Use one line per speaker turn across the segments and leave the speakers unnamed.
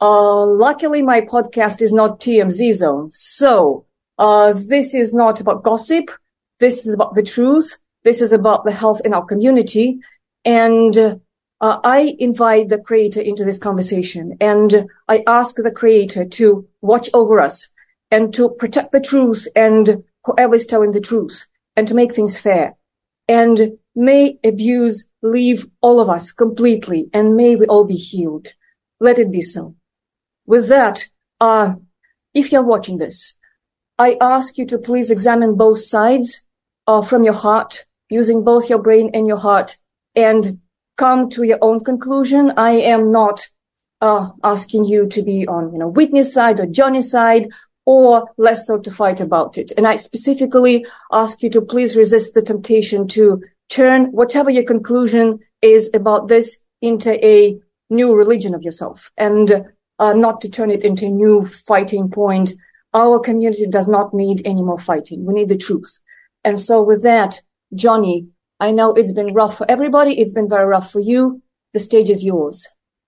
Luckily, my podcast is not TMZ zone. So, this is not about gossip. This is about the truth. This is about the health in our community. And I invite the creator into this conversation. And I ask the creator to watch over us and to protect the truth and whoever is telling the truth and to make things fair. And may abuse leave all of us completely, and may we all be healed. Let it be so. With that, if you're watching this, I ask you to please examine both sides from your heart, using both your brain and your heart, and come to your own conclusion. I am not asking you to be on, Whitney's side or Johnny's side, or less so to fight about it. And I specifically ask you to please resist the temptation to turn whatever your conclusion is about this into a new religion of yourself, and not to turn it into a new fighting point. Our community does not need any more fighting. We need the truth. And so with that, Johnny, I know it's been rough for everybody. It's been very rough for you. The stage is yours.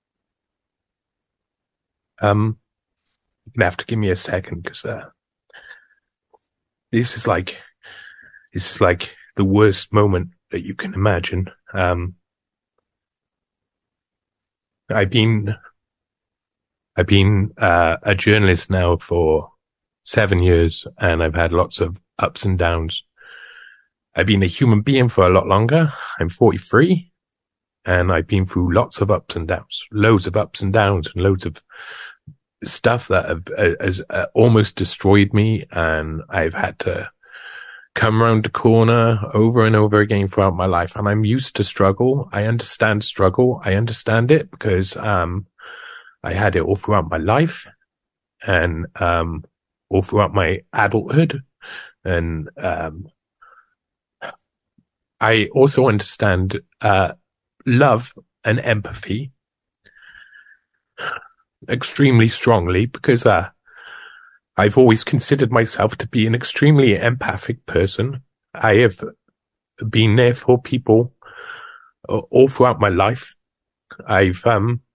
You're gonna have to give me a second, because this is like the worst moment that you can imagine. I've been a journalist now for 7 years, and I've had lots of ups and downs. I've been a human being for a lot longer. I'm 43, and I've been through lots of ups and downs, loads of ups and downs, and loads of stuff that has almost destroyed me, and I've had to come around the corner over and over again throughout my life. And I'm used to struggle. I understand struggle. I understand it because I had it all throughout my life, and all throughout my adulthood. And I also understand love and empathy extremely strongly, because I've always considered myself to be an extremely empathic person. I have been there for people all throughout my life. I've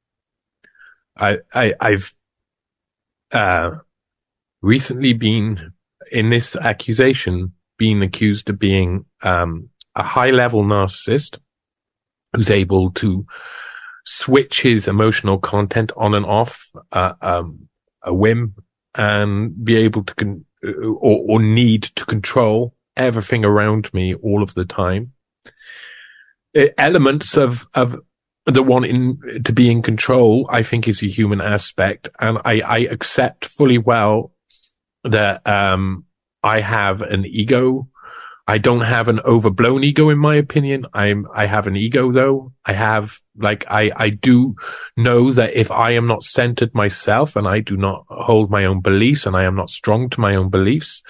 recently been in this accusation, being accused of being a high-level narcissist who's able to switch his emotional content on and off a whim, and be able to or need to control everything around me all of the time. Elements of the wanting to be in control, I think, is a human aspect, and I accept fully well that I have an ego. I don't have an overblown ego, in my opinion. I have an ego, though. I do know that if I am not centered myself, and I do not hold my own beliefs, and I am not strong to my own beliefs,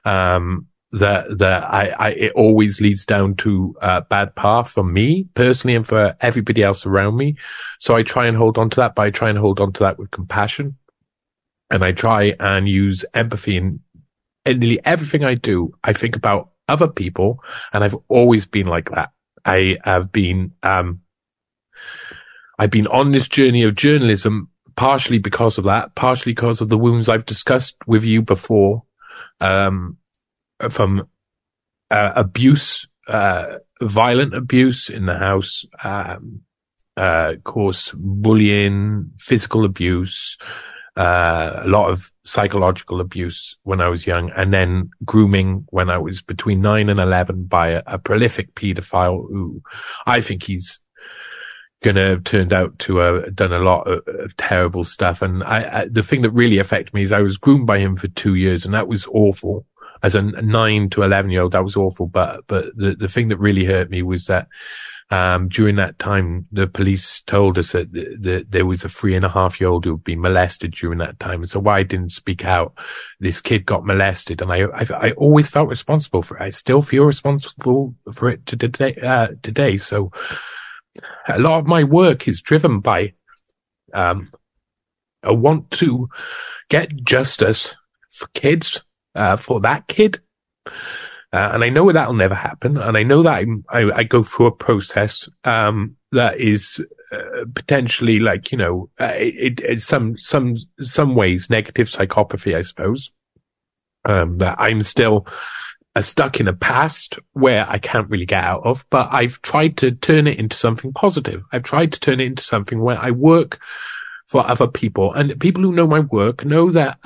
it always leads down to a bad path for me personally and for everybody else around me. So I try and hold on to that, but I try and hold on to that with compassion. And I try and use empathy in nearly everything I do. I think about other people, and I've always been like that. I've been on this journey of journalism, partially because of that, partially because of the wounds I've discussed with you before, from abuse, violent abuse in the house, of course, bullying, physical abuse, a lot of psychological abuse when I was young, and then grooming when I was between 9 and 11 by a prolific paedophile who I think he's gonna have turned out to have done a lot of terrible stuff. And the thing that really affected me is I was groomed by him for 2 years, and that was awful. As a 9 to 11-year-old, that was awful. But the thing that really hurt me was that during that time, the police told us that there was a 3.5-year-old who had been molested during that time. And so why I didn't speak out, this kid got molested, and I always felt responsible for it. I still feel responsible for it to today. So a lot of my work is driven by a want to get justice for kids, for that kid. And I know that'll never happen. And I know that I go through a process, that is potentially like, it's some ways negative psychopathy, I suppose. That I'm still stuck in a past where I can't really get out of, but I've tried to turn it into something positive. I've tried to turn it into something where I work for other people, and people who know my work know that,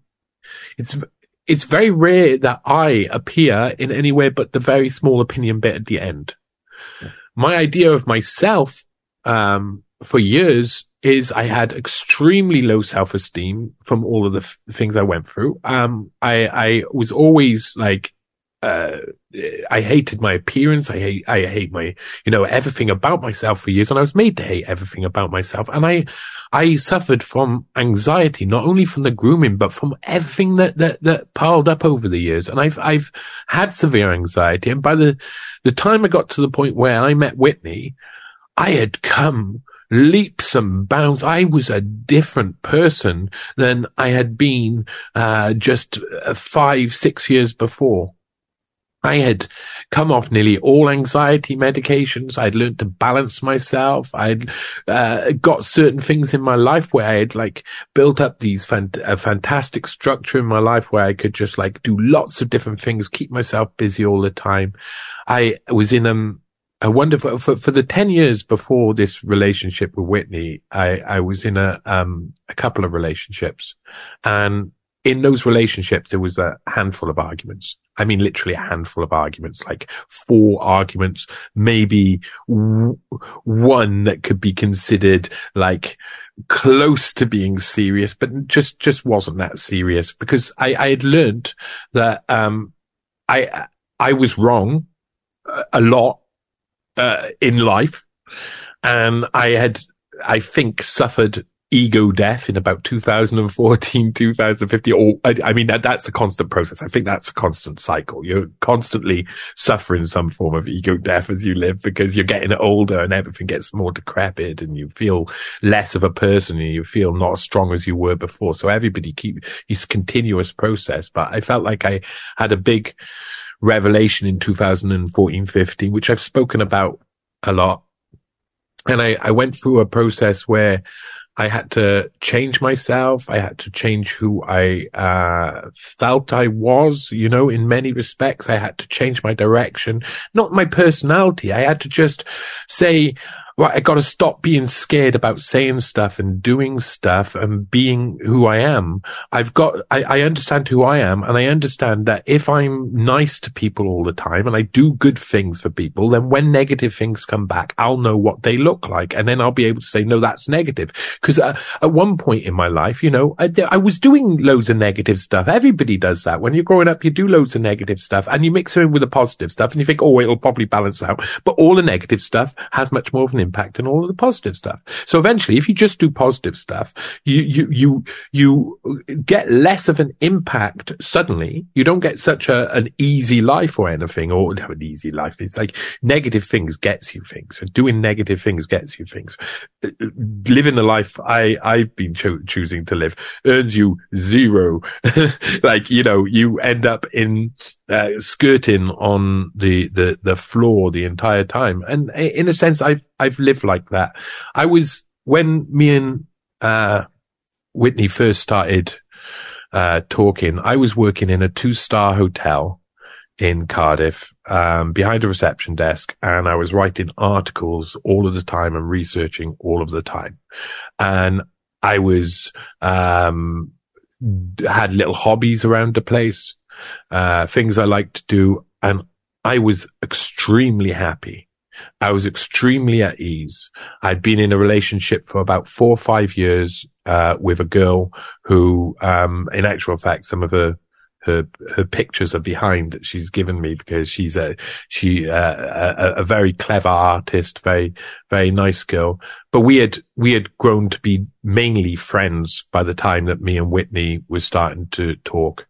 it's very rare that I appear in anywhere but the very small opinion bit at the end. My idea of myself, for years is I had extremely low self-esteem from all of the things I went through. I was always like, I hated my appearance. I hate my, everything about myself for years. And I was made to hate everything about myself. And I suffered from anxiety, not only from the grooming, but from everything that piled up over the years. And I've had severe anxiety. And by the time I got to the point where I met Whitney, I had come leaps and bounds. I was a different person than I had been, just 5-6 years before. I had come off nearly all anxiety medications. I'd learned to balance myself. I'd got certain things in my life where I had like built up these a fantastic structure in my life where I could just like do lots of different things, keep myself busy all the time. I was in a wonderful, for the 10 years before this relationship with Whitney, I was in a couple of relationships, and in those relationships, there was a handful of arguments. I mean, literally a handful of arguments, like 4 arguments, maybe one that could be considered like close to being serious, but just wasn't that serious, because I had learned that, I was wrong a lot, in life. And I think suffered ego death in about 2014, 2015, or I mean, that's a constant process. I think that's a constant cycle. You're constantly suffering some form of ego death as you live, because you're getting older and everything gets more decrepit and you feel less of a person and you feel not as strong as you were before. So everybody it's a continuous process, but I felt like I had a big revelation in 2014-15, which I've spoken about a lot. And I went through a process where I had to change myself. I had to change who I felt I was, in many respects. I had to change my direction, not my personality. I had to just say, right, I got to stop being scared about saying stuff and doing stuff and being who I am. I understand who I am, and I understand that if I'm nice to people all the time and I do good things for people, then when negative things come back, I'll know what they look like. And then I'll be able to say, no, that's negative. Because at one point in my life, I was doing loads of negative stuff. Everybody does that. When you're growing up, you do loads of negative stuff and you mix it in with the positive stuff and you think, oh, it'll probably balance out. But all the negative stuff has much more of an impact than all of the positive stuff. So eventually, if you just do positive stuff, you get less of an impact suddenly. You don't get such an easy life or anything, or have an easy life. It's like negative things gets you things. And doing negative things gets you things. Living the life I've been choosing to live earns you zero. Like, you end up in skirting on the floor the entire time. And in a sense, I've lived like that. When me and Whitney first started talking, I was working in a 2-star hotel in Cardiff, behind a reception desk, and I was writing articles all of the time and researching all of the time. And I was had little hobbies around the place, things I liked to do, and I was extremely happy. I was extremely at ease. I'd been in a relationship for about 4 or 5 years with a girl who, in actual fact, some of her pictures are behind that she's given me, because she's a very clever artist, very, very nice girl. But we had grown to be mainly friends by the time that me and Whitney were starting to talk.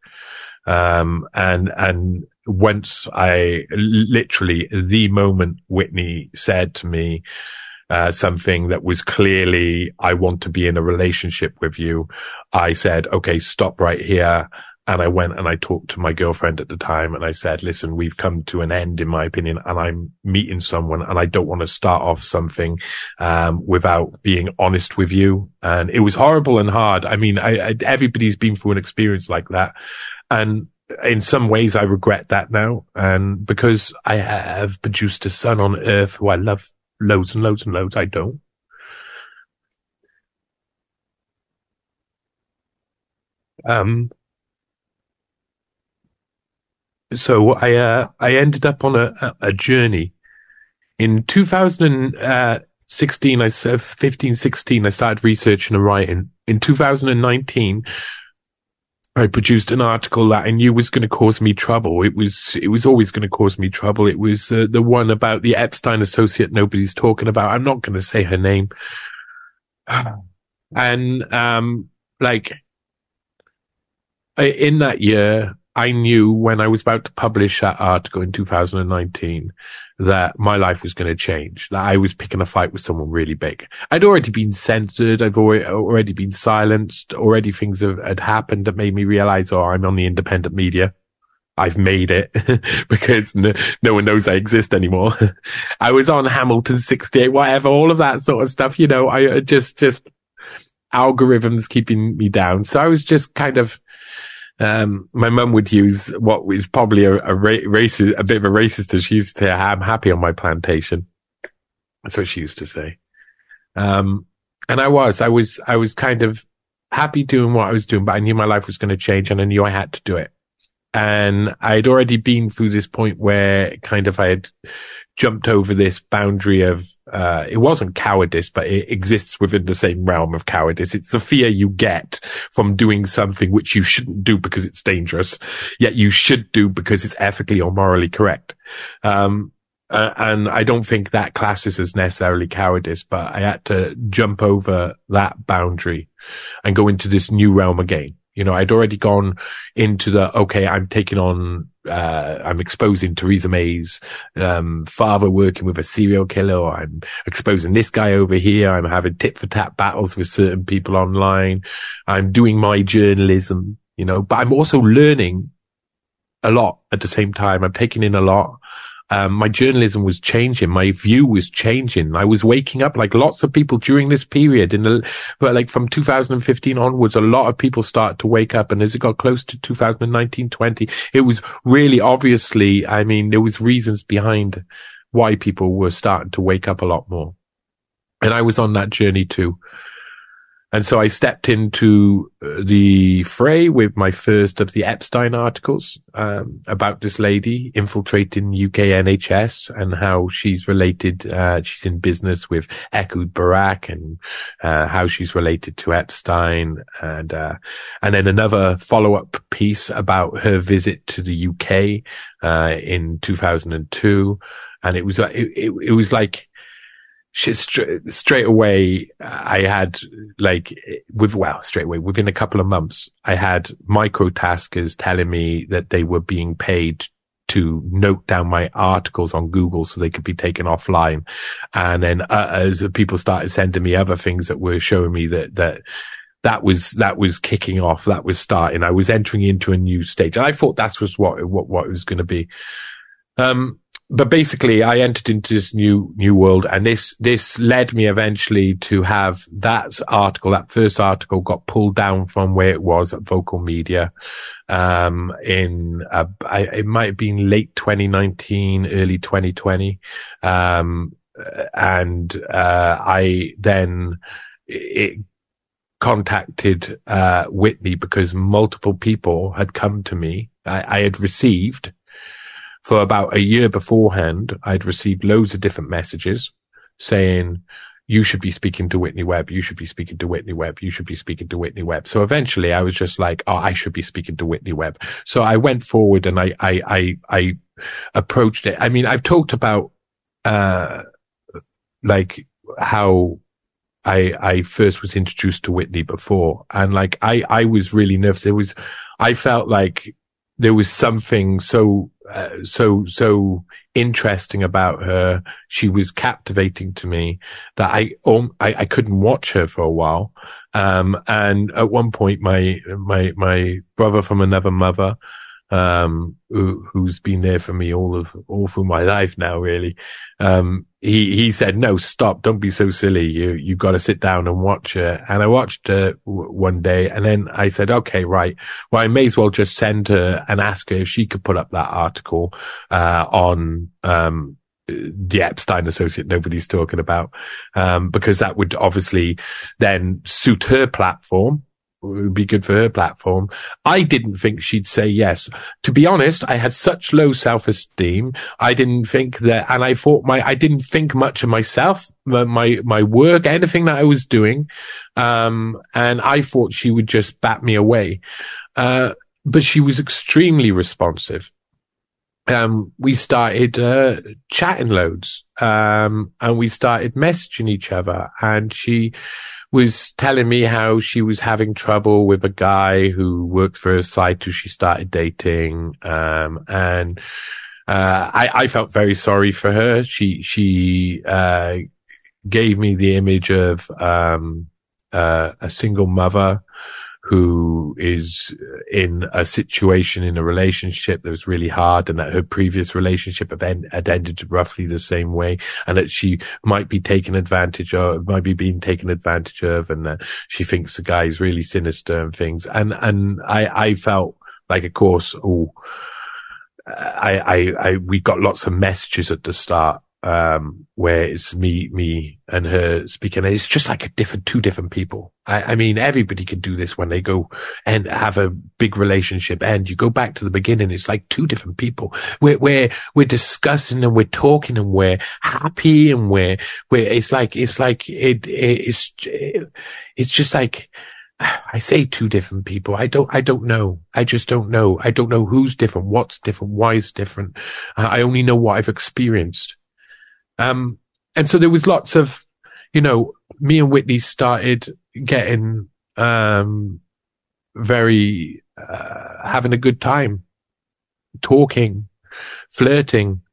And once literally the moment Whitney said to me, something that was clearly, I want to be in a relationship with you, I said, okay, stop right here. And I went and I talked to my girlfriend at the time and I said, listen, we've come to an end, in my opinion, and I'm meeting someone and I don't want to start off something, without being honest with you. And it was horrible and hard. I mean, everybody's been through an experience like that. And in some ways I regret that now. And because I have produced a son on earth who I love loads and loads and loads, I don't. So I ended up on a journey in 2016. 15, 16, I started researching and writing. In 2019, I produced an article that I knew was going to cause me trouble. It was always going to cause me trouble. It was the one about the Epstein associate nobody's talking about. I'm not going to say her name. And, in that year, I knew when I was about to publish that article in 2019 that my life was going to change, that I was picking a fight with someone really big. I'd already been censored. I've already been silenced. Already things had happened that made me realize, oh, I'm on the independent media. I've made it because no one knows I exist anymore. I was on Hamilton 68, whatever, all of that sort of stuff. You know, I just algorithms keeping me down. So I was just kind of, my mum would use what was probably a racist, a bit of a racist, as she used to say, I'm happy on my plantation. That's what she used to say. And I was kind of happy doing what I was doing, but I knew my life was going to change and I knew I had to do it. And I'd already been through this point where kind of I had jumped over this boundary of, it wasn't cowardice, but it exists within the same realm of cowardice. It's the fear you get from doing something which you shouldn't do because it's dangerous, yet you should do because it's ethically or morally correct. And I don't think that classes as necessarily cowardice, but I had to jump over that boundary and go into this new realm again. You know, I'd already gone into I'm taking on, I'm exposing Theresa May's, father working with a serial killer, or I'm exposing this guy over here. I'm having tit for tat battles with certain people online. I'm doing my journalism, you know, but I'm also learning a lot at the same time. I'm taking in a lot. My journalism was changing. My view was changing. I was waking up like lots of people during this period but like from 2015 onwards, a lot of people started to wake up. And as it got close to 2019, 20, it was really obviously, I mean, there was reasons behind why people were starting to wake up a lot more. And I was on that journey too. And so I stepped into the fray with my first of the Epstein articles, about this lady infiltrating UK NHS and how she's related, she's in business with Ehud Barak and, how she's related to Epstein. And then another follow-up piece about her visit to the UK, in 2002. And it was like, straight away, I had straight away, within a couple of months, I had micro-taskers telling me that they were being paid to note down my articles on Google so they could be taken offline. And then, as people started sending me other things that were showing me that was kicking off, that was starting, I was entering into a new stage. And I thought that was what it was going to be. But basically I entered into this new world, and this led me eventually to have that first article got pulled down from where it was at Vocal Media, it might have been late 2019, early 2020. I then contacted, Whitney, because multiple people had come to me. I had received, for about a year beforehand, I'd received loads of different messages saying, you should be speaking to Whitney Webb. You should be speaking to Whitney Webb. You should be speaking to Whitney Webb. So eventually I was just like, oh, I should be speaking to Whitney Webb. So I went forward and I approached it. I mean, I've talked about, like how I first was introduced to Whitney before. And like, I was really nervous. I felt like there was something so interesting about her. She was captivating to me that I couldn't watch her for a while. And at one point, my brother from another mother, who's been there for me all through my life now, really. He said, no, stop. Don't be so silly. You've got to sit down and watch it. And I watched it one day, and then I said, okay, right. Well, I may as well just send her and ask her if she could put up that article, on, the Epstein associate nobody's talking about, because that would obviously then suit her platform. It would be good for her platform. I didn't think she'd say yes. To be honest, I had such low self-esteem. I didn't think that, and I didn't think much of myself, my work, anything that I was doing. And I thought she would just bat me away. But she was extremely responsive. We started, chatting loads, and we started messaging each other, and she was telling me how she was having trouble with a guy who works for her site who she started dating. I felt very sorry for her. She gave me the image of, a single mother who is in a situation in a relationship that was really hard, and that her previous relationship had ended roughly the same way, and that she might be taken advantage of, might be being taken advantage of, and that she thinks the guy is really sinister and things. And I felt like, of course, we got lots of messages at the start, where it's me and her speaking. It's just like two different people. I mean, everybody can do this when they go and have a big relationship, and you go back to the beginning. It's like two different people. We're discussing, and we're talking, and we're happy, and it's just like, I say two different people. I don't know. I just don't know. I don't know who's different, what's different, why it's different. I only know what I've experienced. And so there was lots of, me and Whitney started getting, very, having a good time, talking, flirting.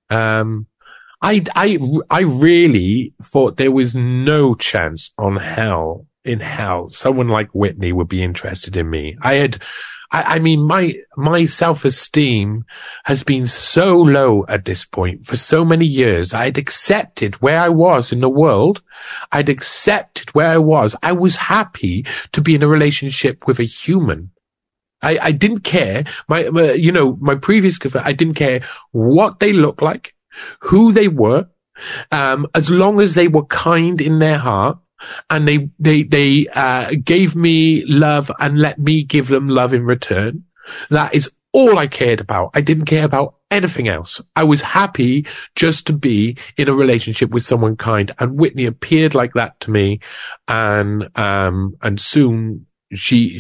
I really thought there was no chance in hell someone like Whitney would be interested in me. I mean, my self-esteem has been so low at this point for so many years. I'd accepted where I was in the world. I'd accepted where I was. I was happy to be in a relationship with a human. I didn't care. My previous girlfriend, I didn't care what they looked like, who they were, as long as they were kind in their heart. And they gave me love and let me give them love in return. That is all I cared about. I didn't care about anything else. I was happy just to be in a relationship with someone kind. And Whitney appeared like that to me. And soon she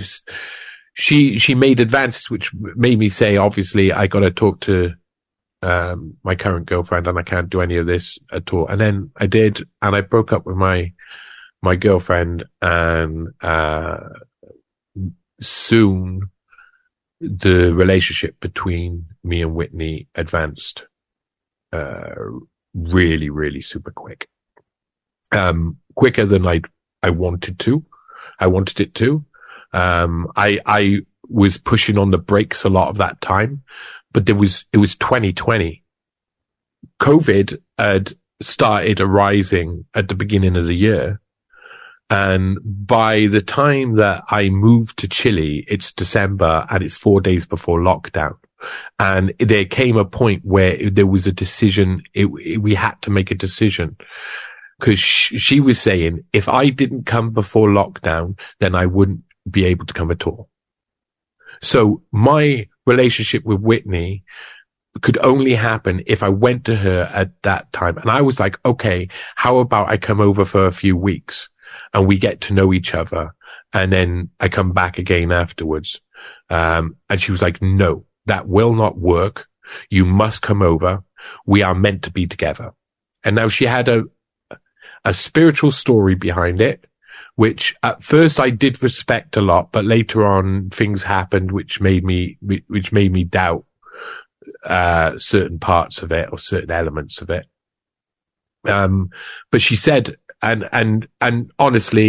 made advances, which made me say, obviously, I got to talk to my current girlfriend, and I can't do any of this at all. And then I did, and I broke up with my girlfriend, and soon the relationship between me and Whitney advanced really, really super quick. Quicker than I wanted to. I wanted it to. I was pushing on the brakes a lot of that time, but it was 2020. COVID had started arising at the beginning of the year. And by the time that I moved to Chile, it's December, and it's 4 days before lockdown. And there came a point where there was a decision. We had to make a decision, because she was saying, if I didn't come before lockdown, then I wouldn't be able to come at all. So my relationship with Whitney could only happen if I went to her at that time. And I was like, okay, how about I come over for a few weeks and we get to know each other, and then I come back again afterwards. And she was like, no, that will not work. You must come over. We are meant to be together. And now she had a spiritual story behind it, which at first I did respect a lot, but later on things happened which made me doubt certain parts of it, or certain elements of it. But she said, and honestly,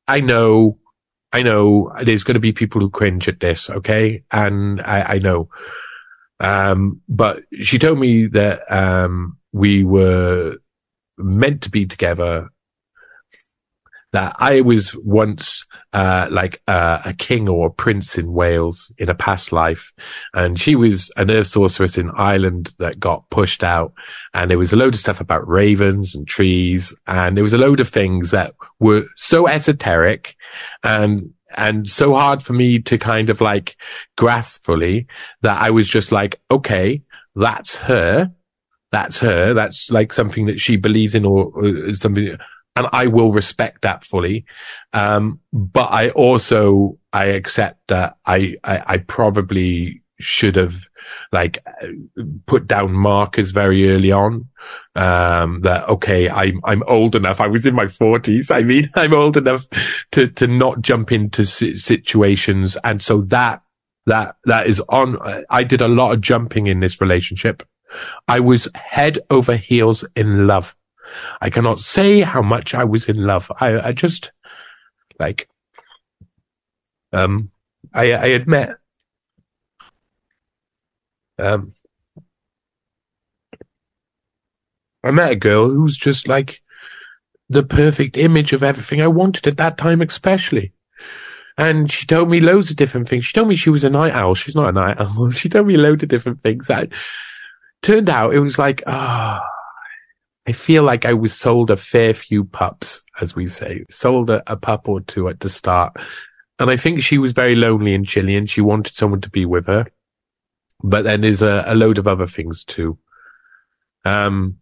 I know there's going to be people who cringe at this, okay? And I know. But she told me that, we were meant to be together, that I was once, like, a king or a prince in Wales in a past life. And she was an earth sorceress in Ireland that got pushed out. And there was a load of stuff about ravens and trees. And there was a load of things that were so esoteric and so hard for me to kind of like grasp fully, that I was just like, okay, that's her. That's like something that she believes in, or something. And I will respect that fully. But I accept that I probably should have like put down markers very early on. That, okay, I'm old enough. I was in my 40s. I mean, I'm old enough to not jump into situations. And so that is on. I did a lot of jumping in this relationship. I was head over heels in love. I cannot say how much I was in love. I just, like, I had met, I met a girl who was just like the perfect image of everything I wanted at that time, especially. And she told me loads of different things. She told me she was a night owl. She's not a night owl. She told me a load of different things. That turned out it was like, I feel like I was sold a fair few pups, as we say, sold a pup or two at the start. And I think she was very lonely in Chile and she wanted someone to be with her. But then there's a load of other things too. And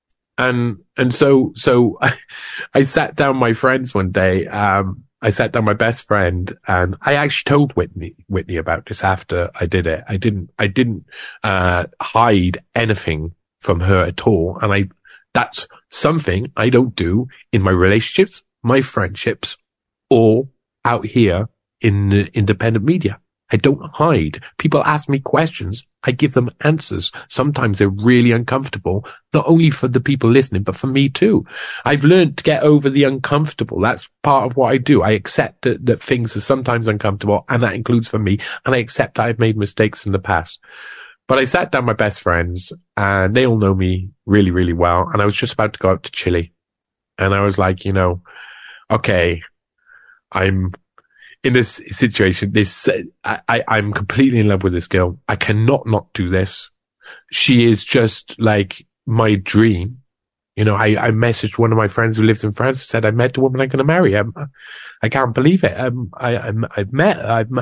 so I sat down my friends one day. I sat down my best friend, and I actually told Whitney about this after I did it. I didn't hide anything from her at all. And that's something I don't do in my relationships, my friendships, or out here in the independent media. I don't hide. People ask me questions. I give them answers. Sometimes they're really uncomfortable, not only for the people listening, but for me too. I've learned to get over the uncomfortable. That's part of what I do. I accept that things are sometimes uncomfortable, and that includes for me. And I accept I've made mistakes in the past. But I sat down my best friends, and they all know me really, really well. And I was just about to go out to Chile. And I was like, okay, I'm in this situation. I'm completely in love with this girl. I cannot not do this. She is just like my dream. I messaged one of my friends who lives in France and said, I met the woman I'm going to marry. I can't believe it. I've met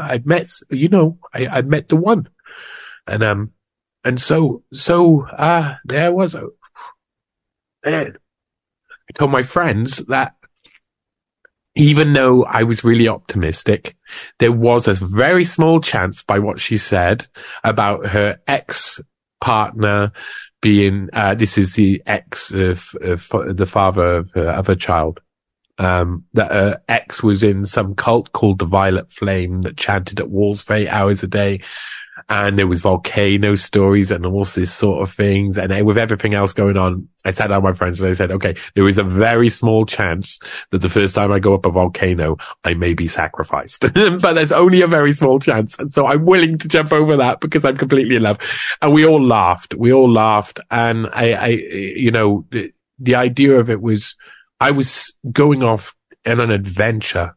the one. And so there was I told my friends that even though I was really optimistic, there was a very small chance, by what she said about her ex-partner being, this is the ex of the father of her child, that her ex was in some cult called the Violet Flame that chanted at walls for 8 hours a day. And there was volcano stories and all this sort of things. And with everything else going on, I sat down with my friends and I said, okay, there is a very small chance that the first time I go up a volcano, I may be sacrificed. But there's only a very small chance. And so I'm willing to jump over that because I'm completely in love. And we all laughed. And the idea of it was, I was going off on an adventure.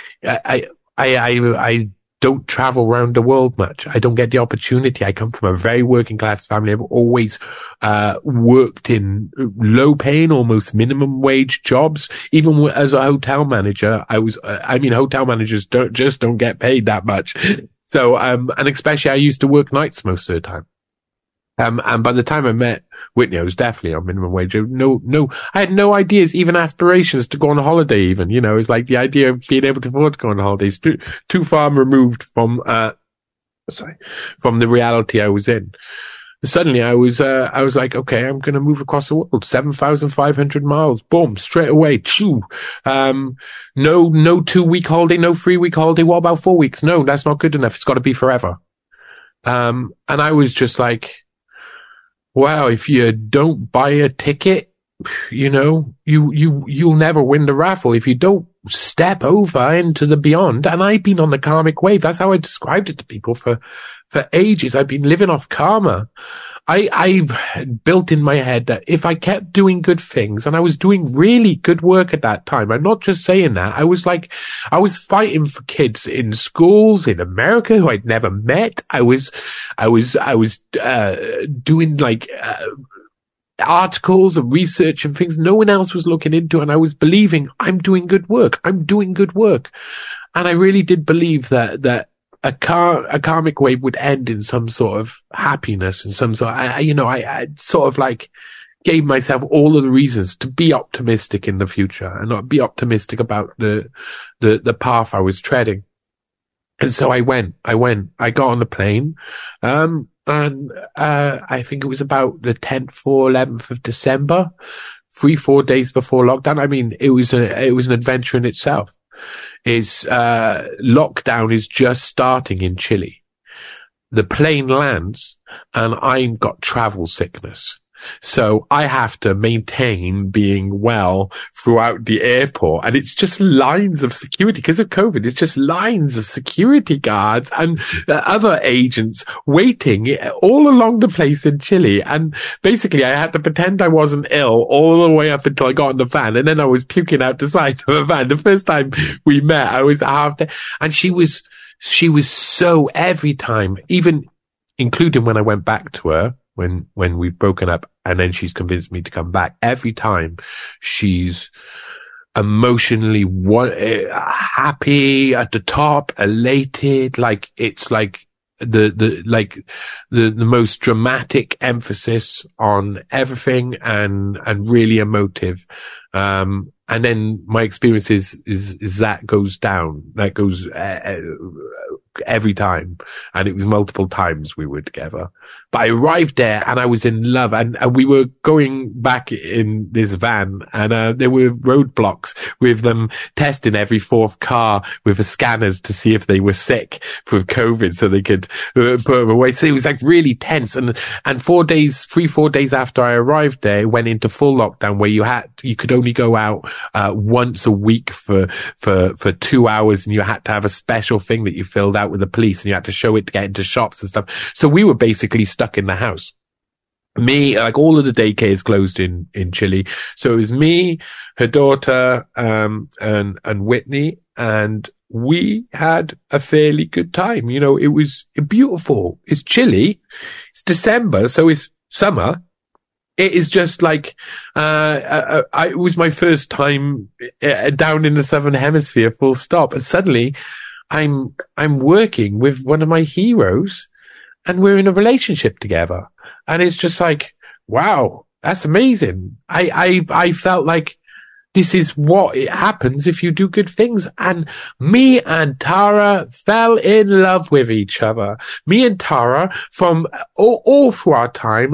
I don't travel around the world much. I don't get the opportunity. I come from a very working class family. I've always worked in low paying, almost minimum wage jobs. Even as a hotel manager, hotel managers don't get paid that much. So, and especially I used to work nights most of the time. And by the time I met Whitney, I was definitely on minimum wage. No, I had no ideas, even aspirations to go on a holiday even, it's like the idea of being able to afford to go on holidays too far removed from the reality I was in. Suddenly I was like, okay, I'm going to move across the world, 7,500 miles, boom, straight away, choo. No 2-week holiday, no 3-week holiday. What about 4 weeks? No, that's not good enough. It's got to be forever. And I was just like, wow, if you don't buy a ticket, you'll never win the raffle. If you don't step over into the beyond. And I've been on the karmic wave. That's how I described it to people for ages. I've been living off karma. I built in my head that if I kept doing good things, and I was doing really good work at that time, I'm not just saying that, I was fighting for kids in schools in America who I'd never met. I was doing like, articles and research and things no one else was looking into. And I was believing I'm doing good work. And I really did believe that a karmic wave would end in some sort of happiness and some sort of, I sort of like gave myself all of the reasons to be optimistic in the future and not be optimistic about the path I was treading. And so I got on the plane, and I think it was about the 10th or 11th of December, 3-4 days before lockdown. I mean, it was an adventure in itself. Lockdown is just starting in Chile. The plane lands and I've got travel sickness. So I have to maintain being well throughout the airport. And it's just lines of security because of COVID. It's just lines of security guards and other agents waiting all along the place in Chile. And basically I had to pretend I wasn't ill all the way up until I got in the van. And then I was puking out the side of the van. The first time we met, I was half there. And she was so every time, even including when I went back to her, when we've broken up and then she's convinced me to come back, every time she's emotionally happy at the top, elated, like it's like the most dramatic emphasis on everything and really emotive. And then my experience is that goes down, that goes every time. And it was multiple times we were together. But I arrived there and I was in love, and we were going back in this van, and there were roadblocks with them testing every fourth car with the scanners to see if they were sick for COVID so they could put them away. So it was like really tense. And 4 days after I arrived there, it went into full lockdown where you could only go out once a week for 2 hours, and you had to have a special thing that you filled out with the police, and you had to show it to get into shops and stuff. So we were basically stuck in the house. Me, like all of the daycares closed in Chile. So it was me, her daughter, and Whitney, and we had a fairly good time. You know, it was beautiful. It's Chile. It's December, so it's summer. It is just like, it was my first time down in the Southern Hemisphere, full stop. And suddenly I'm working with one of my heroes and we're in a relationship together. And it's just like, wow, that's amazing. I felt like this is what it happens if you do good things. And me and Tara fell in love with each other. Me and Tara, from all through our time,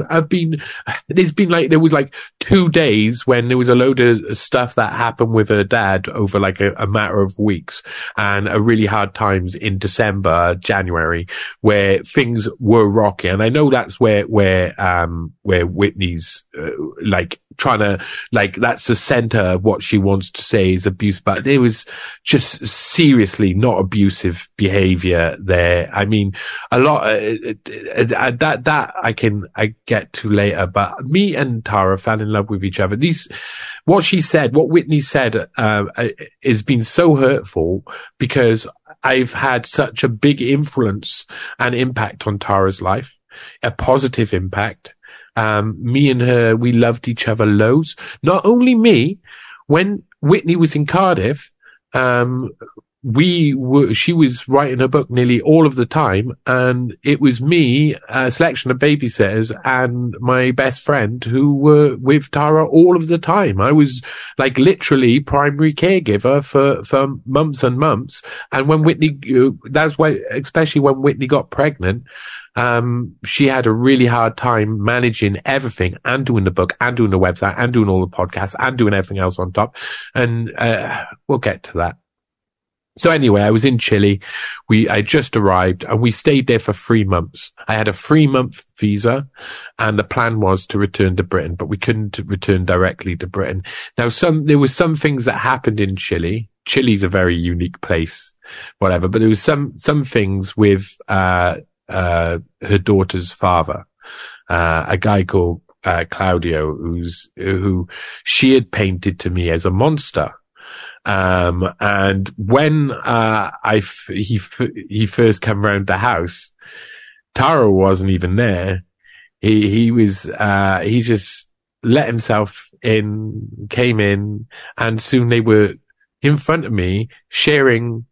there was like 2 days when there was a load of stuff that happened with her dad over like a matter of weeks, and a really hard times in December, January, where things were rocky. And I know that's where Whitney's, like trying to, like, that's the center of what she wants to say is abuse, but there was just seriously not abusive behavior there. I mean, a lot, that I get to later, but me and Tara fell in love with each other. What Whitney said, has been so hurtful because I've had such a big influence and impact on Tara's life, a positive impact. Me and her, we loved each other loads. Not only me, when Whitney was in Cardiff, she was writing a book nearly all of the time, and it was me, a selection of babysitters, and my best friend who were with Tara all of the time. I was like literally primary caregiver for months and months. And when Whitney, that's why, especially when Whitney got pregnant, she had a really hard time managing everything and doing the book and doing the website and doing all the podcasts and doing everything else on top. And, we'll get to that. So anyway, I was in Chile. I just arrived and we stayed there for 3 months. I had a 3-month visa and the plan was to return to Britain, but we couldn't return directly to Britain. Now, there were some things that happened in Chile Chile's a very unique place, whatever. But there was some things with her daughter's father, a guy called Claudio, who she had painted to me as a monster. And when he first came round the house, Taro wasn't even there. He just let himself in, came in, and soon they were in front of me sharing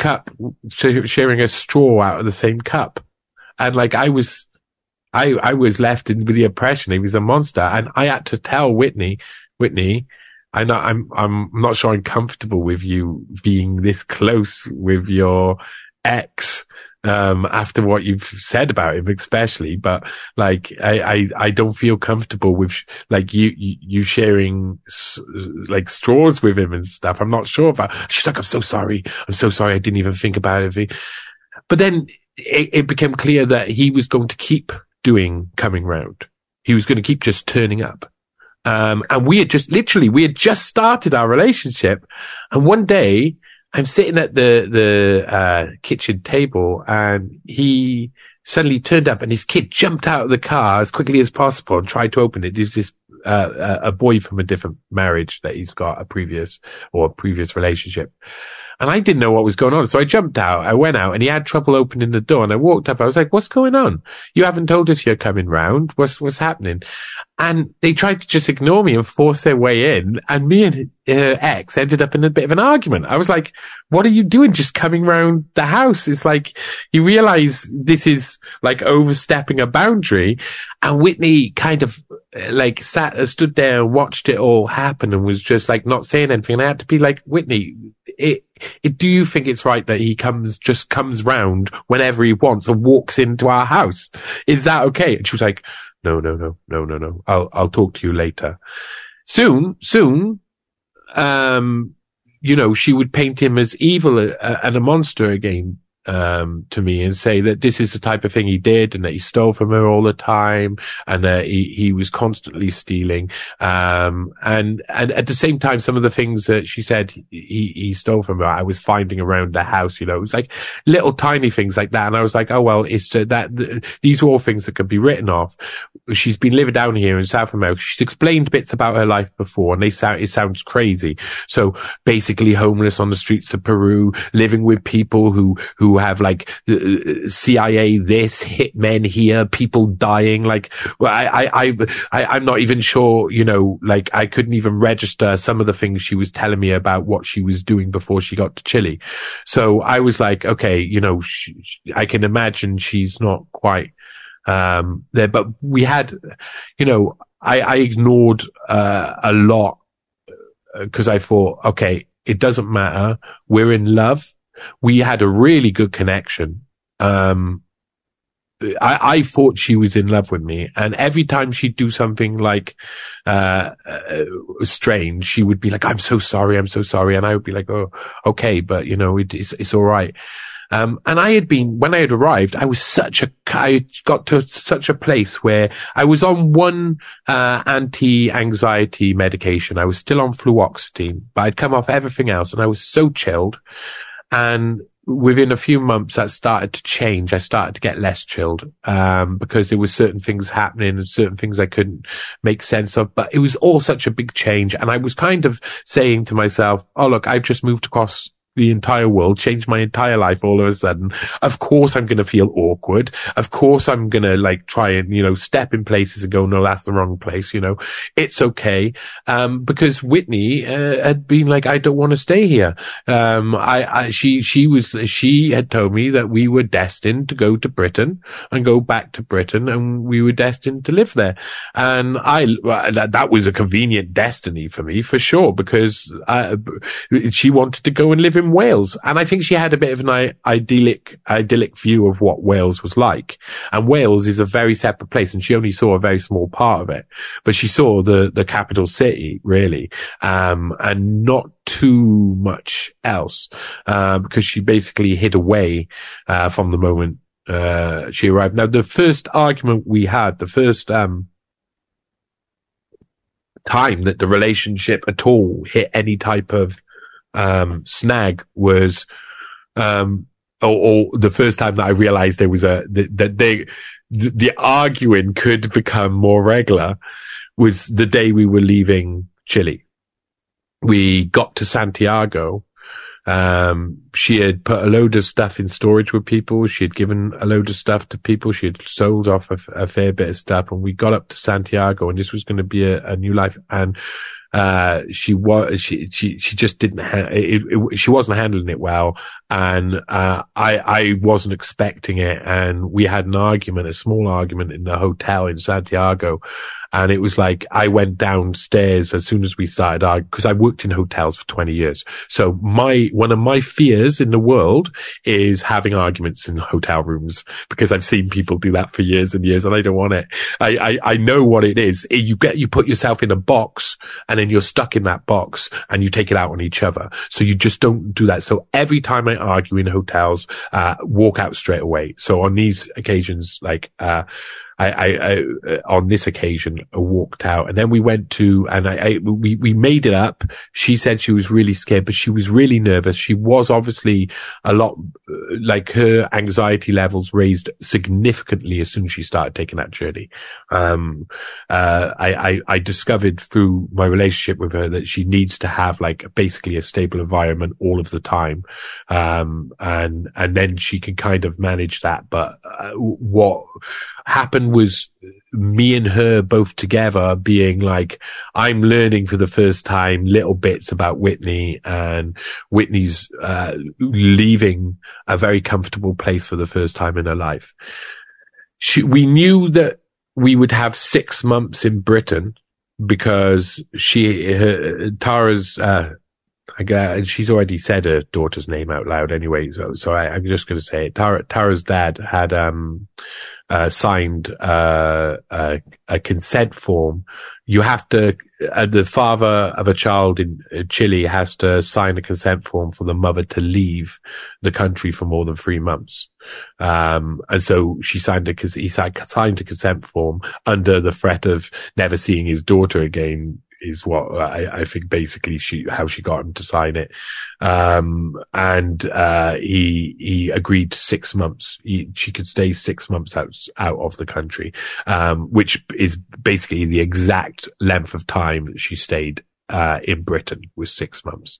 a straw out of the same cup. And like I was left with the impression he was a monster, and I had to tell Whitney, I'm not sure I'm comfortable with you being this close with your ex, after what you've said about him, especially, but like, I don't feel comfortable with like you sharing like straws with him and stuff. I'm not sure about. She's like, I'm so sorry. I didn't even think about it. But then it became clear that he was going to keep coming round. He was going to keep just turning up. And we had just started our relationship. And one day I'm sitting at the kitchen table, and he suddenly turned up, and his kid jumped out of the car as quickly as possible and tried to open it. It was this, a boy from a different marriage that he's got, a previous relationship. And I didn't know what was going on. So I jumped out. I went out, and he had trouble opening the door, and I walked up. I was like, what's going on? You haven't told us you're coming round. What's happening? And they tried to just ignore me and force their way in. And me and her ex ended up in a bit of an argument. I was like, what are you doing just coming round the house? It's like, you realize this is like overstepping a boundary. And Whitney kind of like stood there and watched it all happen and was just like not saying anything. And I had to be like, Whitney, do you think it's right that he comes round whenever he wants and walks into our house? Is that okay? And she was like, no. I'll talk to you later. Soon, she would paint him as evil and a monster again, to me, and say that this is the type of thing he did, and that he stole from her all the time, and that he was constantly stealing. And at the same time, some of the things that she said he stole from her, I was finding around the house, it was like little tiny things like that. And I was like, oh, well, it's these are all things that could be written off. She's been living down here in South America. She's explained bits about her life before, and it sounds crazy. So basically homeless on the streets of Peru, living with people who have like CIA this, hitmen here, people dying. Like, well, I'm not even sure, like I couldn't even register some of the things she was telling me about what she was doing before she got to Chile. So I was like, okay, I can imagine she's not quite there, but we had, I ignored a lot because I thought, okay, it doesn't matter. We're in love. We had a really good connection. I thought she was in love with me, and every time she'd do something like strange, she would be like, I'm so sorry, and I would be like, oh, okay, but it's all right. And when I had arrived, I got to such a place where I was on one anti-anxiety medication. I was still on fluoxetine, but I'd come off everything else, and I was so chilled. And within a few months, that started to change. I started to get less chilled, because there were certain things happening and certain things I couldn't make sense of. But it was all such a big change. And I was kind of saying to myself, oh, look, I've just moved across the entire world, changed my entire life all of a sudden. Of course I'm going to feel awkward. Of course I'm going to like try and, step in places and go, no, that's the wrong place. It's okay. Because Whitney, had been like, I don't want to stay here. She had told me that we were destined to go to Britain and go back to Britain, and we were destined to live there. And that was a convenient destiny for me, for sure, because she wanted to go and live in Wales. And I think she had a bit of an idyllic view of what Wales was like. And Wales is a very separate place, and she only saw a very small part of it. But she saw the capital city, really, and not too much else, because she basically hid away from the moment she arrived. Now, the first argument we had, the first time that the relationship at all hit any type of snag was, or the first time that I realized there was the arguing could become more regular was the day we were leaving Chile. We got to Santiago. She had put a load of stuff in storage with people. She had given a load of stuff to people. She had sold off a fair bit of stuff, and we got up to Santiago, and this was going to be a new life. And she just didn't she wasn't handling it well, and I wasn't expecting it, and we had an argument, a small argument in the hotel in Santiago. And it was like, I went downstairs as soon as we started, because I worked in hotels for 20 years. So one of my fears in the world is having arguments in hotel rooms, because I've seen people do that for years and years, and I don't want it. I know what it is. You put yourself in a box, and then you're stuck in that box, and you take it out on each other. So you just don't do that. So every time I argue in hotels, walk out straight away. So on these occasions, like, I on this occasion, I walked out, and then we went to, and we made it up. She said she was really scared, but she was really nervous. She was obviously a lot, like, her anxiety levels raised significantly as soon as she started taking that journey. I discovered through my relationship with her that she needs to have, like, basically a stable environment all of the time. And then she can kind of manage that. But, what happened was me and her both together being like, I'm learning for the first time little bits about Whitney, and Whitney's leaving a very comfortable place for the first time in her life. We knew that we would have 6 months in Britain because Tara's, she's already said her daughter's name out loud anyway, so I'm just going to say it. Tara's dad had signed a consent form. You have to, the father of a child in Chile has to sign a consent form for the mother to leave the country for more than 3 months. And so he signed a consent form under the threat of never seeing his daughter again, is what I think basically how she got him to sign it. He agreed to 6 months. She could stay 6 months out of the country, which is basically the exact length of time that she stayed, in Britain, was 6 months.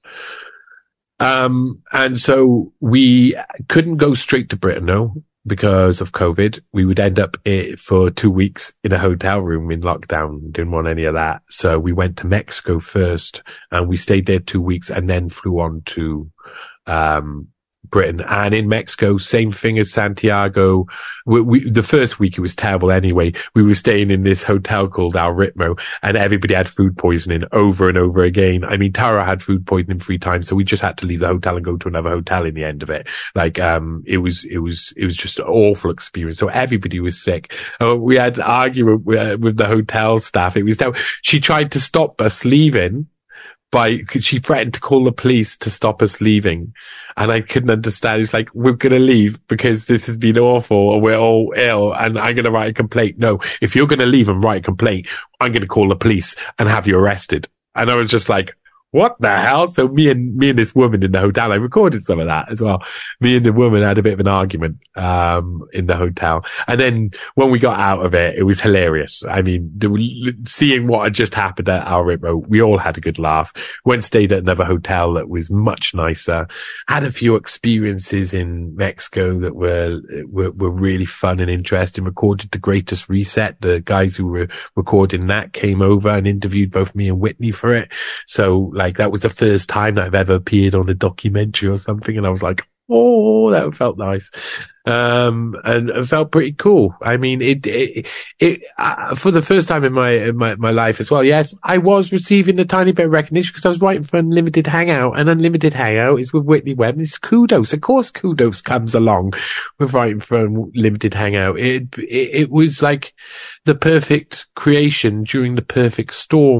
And so we couldn't go straight to Britain, no, because of COVID. We would end up for 2 weeks in a hotel room in lockdown. Didn't want any of that. So we went to Mexico first, and we stayed there 2 weeks, and then flew on to, Britain. And in Mexico, same thing as Santiago. The first week it was terrible anyway. We were staying in this hotel called El Ritmo, and everybody had food poisoning over and over again. I mean, Tara had food poisoning 3 times, so we just had to leave the hotel and go to another hotel in the end of it. Like, it was just an awful experience. So everybody was sick. We had argument with the hotel staff. It was she tried to stop us leaving. She threatened to call the police to stop us leaving. And I couldn't understand. It's like, we're going to leave because this has been awful, and we're all ill, and I'm going to write a complaint. No, if you're going to leave and write a complaint, I'm going to call the police and have you arrested. And I was just like, what the hell? So me and this woman in the hotel, I recorded some of that as well. Me and the woman had a bit of an argument, in the hotel. And then when we got out of it, it was hilarious. I mean, seeing what had just happened at El Ritmo, we all had a good laugh. Went, stayed at another hotel that was much nicer. Had a few experiences in Mexico that were really fun and interesting. Recorded The Greatest Reset. The guys who were recording that came over and interviewed both me and Whitney for it. So, like, that was the first time that I've ever appeared on a documentary or something, and I was like, oh, that felt nice. And it felt pretty cool. I mean, for the first time in my life as well, yes, I was receiving a tiny bit of recognition because I was writing for Unlimited Hangout, and Unlimited Hangout is with Whitney Webb, and it's kudos. Of course, kudos comes along with writing for Unlimited Hangout. It was like the perfect creation during the perfect storm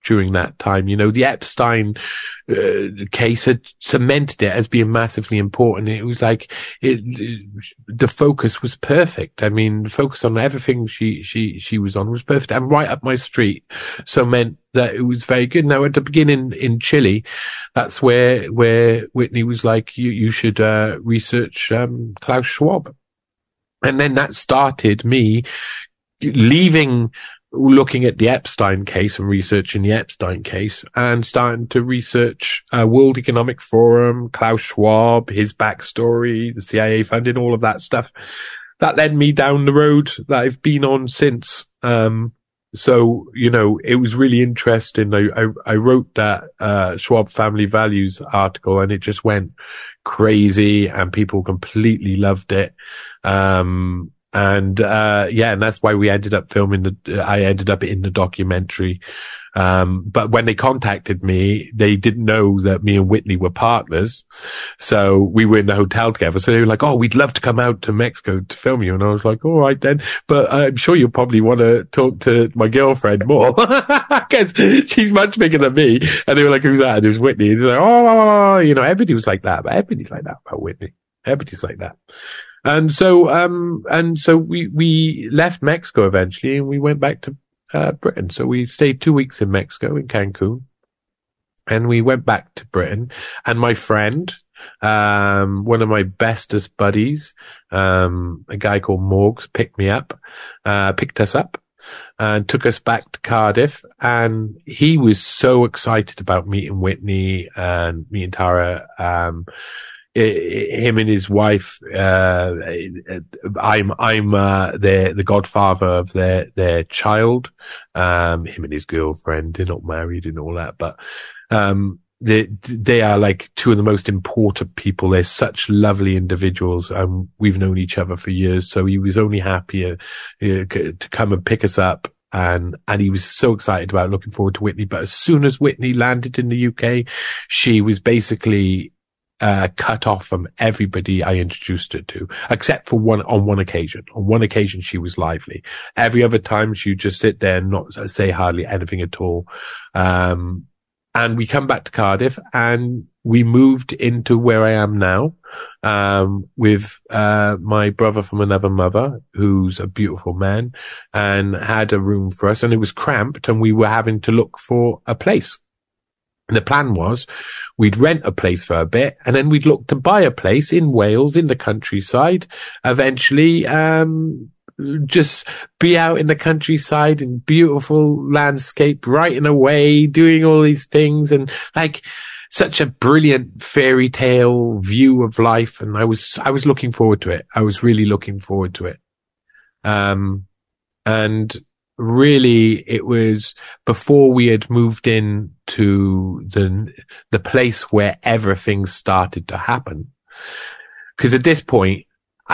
during that time. You know, the Epstein case had cemented it as being massively important. It was like the focus was perfect. I mean, the focus on everything she was on was perfect and right up my street. So meant that it was very good. Now, at the beginning in Chile, that's where Whitney was like, you should research Klaus Schwab. And then that started me looking at the Epstein case and researching the Epstein case and starting to research World Economic Forum, Klaus Schwab, his backstory, the CIA funding, all of that stuff. That led me down the road that I've been on since. So, you know, it was really interesting. I wrote that Schwab Family Values article and it just went crazy and people completely loved it. And that's why we ended up I ended up in the documentary. But when they contacted me, they didn't know that me and Whitney were partners. So we were in the hotel together. So they were like, oh, we'd love to come out to Mexico to film you. And I was like, all right then. But I'm sure you'll probably want to talk to my girlfriend more because she's much bigger than me. And they were like, who's that? And it was Whitney. And they're like, oh, you know, everybody was like that. But everybody's like that about Whitney. Everybody's like that. And so we left Mexico eventually and we went back to Britain. So we stayed 2 weeks in Mexico, in Cancun, and we went back to Britain. And my friend, one of my bestest buddies, a guy called Morgs, picked us up and took us back to Cardiff. And he was so excited about meeting Whitney and meeting Tara. Him and his wife, I'm the godfather of their child. Him and his girlfriend, they're not married and all that, but, they are like two of the most important people. They're such lovely individuals. We've known each other for years. So he was only happy to come and pick us up. And he was so excited about looking forward to Whitney. But as soon as Whitney landed in the UK, she was basically cut off from everybody I introduced her to, except for on one occasion. On one occasion, she was lively. Every other time, she would just sit there and not say hardly anything at all. And we come back to Cardiff and we moved into where I am now, with, my brother from another mother, who's a beautiful man, and had a room for us, and it was cramped and we were having to look for a place. And the plan was we'd rent a place for a bit and then we'd look to buy a place in Wales, in the countryside, eventually, just be out in the countryside and beautiful landscape, writing away, doing all these things, and like such a brilliant fairy tale view of life. And I was looking forward to it. I was really looking forward to it. And really it was before we had moved in to the place where everything started to happen. Cause at this point,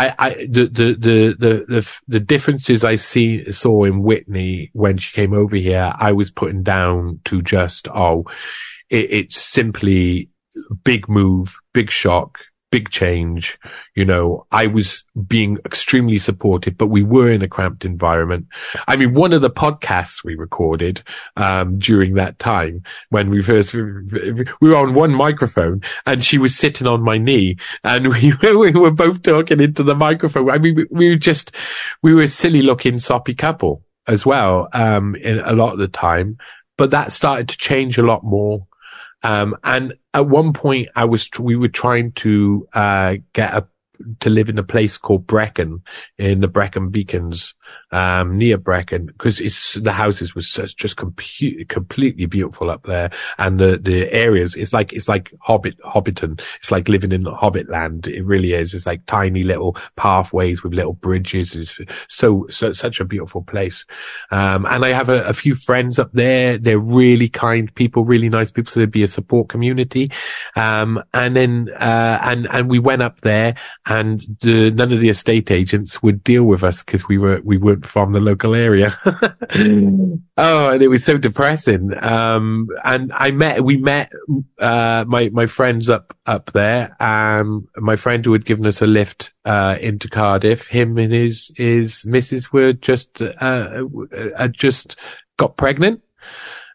the differences I saw in Whitney when she came over here, I was putting down to just, it's simply big move, big shock, big change. You know, I was being extremely supportive, but we were in a cramped environment. I mean, one of the podcasts we recorded, during that time when we were on one microphone and she was sitting on my knee and we were both talking into the microphone. I mean, we were a silly looking soppy couple as well, in a lot of the time, but that started to change a lot more. And at one point we were trying to, to live in a place called Brecon, in the Brecon Beacons, near Brecon, because the houses was just completely beautiful up there. And the areas, it's like Hobbiton. It's like living in Hobbit land. It really is. It's like tiny little pathways with little bridges. It's such a beautiful place. And I have a few friends up there. They're really kind people, really nice people. So there'd be a support community. And then, and we went up there and none of the estate agents would deal with us because we weren't from the local area. Oh, and it was so depressing. And we met my friends up there. My friend who had given us a lift, into Cardiff, him and his missus were just got pregnant.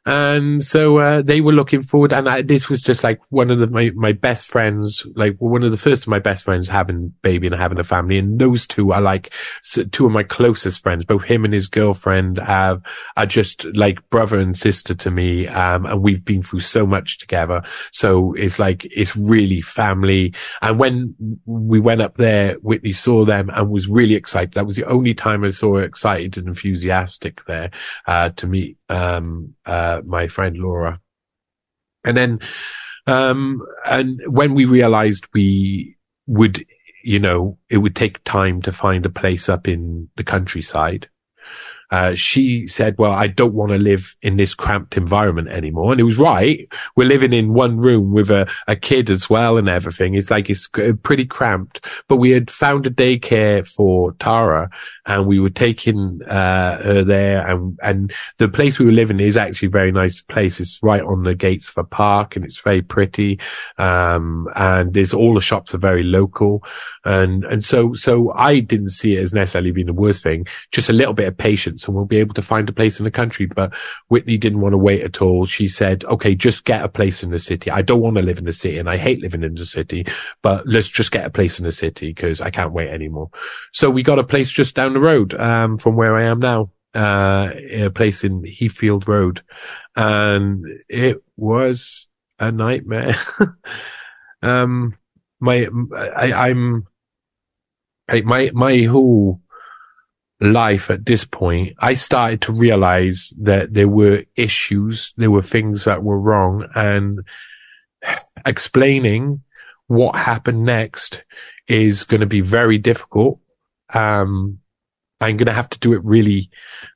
And so they were looking forward, and this was just like one of my best friends, like one of the first of my best friends having baby and having a family. And those two are like two of my closest friends. Both him and his girlfriend are just like brother and sister to me. And we've been through so much together. So it's really family. And when we went up there, Whitney saw them and was really excited. That was the only time I saw her excited and enthusiastic there, to meet, my friend Laura. And then, and when we realized we would, it would take time to find a place up in the countryside, she said, well, I don't want to live in this cramped environment anymore. And it was right. We're living in one room with a kid as well and everything. It's pretty cramped, but we had found a daycare for Tara and we were taking, her there. And the place we were living is actually a very nice place. It's right on the gates of a park and it's very pretty. And all the shops are very local. And so I didn't see it as necessarily being the worst thing, just a little bit of patience and we'll be able to find a place in the country. But Whitney didn't want to wait at all. She said, okay, just get a place in the city. I don't want to live in the city and I hate living in the city, but let's just get a place in the city because I can't wait anymore. So we got a place just down the road, from where I am now, a place in Heathfield Road. And it was a nightmare. My whole life at this point, I started to realize that there were issues, there were things that were wrong, and explaining what happened next is going to be very difficult. I'm going to have to do it really,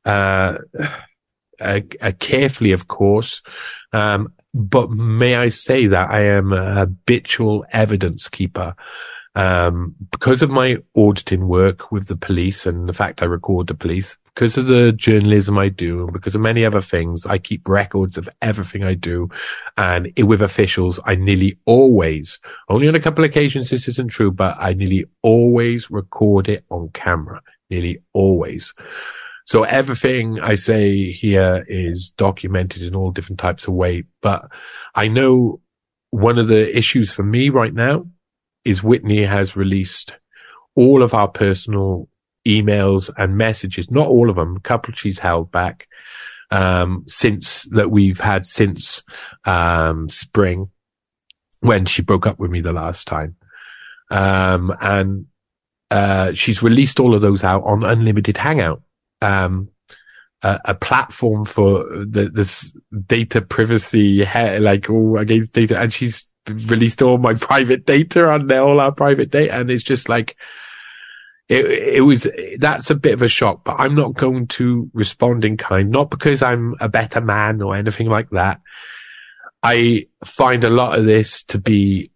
carefully, of course. But may I say that I am a habitual evidence keeper. Because of my auditing work with the police and the fact I record the police, because of the journalism I do, and because of many other things, I keep records of everything I do. And with officials, I nearly always, only on a couple of occasions this isn't true, but I nearly always record it on camera. Nearly always. So everything I say here is documented in all different types of ways. But I know one of the issues for me right now is Whitney has released all of our personal emails and messages, not all of them, a couple she's held back, since spring when she broke up with me the last time. She's released all of those out on Unlimited Hangout, a platform for this data privacy, against data, and she's released all my private data on there, all our private data, and it's just like that's a bit of a shock. But I'm not going to respond in kind, not because I'm a better man or anything like that. I find a lot of this to be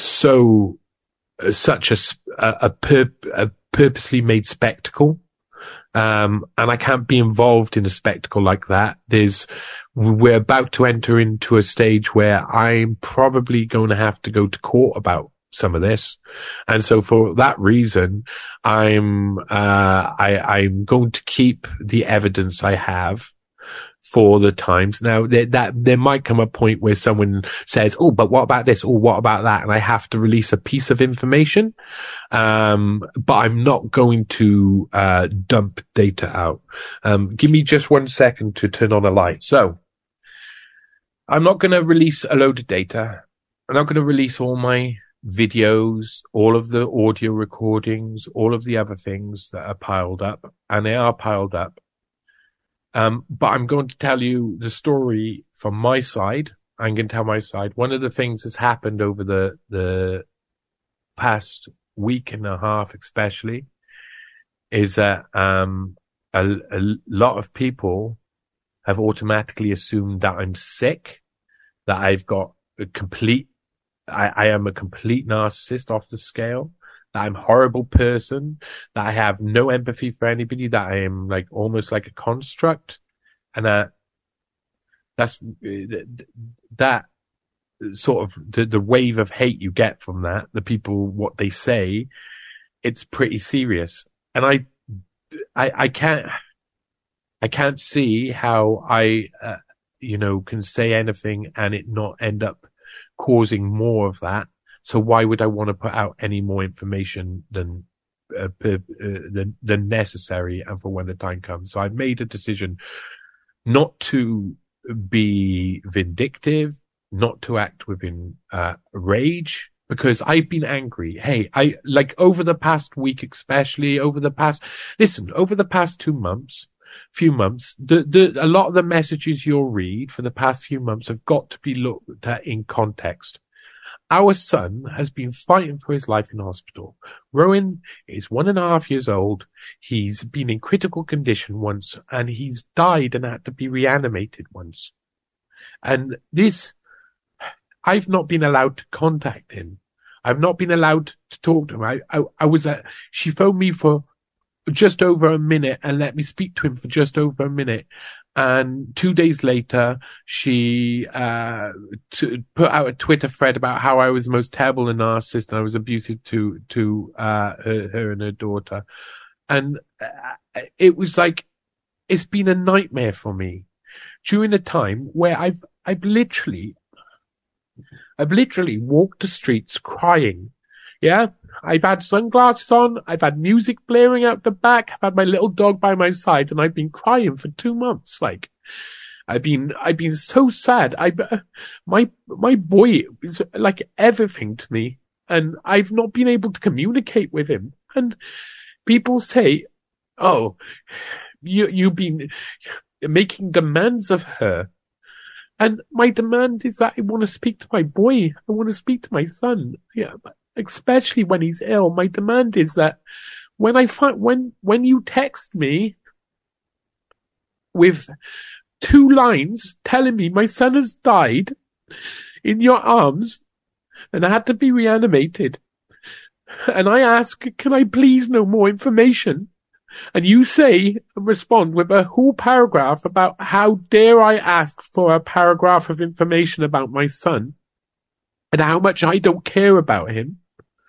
such a purposely made spectacle. And I can't be involved in a spectacle like that. We're about to enter into a stage where I'm probably going to have to go to court about some of this. And so for that reason, I'm going to keep the evidence I have for the times. Now, there might come a point where someone says, oh, but what about this? Or what about that? And I have to release a piece of information. But I'm not going to, dump data out. Give me just 1 second to turn on a light. So I'm not going to release a load of data. I'm not going to release all my videos, all of the audio recordings, all of the other things that are piled up, and they are piled up. But I'm going to tell you the story from my side. I'm going to tell my side. One of the things that's happened over the past week and a half, especially, is that, a lot of people have automatically assumed that I'm sick, that I've got I am a complete narcissist off the scale, that I'm a horrible person, that I have no empathy for anybody, that I am like almost like a construct. And that's that sort of the wave of hate you get from that, the people, what they say, it's pretty serious. And I can't see how can say anything and it not end up causing more of that. So why would I want to put out any more information than necessary and for when the time comes? So I've made a decision not to be vindictive, not to act within rage, because I've been angry. Hey, over the past week, especially over the past 2 months, few months, a lot of the messages you'll read for the past few months have got to be looked at in context. Our son has been fighting for his life in hospital. Rowan is 1.5 years old. He's been in critical condition once, and he's died and had to be reanimated once. And this, I've not been allowed to contact him. I've not been allowed to talk to him. She phoned me for just over a minute and let me speak to him for just over a minute. And 2 days later, she put out a Twitter thread about how I was the most terrible narcissist and I was abusive to her and her daughter. And it was like, it's been a nightmare for me during a time where I've literally walked the streets crying. Yeah. I've had sunglasses on. I've had music blaring out the back. I've had my little dog by my side and I've been crying for 2 months. Like, I've been so sad. My boy is like everything to me and I've not been able to communicate with him. And people say, oh, you've been making demands of her. And my demand is that I want to speak to my boy. I want to speak to my son. Yeah. Especially when he's ill. My demand is that when you text me with 2 lines telling me my son has died in your arms and I had to be reanimated, and I ask, can I please know more information? And you say and respond with a whole paragraph about how dare I ask for a paragraph of information about my son and how much I don't care about him.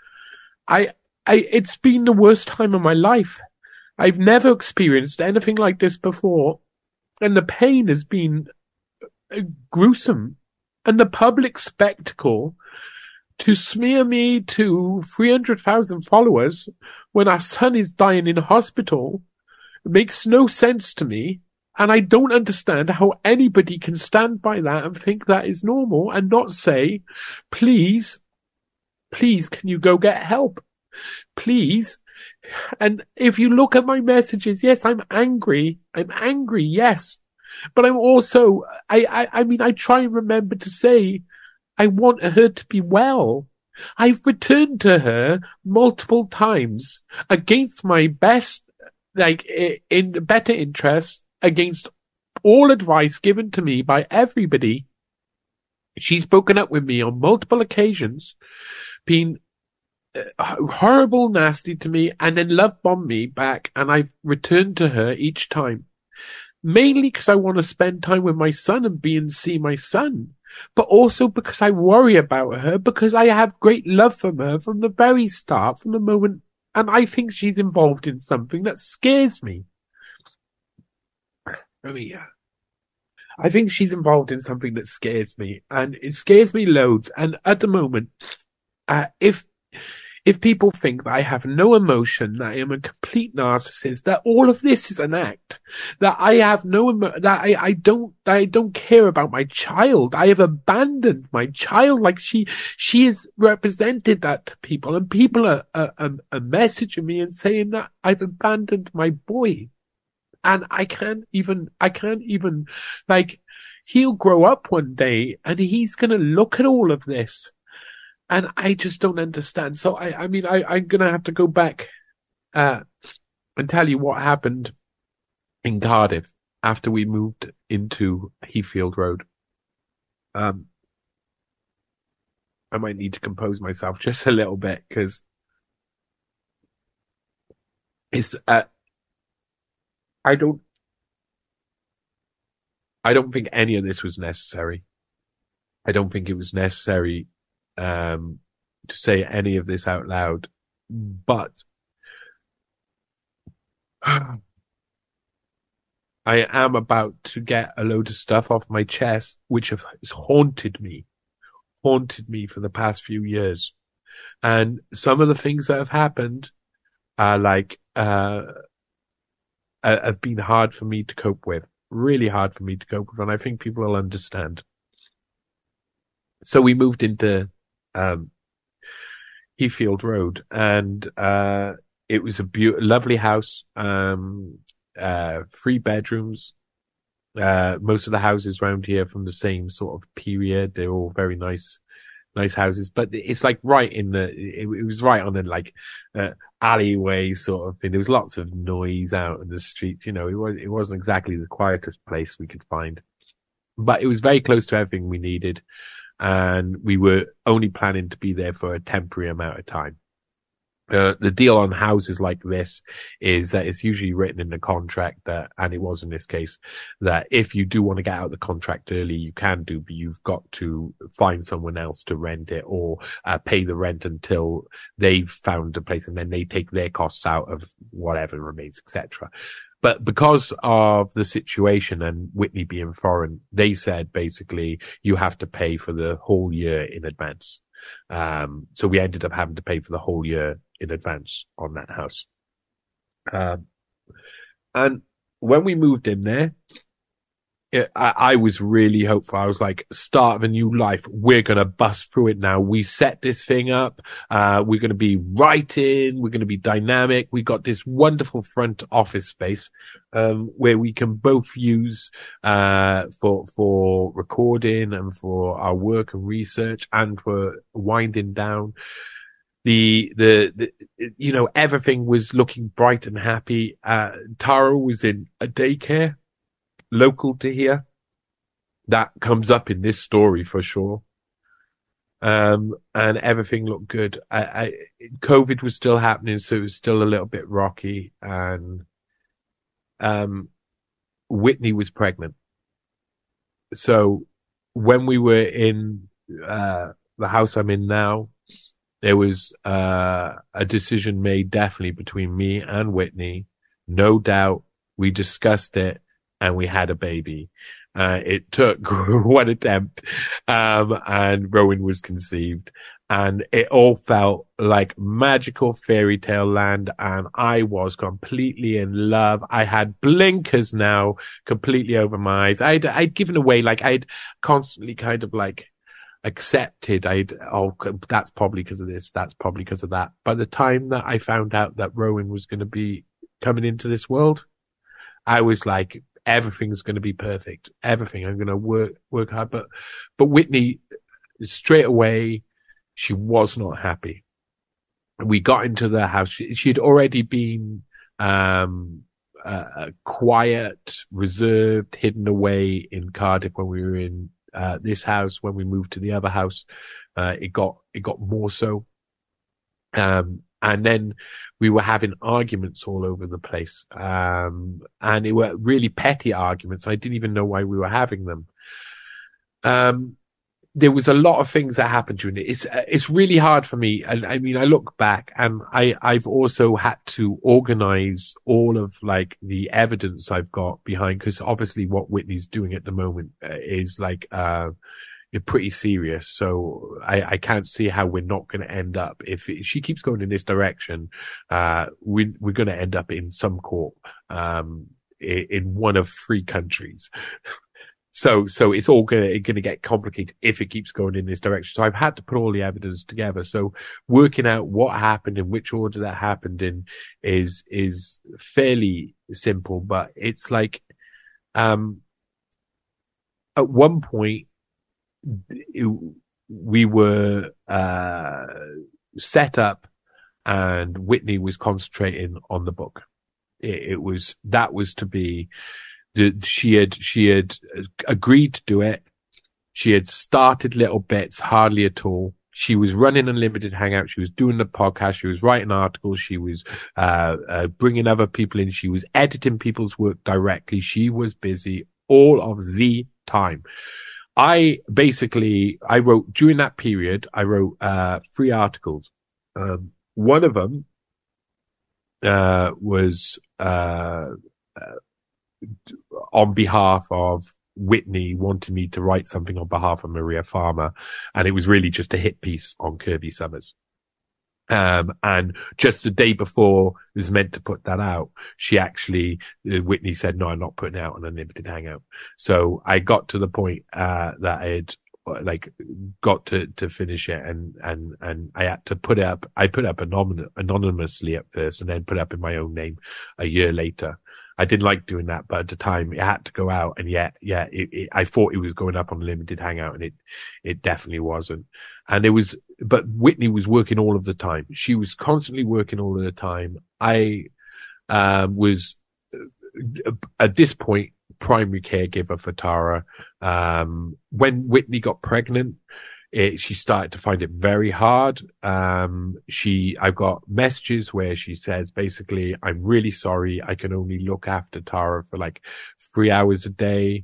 It's been the worst time of my life. I've never experienced anything like this before. And the pain has been gruesome. And the public spectacle to smear me to 300,000 followers when our son is dying in hospital makes no sense to me. And I don't understand how anybody can stand by that and think that is normal and not say, please, can you go get help? Please. And if you look at my messages, yes, I'm angry, yes. But I'm also, I try and remember to say, I want her to be well. I've returned to her multiple times against my best, in better interest, against all advice given to me by everybody. She's broken up with me on multiple occasions, been horrible, nasty to me, and then love bombed me back, and I've returned to her each time. Mainly because I want to spend time with my son and see my son, but also because I worry about her, because I have great love for her from the very start, from the moment, and I think she's involved in something that scares me. I think she's involved in something that scares me, and it scares me loads. And at the moment, if people think that I have no emotion, that I am a complete narcissist, that all of this is an act, that I have I don't care about my child, I have abandoned my child, like she has represented that to people, and people are messaging me and saying that I've abandoned my boy. And I can't even, like, he'll grow up one day and he's going to look at all of this. And I just don't understand. So I'm going to have to go back, and tell you what happened in Cardiff after we moved into Heathfield Road. I might need to compose myself just a little bit because it's, I don't think any of this was necessary. I don't think it was necessary to say any of this out loud, but I am about to get a load of stuff off my chest, which has haunted me for the past few years. And some of the things that have happened are have been hard for me to cope with, really hard for me to cope with. And I think people will understand. So we moved into, Heathfield Road, and, it was a lovely house, 3 bedrooms. Most of the houses around here from the same sort of period. They're all very nice houses, but it's like right in it was right on the alleyway sort of thing. There was lots of noise out in the streets. You know, it wasn't exactly the quietest place we could find, but it was very close to everything we needed. And we were only planning to be there for a temporary amount of time. The deal on houses like this is that it's usually written in the contract that, and it was in this case, that if you do want to get out of the contract early, you can do, but you've got to find someone else to rent it or pay the rent until they've found a place, and then they take their costs out of whatever remains, etc. But because of the situation and Whitney being foreign, they said basically you have to pay for the whole year in advance. So we ended up having to pay for the whole year in advance on that house. And when we moved in there, I was really hopeful. I was like, start of a new life. We're going to bust through it now. We set this thing up. We're going to be writing. We're going to be dynamic. We got this wonderful front office space, where we can both use, for recording and for our work and research and for winding down. You know, everything was looking bright and happy. Tara was in a daycare local to here. That comes up in this story for sure. And everything looked good. COVID was still happening, so it was still a little bit rocky. And, Whitney was pregnant. So when we were in, the house I'm in now, there was, a decision made definitely between me and Whitney. No doubt. We discussed it. And we had a baby. It took one attempt, and Rowan was conceived, and it all felt like magical fairy tale land. And I was completely in love. I had blinkers now completely over my eyes. I'd given away, like I'd constantly kind of like accepted. That's probably because of this. That's probably because of that. By the time that I found out that Rowan was going to be coming into this world, I was like, everything's going to be perfect. Everything. I'm going to work hard. But Whitney, straight away, she was not happy. We got into the house. She'd already been, quiet, reserved, hidden away in Cardiff when we were in, this house. When we moved to the other house, it got more so. And then we were having arguments all over the place. And they were really petty arguments. I didn't even know why we were having them. There was a lot of things that happened during it. It's really hard for me. And I mean, I look back and I've also had to organize all of like the evidence I've got behind, because obviously what Whitney's doing at the moment is like, pretty serious. So I can't see how we're not going to end up. If she keeps going in this direction, we're going to end up in some court, in one of 3 countries. So it's all going to get complicated if it keeps going in this direction. So I've had to put all the evidence together. So working out what happened and which order that happened in is fairly simple, but it's like, at one point, we were set up and Whitney was concentrating on the book. That was to be she had agreed to do it. She had started little bits, hardly at all. She was running Unlimited Hangout. She was doing the podcast. She was writing articles. She was bringing other people in. She was editing people's work directly. She was busy all of the time. I wrote during that period, I wrote 3 articles. One of them was on behalf of Whitney wanted me to write something on behalf of Maria Farmer. And it was really just a hit piece on Kirby Summers. And just the day before it was meant to put that out, Whitney said, no, I'm not putting it out on Unlimited Hangout. So I got to the point, that I had got to finish it and I had to put it up. I put it up anonymously at first and then put it up in my own name a year later. I didn't like doing that, but at the time it had to go out. And I thought it was going up on Limited Hangout and it definitely wasn't. And but Whitney was working all of the time. She was constantly working all of the time. I, was, at this point, primary caregiver for Tara. When Whitney got pregnant, she started to find it very hard. I've got messages where she says, basically, I'm really sorry. I can only look after Tara for 3 hours a day.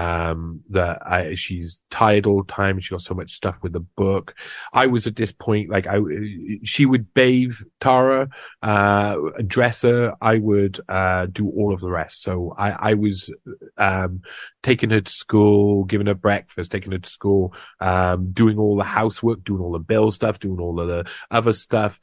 She's tired all the time. She got so much stuff with the book. I was at this point, she would bathe Tara, dress her. I would, do all of the rest. So I was, taking her to school, giving her breakfast, taking her to school, doing all the housework, doing all the bill stuff, doing all of the other stuff,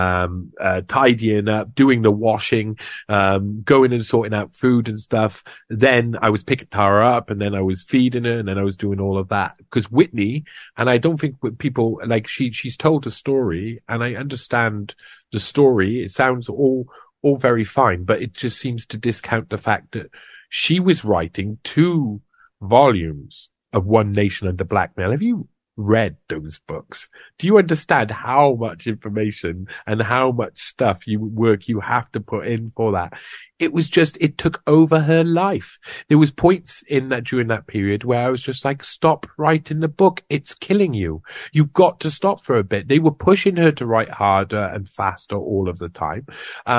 tidying up, doing the washing, going and sorting out food and stuff. Then I was picking Tara up and then I was feeding her and then I was doing all of that. Because Whitney, and I don't think people, she's told a story and I understand the story. It sounds all very fine, but it just seems to discount the fact that she was writing 2 volumes of One Nation Under Blackmail. Have you read those books? Do you understand how much information and how much work you have to put in for that? It took over her life. There was points during that period where I was just like, stop writing the book. It's killing you. You've got to stop for a bit. They were pushing her to write harder and faster all of the time.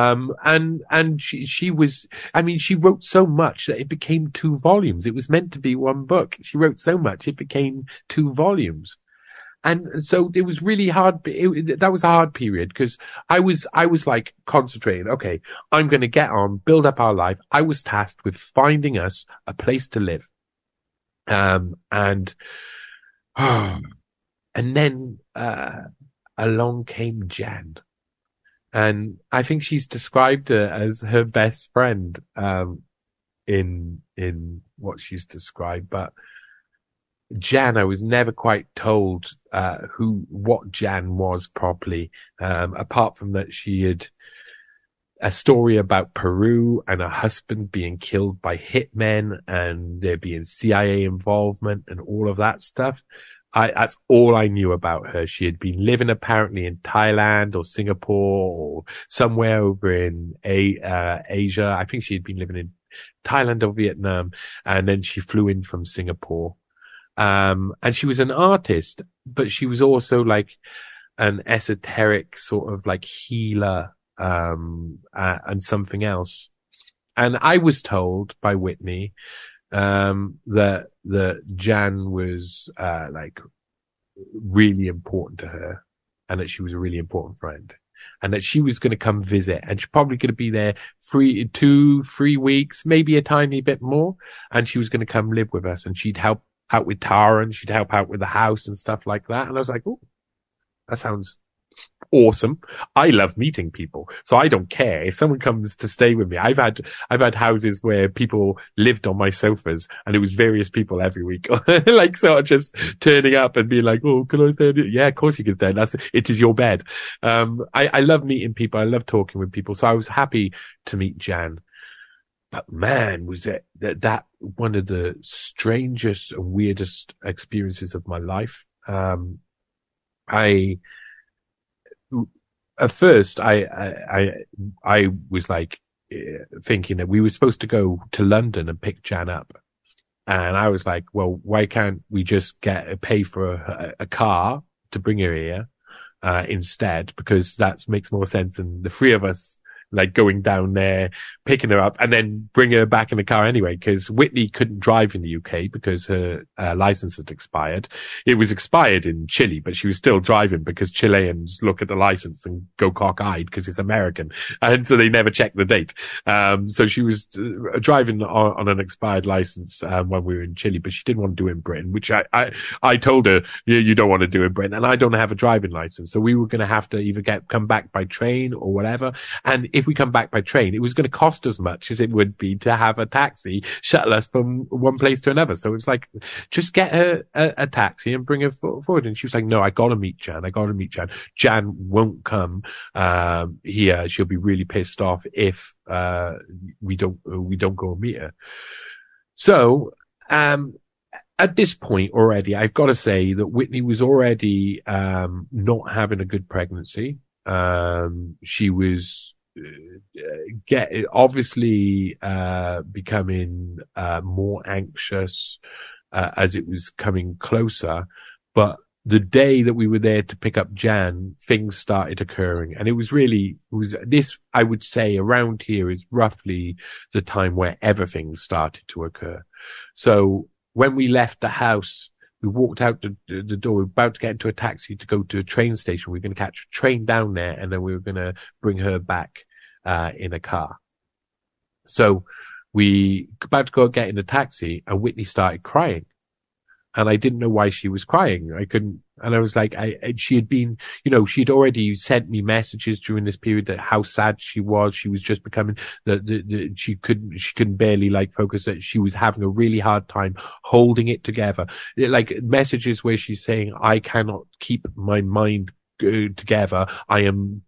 And she wrote so much that it became 2 volumes. It was meant to be 1 book. She wrote so much, it became 2 volumes. And so it was really hard. That was a hard period because I was concentrating. Okay, I'm going to get on, build up our life. I was tasked with finding us a place to live. And then, along came Jan. And I think she's described her as her best friend, in what she's described, but Jan, I was never quite told what Jan was properly, apart from that she had a story about Peru and her husband being killed by hitmen and there being CIA involvement and all of that stuff. That's all I knew about her. She had been living apparently in Thailand or Singapore or somewhere over in Asia. I think she had been living in Thailand or Vietnam, and then she flew in from Singapore. And she was an artist, but she was also an esoteric sort of healer, and something else. And I was told by Whitney, that Jan was, really important to her and that she was a really important friend and that she was going to come visit and she's probably going to be there 2-3 weeks, maybe a tiny bit more. And she was going to come live with us and she'd help out with Tara and she'd help out with the house and stuff like that. And I was like, oh, that sounds awesome. I love meeting people. So I don't care if someone comes to stay with me. I've had houses where people lived on my sofas and it was various people every week. Sort of just turning up and being like, oh, can I stay? Yeah, of course you can stay. It is your bed. I love meeting people. I love talking with people. So I was happy to meet Jan. But man, was it that one of the strangest and weirdest experiences of my life. At first, I was thinking that we were supposed to go to London and pick Jan up. And I was like, well, why can't we just pay for a car to bring her here, instead? Because that makes more sense than the 3 of us like going down there, picking her up, and then bring her back in the car anyway, because Whitney couldn't drive in the UK because her license had expired. It was expired in Chile, but she was still driving because Chileans look at the license and go cock-eyed because it's American, and so they never check the date. So she was driving on an expired license when we were in Chile, but she didn't want to do it in Britain, which I told her, you don't want to do it in Britain, and I don't have a driving license, so we were going to have to either come back by train or whatever. And if we come back by train, it was going to cost as much as it would be to have a taxi shuttle us from one place to another. So it's like, just get her a taxi and bring her forward. And she was like, no, I got to meet Jan. Jan won't come here. She'll be really pissed off if we don't go and meet her. So at this point already, I've got to say that Whitney was already not having a good pregnancy. She was obviously becoming more anxious as it was coming closer. But the day that we were there to pick up Jan, things started occurring. And it was this, I would say, around here is roughly the time where everything started to occur. So when we left the house, we walked out the door. We were about to get into a taxi to go to a train station. We were going to catch a train down there, and then we were going to bring her back in a car. So we about to go get in the taxi, and Whitney started crying. And I didn't know why she was crying. I couldn't, and I was like, she had been, she'd already sent me messages during this period that how sad she was. She was just becoming she couldn't barely like focus, that she was having a really hard time holding it together. Like messages where she's saying, I cannot keep my mind together. I am,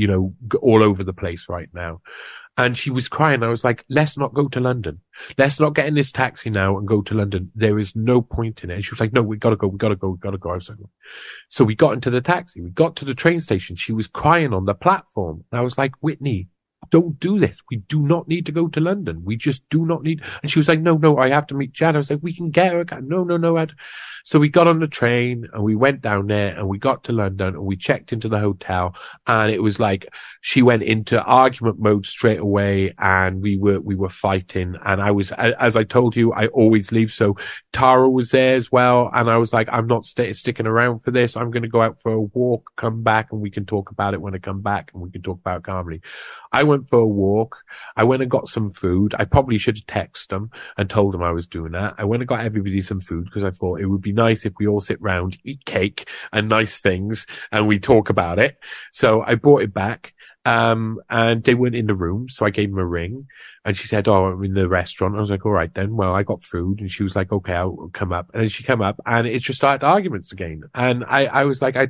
all over the place right now. And she was crying. I was like, let's not go to London. Let's not get in this taxi now and go to London. There is no point in it. And she was like, no, we gotta go. I was like, so we got into the taxi. We got to the train station. She was crying on the platform. And I was like, Whitney, don't do this. We do not need to go to London. We just do not need. And she was like, no, I have to meet Jan. I was like, we can get her. No. So we got on the train and we went down there and we got to London and we checked into the hotel, and it was like she went into argument mode straight away, and we were fighting. And I was, as I told you, I always leave. So Tara was there as well. And I was like, I'm not sticking around for this. I'm going to go out for a walk, come back, and we can talk about it when I come back, and we can talk about it calmly. I went for a walk. I went and got some food. I probably should have texted them and told them I was doing that. I went and got everybody some food because I thought it would be nice if we all sit round, eat cake and nice things, and we talk about it. So I brought it back. And they weren't in the room. So I gave them a ring, and she said, oh, I'm in the restaurant. I was like, all right then. Well, I got food, and she was like, okay, I'll come up. And then she came up, and it just started arguments again. And I was like,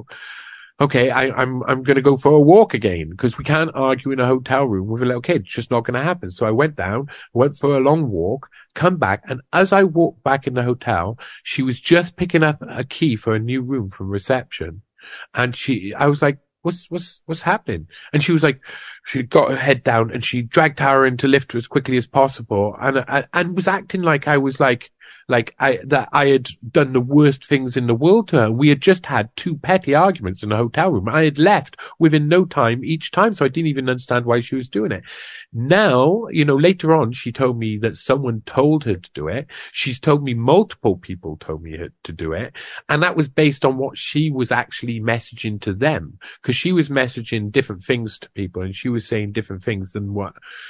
okay, I'm going to go for a walk again, because we can't argue in a hotel room with a little kid. It's just not going to happen. So I went down, went for a long walk, come back. And as I walked back in the hotel, she was just picking up a key for a new room from reception. And I was like, what's happening? And she was like, she got her head down and she dragged Tara in to lift her as quickly as possible, and was acting like I was like I had done the worst things in the world to her. We had just had two petty arguments in the hotel room. I had left within no time each time, so I didn't even understand why she was doing it. Now, later on, she told me that someone told her to do it. She's told me multiple people told me to do it. And that was based on what she was actually messaging to them, because she was messaging different things to people, and she was saying different things than what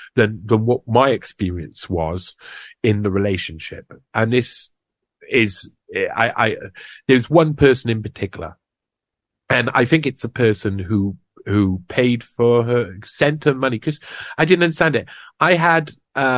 my experience was in the relationship. And this is, there's one person in particular, and I think it's a person who paid for her, sent her money, because I didn't understand it. I had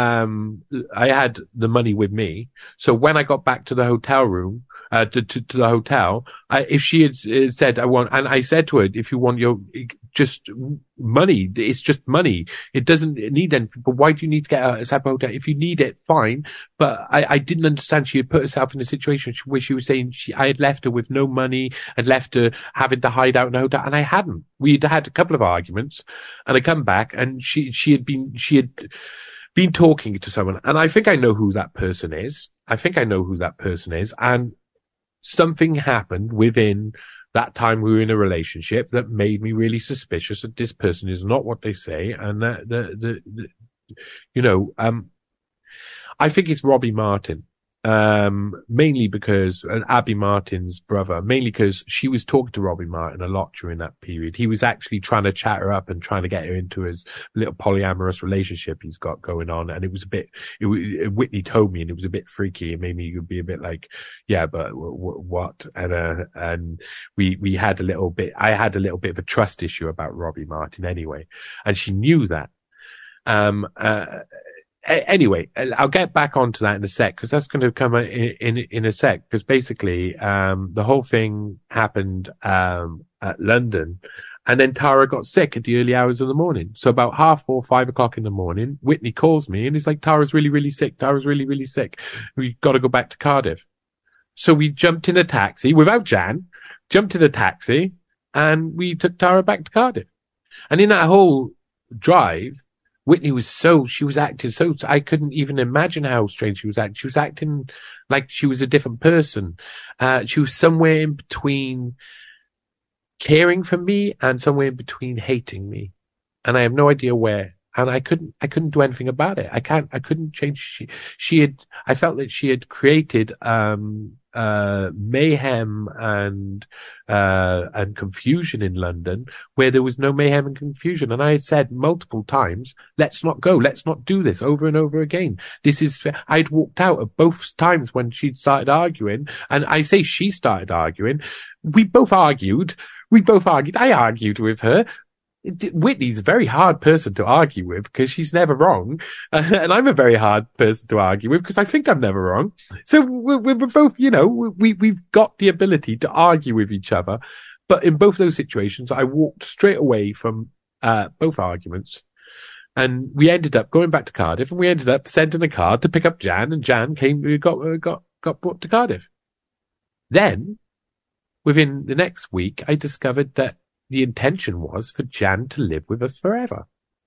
the money with me. So when I got back to the hotel room, to the hotel, if she had said, and I said to her, if you want your, just money, it's just money. It doesn't need anything. But why do you need to get a separate hotel? If you need it, fine. But I didn't understand. She had put herself in a situation where she was saying I had left her with no money, had left her having to hide out in a hotel, and I hadn't. We'd had a couple of arguments, and I come back, and she had been talking to someone, and I think I know who that person is. And something happened within that time we were in a relationship that made me really suspicious that this person is not what they say, and that I think it's Robbie Martin. Mainly because Abby Martin's brother, mainly because she was talking to Robbie Martin a lot during that period. He was actually trying to chat her up and trying to get her into his little polyamorous relationship he's got going on. And it was Whitney told me, and it was a bit freaky. It made me be a bit like, yeah, but what? And we had I had a little bit of a trust issue about Robbie Martin anyway. And she knew that. Anyway, I'll get back onto that in a sec, because that's going to come in a sec. Because basically, the whole thing happened at London, and then Tara got sick at the early hours of the morning. So about 4:30, 5 o'clock in the morning, Whitney calls me and he's like, "Tara's really, really sick. Tara's really, really sick. We got to go back to Cardiff." So we jumped in a taxi without Jan, and we took Tara back to Cardiff. And in that whole drive, Whitney she was acting so, I couldn't even imagine how strange she was acting. She was acting like she was a different person. She was somewhere in between caring for me and somewhere in between hating me. And I have no idea where. And I couldn't do anything about it. I couldn't change. I felt that she had created, mayhem and confusion in London where there was no mayhem and confusion. And I had said multiple times, let's not go. Let's not do this, over and over again. I'd walked out at both times when she'd started arguing. And I say she started arguing. We both argued. I argued with her. Whitney's a very hard person to argue with because she's never wrong. And I'm a very hard person to argue with because I think I'm never wrong. So we're both, we've got the ability to argue with each other. But in both those situations, I walked straight away from both arguments. And we ended up going back to Cardiff, and we ended up sending a car to pick up Jan, and Jan got brought to Cardiff. Then, within the next week, I discovered that the intention was for Jan to live with us forever.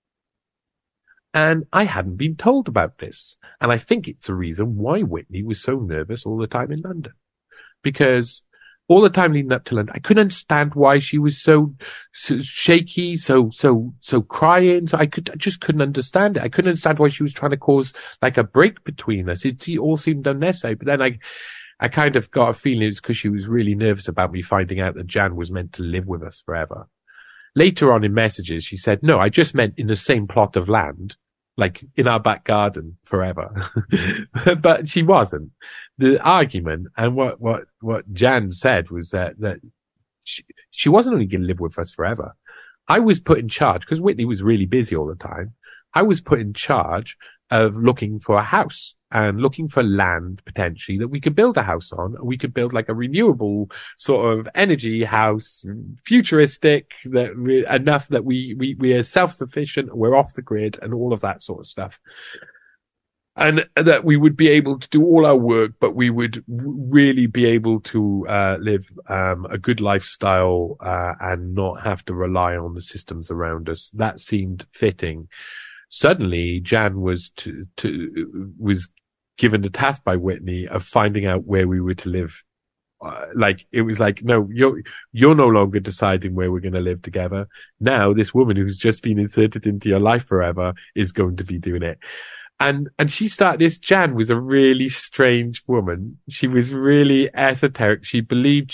And I hadn't been told about this. And I think it's a reason why Whitney was so nervous all the time in London. Because all the time leading up to London, I couldn't understand why she was so shaky, so crying. So I just couldn't understand it. I couldn't understand why she was trying to cause like a break between us. It all seemed unnecessary. But then I kind of got a feeling it's because she was really nervous about me finding out that Jan was meant to live with us forever. Later on in messages, she said, no, I just meant in the same plot of land, like in our back garden forever. But she wasn't. The argument and what Jan said was that she wasn't only going to live with us forever. I was put in charge, because Whitney was really busy all the time. I was put in charge of looking for a house and looking for land potentially that we could build a house on. We could build like a renewable sort of energy house, futuristic, enough that we are self-sufficient, we're off the grid and all of that sort of stuff. And that we would be able to do all our work, but we would really be able to live a good lifestyle and not have to rely on the systems around us. That seemed fitting. Suddenly, Jan was given the task by Whitney of finding out where we were to live. It was like, no, you're no longer deciding where we're going to live together. Now, this woman who's just been inserted into your life forever is going to be doing it. And this Jan was a really strange woman. She was really esoteric. She believed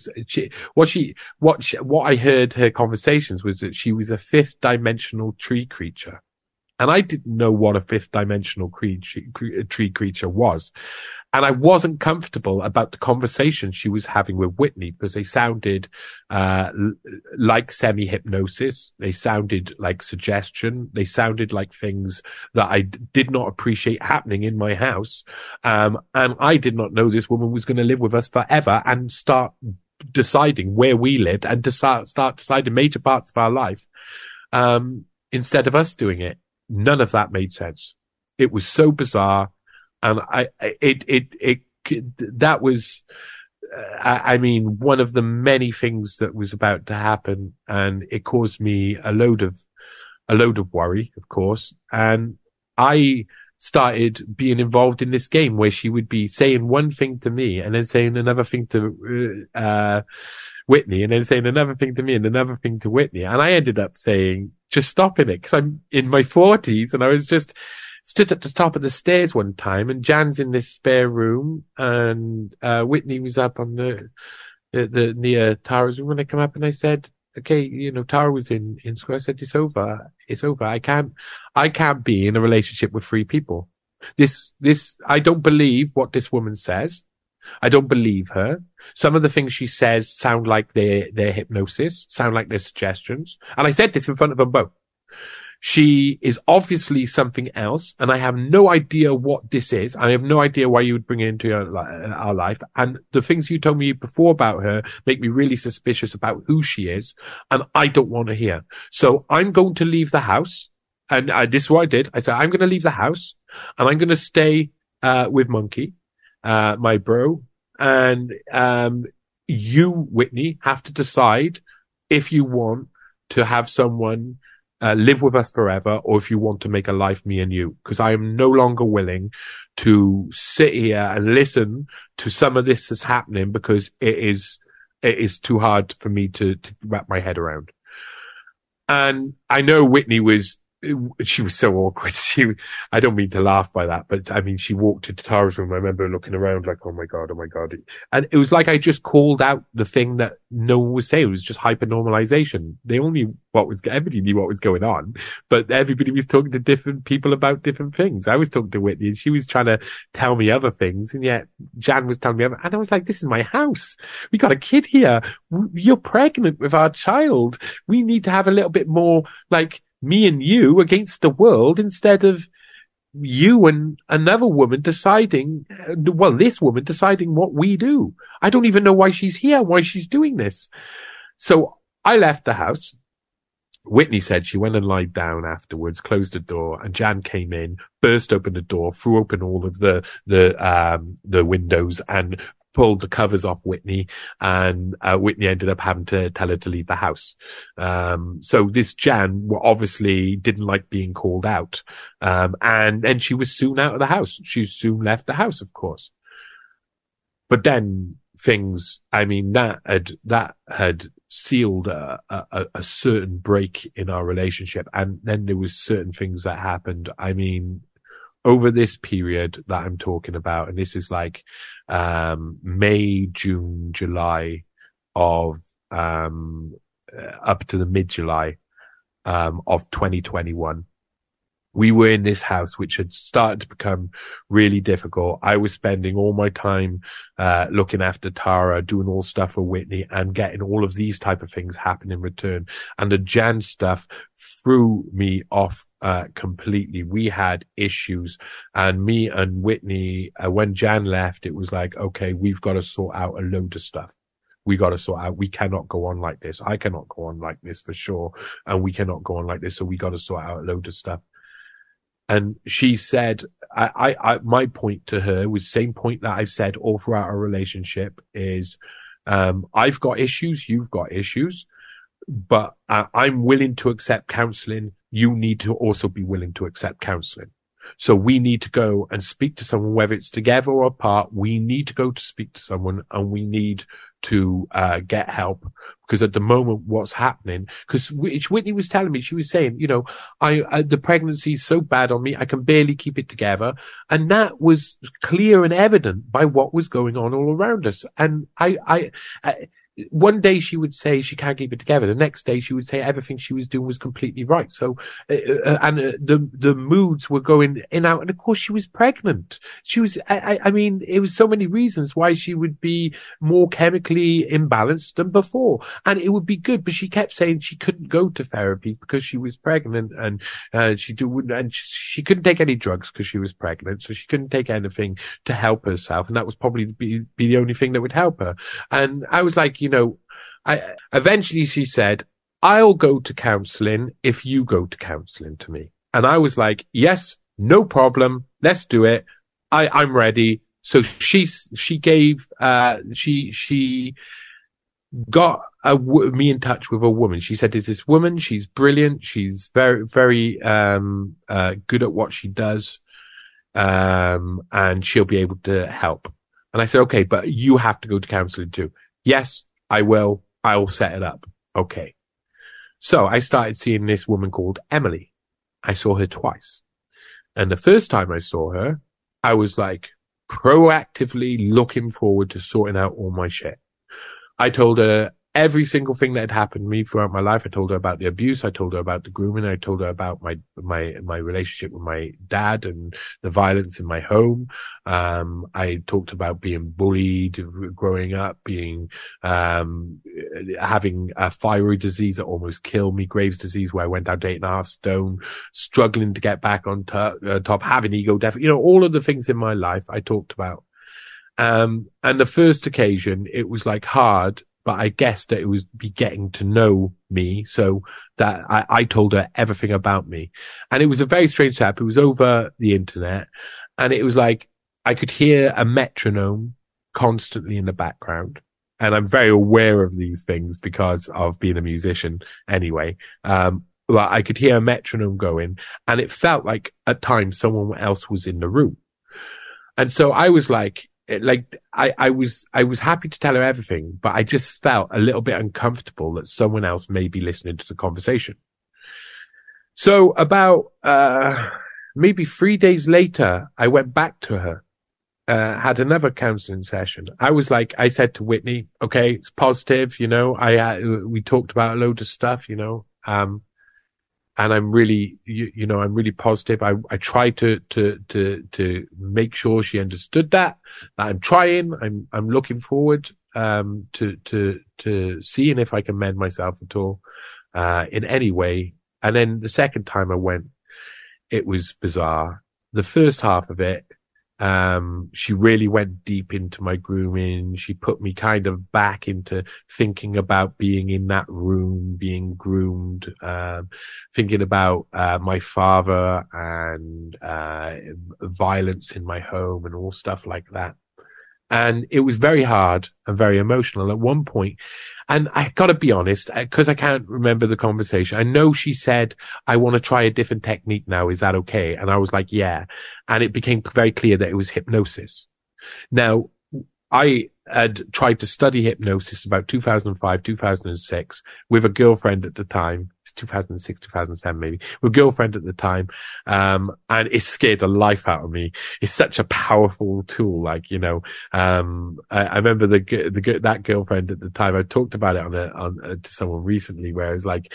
what I heard her conversations was that she was a fifth dimensional tree creature. And I didn't know what a fifth dimensional tree creature was. And I wasn't comfortable about the conversation she was having with Whitney because they sounded like semi-hypnosis. They sounded like suggestion. They sounded like things that I did not appreciate happening in my house. And I did not know this woman was going to live with us forever and start deciding where we lived and to start deciding major parts of our life instead of us doing it. None of that made sense. It was so bizarre. And that was, one of the many things that was about to happen. And it caused me a load of worry, of course. And I started being involved in this game where she would be saying one thing to me and then saying another thing to, Whitney, and then saying another thing to me and another thing to Whitney. And I ended up saying, just stopping it, because I'm in my 40s, and I was just stood at the top of the stairs one time, and Jan's in this spare room, and Whitney was up on the near Tara's room when I come up, and I said, okay, Tara was in school. I said, it's over. I can't be in a relationship with three people. I don't believe what this woman says. I don't believe her. Some of the things she says sound like they're hypnosis, sound like they're suggestions. And I said this in front of them both. She is obviously something else, and I have no idea what this is. I have no idea why you would bring it into our life. And the things you told me before about her make me really suspicious about who she is, and I don't want to hear. So I'm going to leave the house, and this is what I did. I said, I'm going to leave the house, and I'm going to stay with Monkey, my bro, and you, Whitney, have to decide if you want to have someone live with us forever, or if you want to make a life, me and you, because I am no longer willing to sit here and listen to some of this that's happening, because it is too hard for me to wrap my head around. And I know Whitney she was so awkward. I don't mean to laugh by that, but I mean, she walked into Tara's room. I remember looking around like, oh my God. And it was like I just called out the thing that no one was saying. It was just hypernormalization. Everybody knew what was going on, but everybody was talking to different people about different things. I was talking to Whitney, and she was trying to tell me other things, and yet Jan was telling me other, and I was like, this is my house. We got a kid here. You're pregnant with our child. We need to have a little bit more like me and you against the world, instead of you and another woman deciding, this woman deciding what we do. I don't even know why she's here, why she's doing this. So I left the house. Whitney said she went and lied down afterwards, closed the door, and Jan came in, burst open the door, threw open all of the windows, and pulled the covers off Whitney, and Whitney ended up having to tell her to leave the house. So this Jan obviously didn't like being called out. And she was soon out of the house. She soon left the house, of course. But then that had sealed a certain break in our relationship. And then there was certain things that happened. I mean, over this period that I'm talking about, and this is like May, June, July of up to the mid-July of 2021. We were in this house, which had started to become really difficult. I was spending all my time looking after Tara, doing all stuff for Whitney, and getting all of these type of things happen in return. And the Jan stuff threw me off completely. We had issues, and me and Whitney, when Jan left, it was like, okay, we've got to sort out a load of stuff. We cannot go on like this. I cannot go on like this for sure. And we cannot go on like this. So we got to sort out a load of stuff. And she said, my point to her was the same point that I've said all throughout our relationship is, I've got issues, you've got issues, but I'm willing to accept counseling. You need to also be willing to accept counseling. So we need to go and speak to someone, whether it's together or apart. We need to go to speak to someone, and we need to get help, because at the moment what's happening, because Whitney was telling me, she was saying, the pregnancy is so bad on me, I can barely keep it together. And that was clear and evident by what was going on all around us. And I one day she would say she can't keep it together. The next day she would say everything she was doing was completely right. So, the moods were going in and out. And of course she was pregnant. She was, I mean, it was so many reasons why she would be more chemically imbalanced than before. And it would be good, but she kept saying she couldn't go to therapy because she was pregnant, and she couldn't take any drugs because she was pregnant. So she couldn't take anything to help herself. And that was probably be the only thing that would help her. And I was like, eventually she said, I'll go to counseling if you go to counseling to me. And I was like, yes, no problem. Let's do it. I'm ready. So she got me in touch with a woman. She said, there's this woman. She's brilliant. She's very, very, good at what she does. And she'll be able to help. And I said, okay, but you have to go to counseling too. Yes, I will. I'll set it up. Okay. So I started seeing this woman called Emily. I saw her twice. And the first time I saw her, I was like proactively looking forward to sorting out all my shit. I told her every single thing that had happened to me throughout my life. I told her about the abuse. I told her about the grooming. I told her about my relationship with my dad and the violence in my home. I talked about being bullied growing up, having a thyroid disease that almost killed me, Graves' disease, where I went down to 8.5 stone, struggling to get back on top, having ego death, all of the things in my life I talked about. And the first occasion, it was like hard, but I guessed that it was be getting to know me. So that I told her everything about me. And it was a very strange setup. It was over the internet, and it was like I could hear a metronome constantly in the background. And I'm very aware of these things because of being a musician anyway. Well, I could hear a metronome going, and it felt like at times someone else was in the room. And so I was like I was happy to tell her everything, but I just felt a little bit uncomfortable that someone else may be listening to the conversation. So about, maybe 3 days later, I went back to her, had another counseling session. I said to Whitney, okay, it's positive, we talked about a load of stuff, and I'm really, I'm really positive. I tried to make sure she understood that I'm trying. I'm looking forward, to seeing if I can mend myself at all, in any way. And then the second time I went, it was bizarre. The first half of it, she really went deep into my grooming. She put me kind of back into thinking about being in that room, being groomed, thinking about, my father and, violence in my home and all stuff like that. And it was very hard and very emotional at one point. And I gotta be honest, because I can't remember the conversation. I know she said, I want to try a different technique now. Is that okay? And I was like, yeah. And it became very clear that it was hypnosis. Now, I had tried to study hypnosis about 2005, 2006 with a girlfriend at the time. It's 2006, 2007 maybe. With a girlfriend at the time. And it scared the life out of me. It's such a powerful tool. I remember that girlfriend at the time. I talked about it to someone recently where it was like,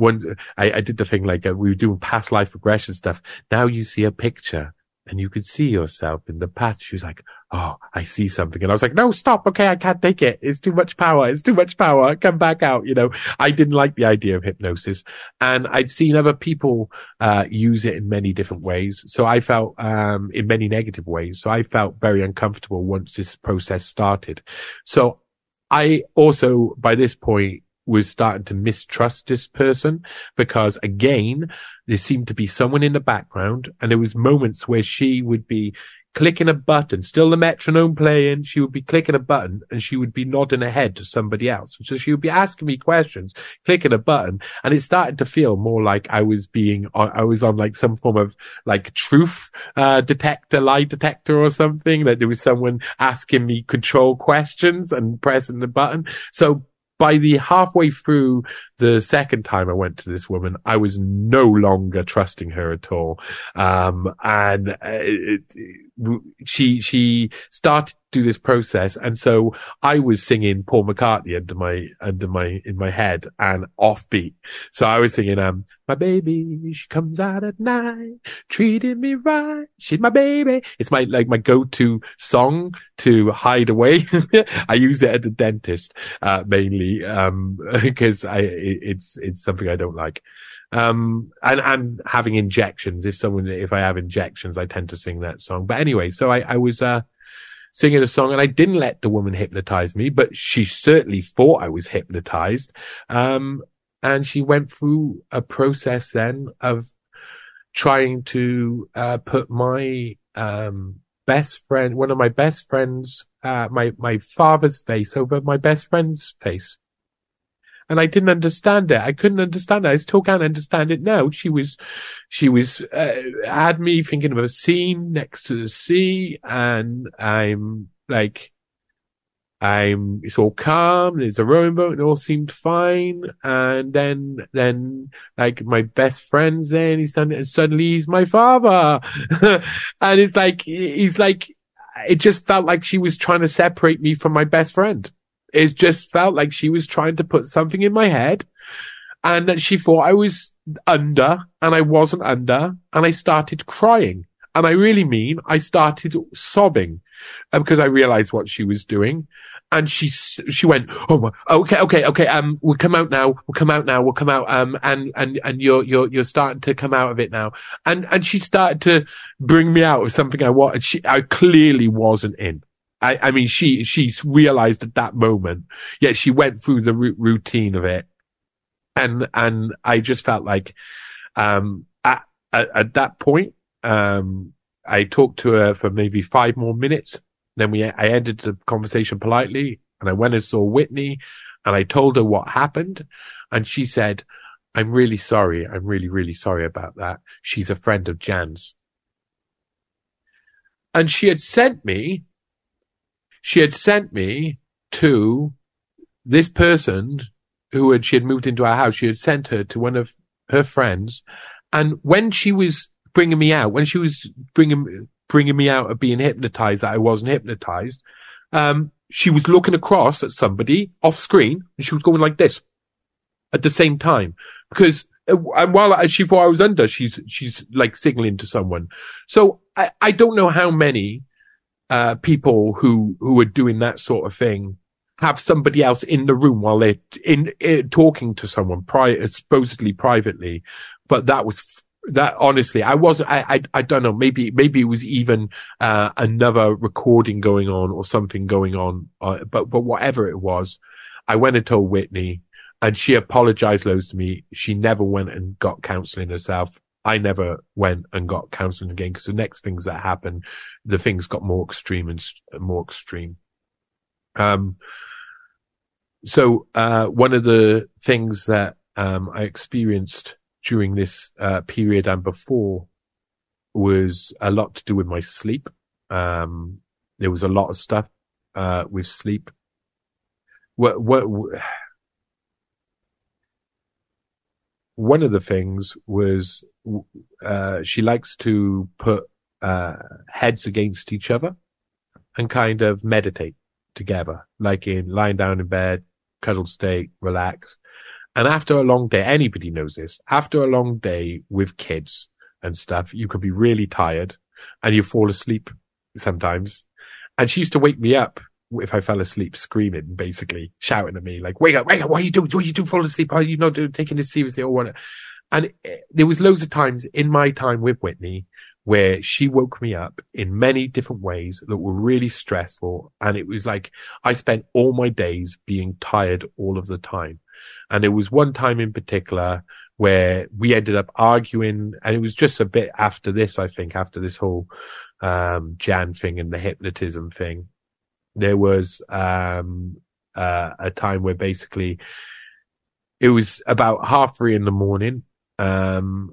I did the thing we were doing past life regression stuff. Now you see a picture and you could see yourself in the past. She was like, oh, I see something. And I was like, no, stop. Okay, I can't take it. It's too much power. It's too much power. Come back out. I didn't like the idea of hypnosis, and I'd seen other people, use it in many different ways. So I felt, in many negative ways. So I felt very uncomfortable once this process started. So I also, by this point, was starting to mistrust this person because, again, there seemed to be someone in the background, and there was moments where she would be clicking a button, still the metronome playing, she would be clicking a button and she would be nodding her head to somebody else. So she would be asking me questions, clicking a button, and it started to feel more like I was on like some form of like truth, lie detector or something, that there was someone asking me control questions and pressing the button. So by the halfway through the second time I went to this woman, I was no longer trusting her at all. She started to do this process. And so I was singing Paul McCartney in my head and offbeat. So I was singing, my baby, she comes out at night, treating me right. She's my baby. It's my go-to song to hide away. I use it at the dentist, mainly, because it's something I don't like. And having injections. If I have injections, I tend to sing that song. But anyway, so I was, singing a song, and I didn't let the woman hypnotize me, but she certainly thought I was hypnotized. And she went through a process then of trying to, put my, best friend, one of my best friends, my father's face over my best friend's face. And I didn't understand it. I couldn't understand it. I still can't understand it now. She was, had me thinking of a scene next to the sea, and I'm like, It's all calm. There's a rowing boat, and it all seemed fine. And then, like my best friend's there, and suddenly he's my father, and it just felt like she was trying to separate me from my best friend. It just felt like she was trying to put something in my head, and that she thought I was under, and I wasn't under, and I started crying. And I really mean, I started sobbing because I realized what she was doing. And she went, oh, okay. We'll come out now. And you're starting to come out of it now. And she started to bring me out of something I clearly wasn't in. I mean, she realized at that moment, yeah, she went through the routine of it. And I just felt like, at that point, I talked to her for maybe 5 more minutes. Then I ended the conversation politely, and I went and saw Whitney, and I told her what happened. And she said, I'm really sorry. I'm really, really sorry about that. She's a friend of Jan's. And she had sent me to this person she had moved into our house. She had sent her to one of her friends. And when she was bringing me out, when she was bringing me out of being hypnotized, that I wasn't hypnotized, she was looking across at somebody off screen, and she was going like this at the same time, because while she thought I was under, she's like signaling to someone. So I don't know how many people who are doing that sort of thing have somebody else in the room while they're talking to someone supposedly privately. But that honestly, I don't know. Maybe it was even another recording going on or something going on. But whatever it was, I went and told Whitney, and she apologized loads to me. She never went and got counseling herself. I never went and got counseling again, because the next things that happened, the things got more extreme and more extreme. So one of the things that I experienced during this period and before was a lot to do with my sleep. There was a lot of stuff with sleep. One of the things was she likes to put heads against each other and kind of meditate together, like in lying down in bed, cuddle state, relax. And after a long day, anybody knows this, after a long day with kids and stuff, you could be really tired and you fall asleep sometimes. And she used to wake me up if I fell asleep, screaming, basically shouting at me, like, wake up, what are you doing? What are you doing falling asleep? Are you not taking this seriously or what? And there was loads of times in my time with Whitney where she woke me up in many different ways that were really stressful. And it was like I spent all my days being tired all of the time. And there was one time in particular where we ended up arguing, and it was just a bit after this, I think, after this whole Jan thing and the hypnotism thing. There was a time where basically it was about 3:30 a.m.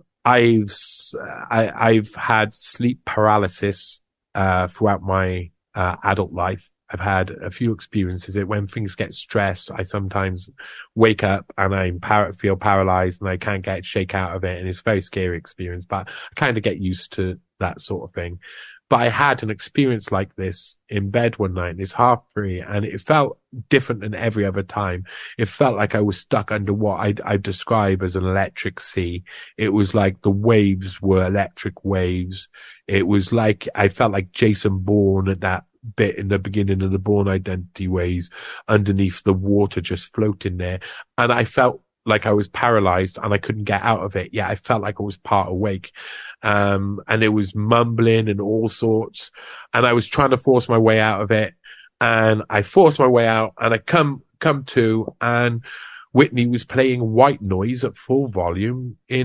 I've had sleep paralysis throughout my adult life. I've had a few experiences. When things get stressed, I sometimes wake up and I feel paralyzed and I can't shake out of it. And it's a very scary experience, but I kind of get used to that sort of thing. But I had an experience like this in bed one night, and it's 3:30, and it felt different than every other time. It felt like I was stuck under what I describe as an electric sea. It was like the waves were electric waves. It was like, I felt like Jason Bourne at that bit in the beginning of the Bourne Identity ways, underneath the water, just floating there. And I felt like I was paralyzed and I couldn't get out of it. Yeah, I felt like I was part awake. And it was mumbling and all sorts. And I was trying to force my way out of it. And I forced my way out, and I come to, and Whitney was playing white noise at full volume at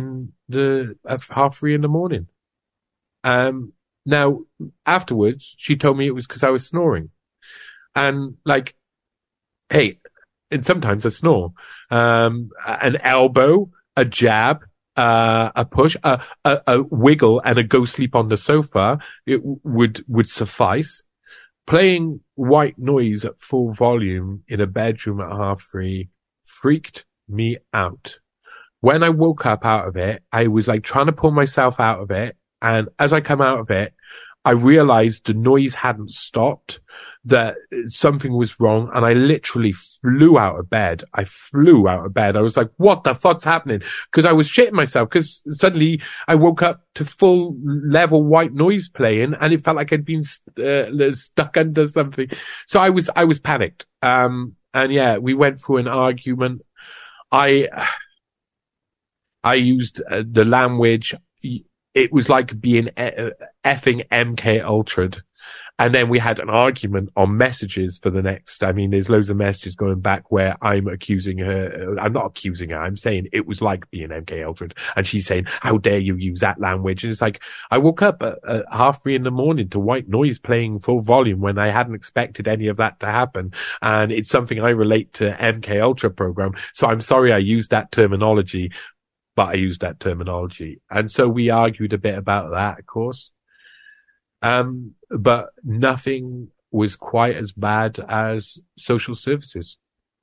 3:30 a.m. Now, afterwards, she told me it was because I was snoring. And like, hey, and sometimes I snore. An elbow, a jab, a push, a wiggle, and a go sleep on the sofa, it would suffice. Playing white noise at full volume in a bedroom at 3:30 freaked me out. When I woke up out of it, I was like trying to pull myself out of it. And as I come out of it, I realized the noise hadn't stopped, that something was wrong. And I literally flew out of bed. I was like, what the fuck's happening? Because I was shitting myself, because suddenly I woke up to full level white noise playing, and it felt like I'd been stuck under something. So I was panicked. And yeah, we went through an argument. I used the language. It was like being effing MK Ultra'd. And then we had an argument on messages for the next. I mean, there's loads of messages going back where I'm accusing her. I'm not accusing her. I'm saying it was like being MK Ultra'd. And she's saying, how dare you use that language? And it's like, I woke up at 3:30 in the morning to white noise playing full volume when I hadn't expected any of that to happen. And it's something I relate to MK Ultra program. So I'm sorry I used that terminology, but I used that terminology. And so we argued a bit about that, of course. But nothing was quite as bad as social services.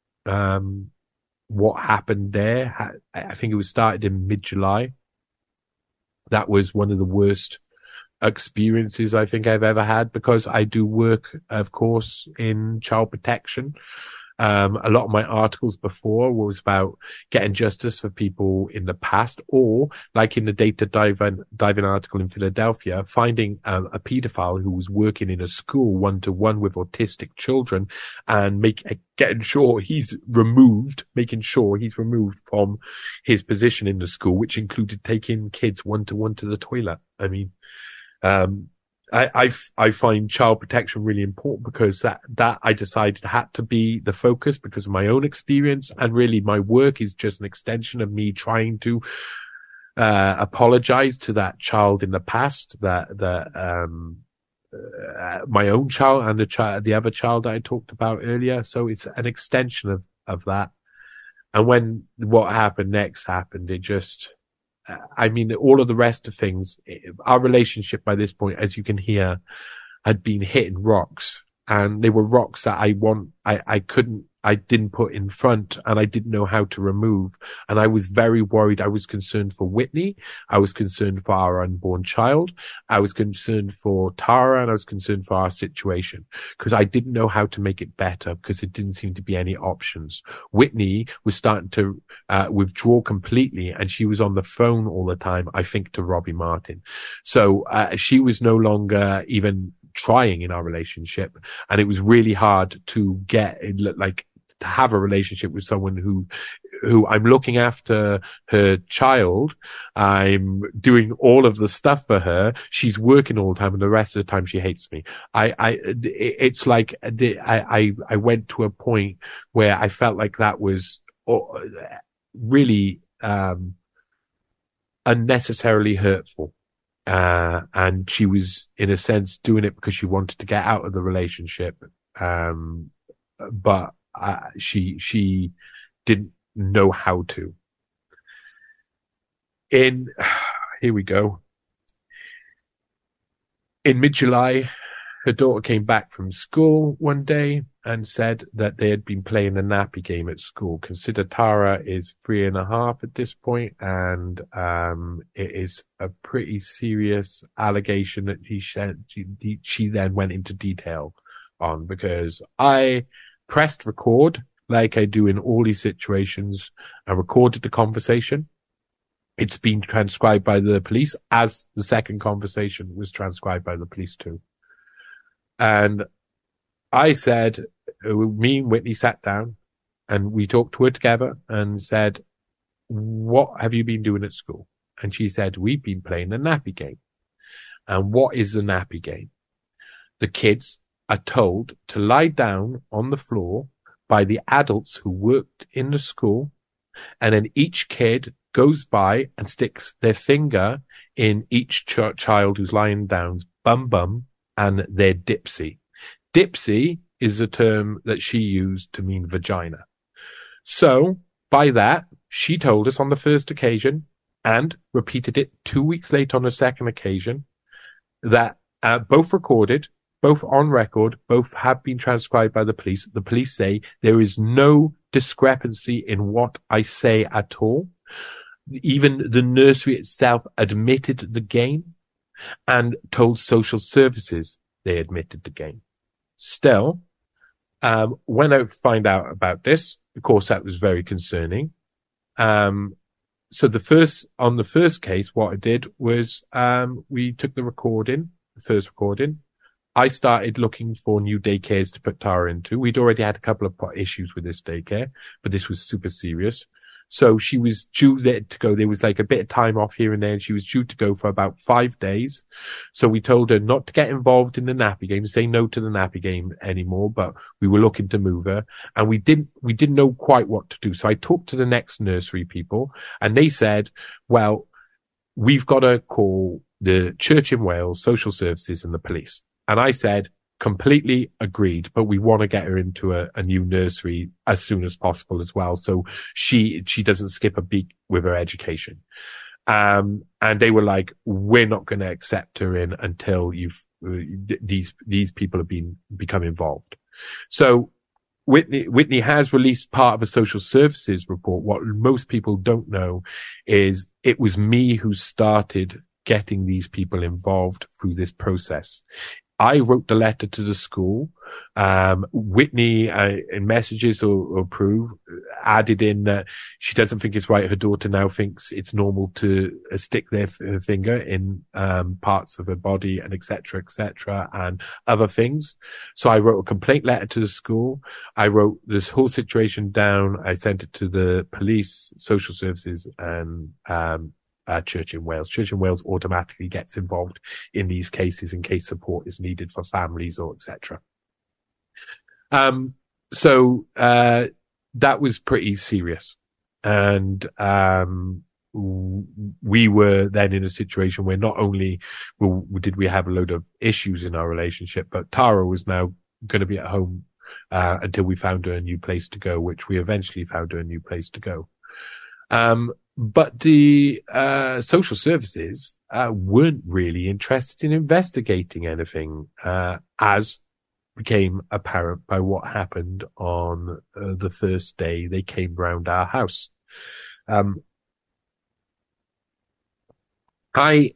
What happened there, I think it was started in mid-July. That was one of the worst experiences I think I've ever had, because I do work, of course, in child protection. A lot of my articles before was about getting justice for people in the past, or like in the data diving article in Philadelphia, finding a paedophile who was working in a school one-to-one with autistic children, and making sure he's removed from his position in the school, which included taking kids one-to-one to the toilet. I mean, I find child protection really important, because that I decided had to be the focus because of my own experience. And really my work is just an extension of me trying to, apologize to that child in the past, my own child and the other child that I talked about earlier. So it's an extension of that. And when what happened next happened, it just, I mean, all of the rest of things, our relationship by this point, as you can hear, had been hitting rocks, and they were rocks that I didn't put in front, and I didn't know how to remove. And I was very worried. I was concerned for Whitney. I was concerned for our unborn child. I was concerned for Tara, and I was concerned for our situation, because I didn't know how to make it better, because there didn't seem to be any options. Whitney was starting to withdraw completely, and she was on the phone all the time, I think, to Robbie Martin. So she was no longer even trying in our relationship, and it was really hard to to have a relationship with someone who I'm looking after her child. I'm doing all of the stuff for her. She's working all the time, and the rest of the time she hates me. It's like I went to a point where I felt like that was really, unnecessarily hurtful. And she was, in a sense, doing it because she wanted to get out of the relationship. But she didn't know how to. Here we go. In mid-July, her daughter came back from school one day and said that they had been playing a nappy game at school. Consider Tara is 3.5 at this point, and it is a pretty serious allegation that she then went into detail on, because I pressed record like I do in all these situations and recorded the conversation. It's been transcribed by the police, as the second conversation was transcribed by the police too. And I said, me and Whitney sat down and we talked to her together and said, what have you been doing at school? And she said, we've been playing the nappy game. And what is the nappy game? The kids are told to lie down on the floor by the adults who worked in the school, and then each kid goes by and sticks their finger in each child who's lying down's bum, and their dipsy. Dipsy is a term that she used to mean vagina. So, by that, she told us on the first occasion, and repeated it 2 weeks later on the second occasion, that both recorded, both on record, both have been transcribed by the police. The police say there is no discrepancy in what I say at all. Even the nursery itself admitted the game and told social services they admitted the game. Still, when I find out about this, of course, that was very concerning. So on the first case, what I did was, we took the first recording. I started looking for new daycares to put Tara into. We'd already had a couple of issues with this daycare, but this was super serious. So she was due there to go. There was like a bit of time off here and there, and she was due to go for about 5 days. So we told her not to get involved in the nappy game, say no to the nappy game anymore, but we were looking to move her, and we didn't know quite what to do. So I talked to the next nursery people, and they said, well, we've got to call the Church in Wales, social services, and the police. And I said, completely agreed, but we want to get her into a new nursery as soon as possible as well, so she doesn't skip a beat with her education. And they were like, we're not going to accept her in until these people have become involved. So Whitney has released part of a social services report. What most people don't know is it was me who started getting these people involved through this process. I wrote the letter to the school. Whitney, in messages or proof, added in that she doesn't think it's right. Her daughter now thinks it's normal to stick her finger in parts of her body, and et cetera, and other things. So I wrote a complaint letter to the school. I wrote this whole situation down. I sent it to the police, social services, and Church in Wales. Church in Wales automatically gets involved in these cases in case support is needed for families or etc. So that was pretty serious, and we were then in a situation where not only did we have a load of issues in our relationship, but Tara was now going to be at home until we found her a new place to go, which we eventually found her a new place to go. But the social services weren't really interested in investigating anything, as became apparent by what happened on the first day they came round our house. I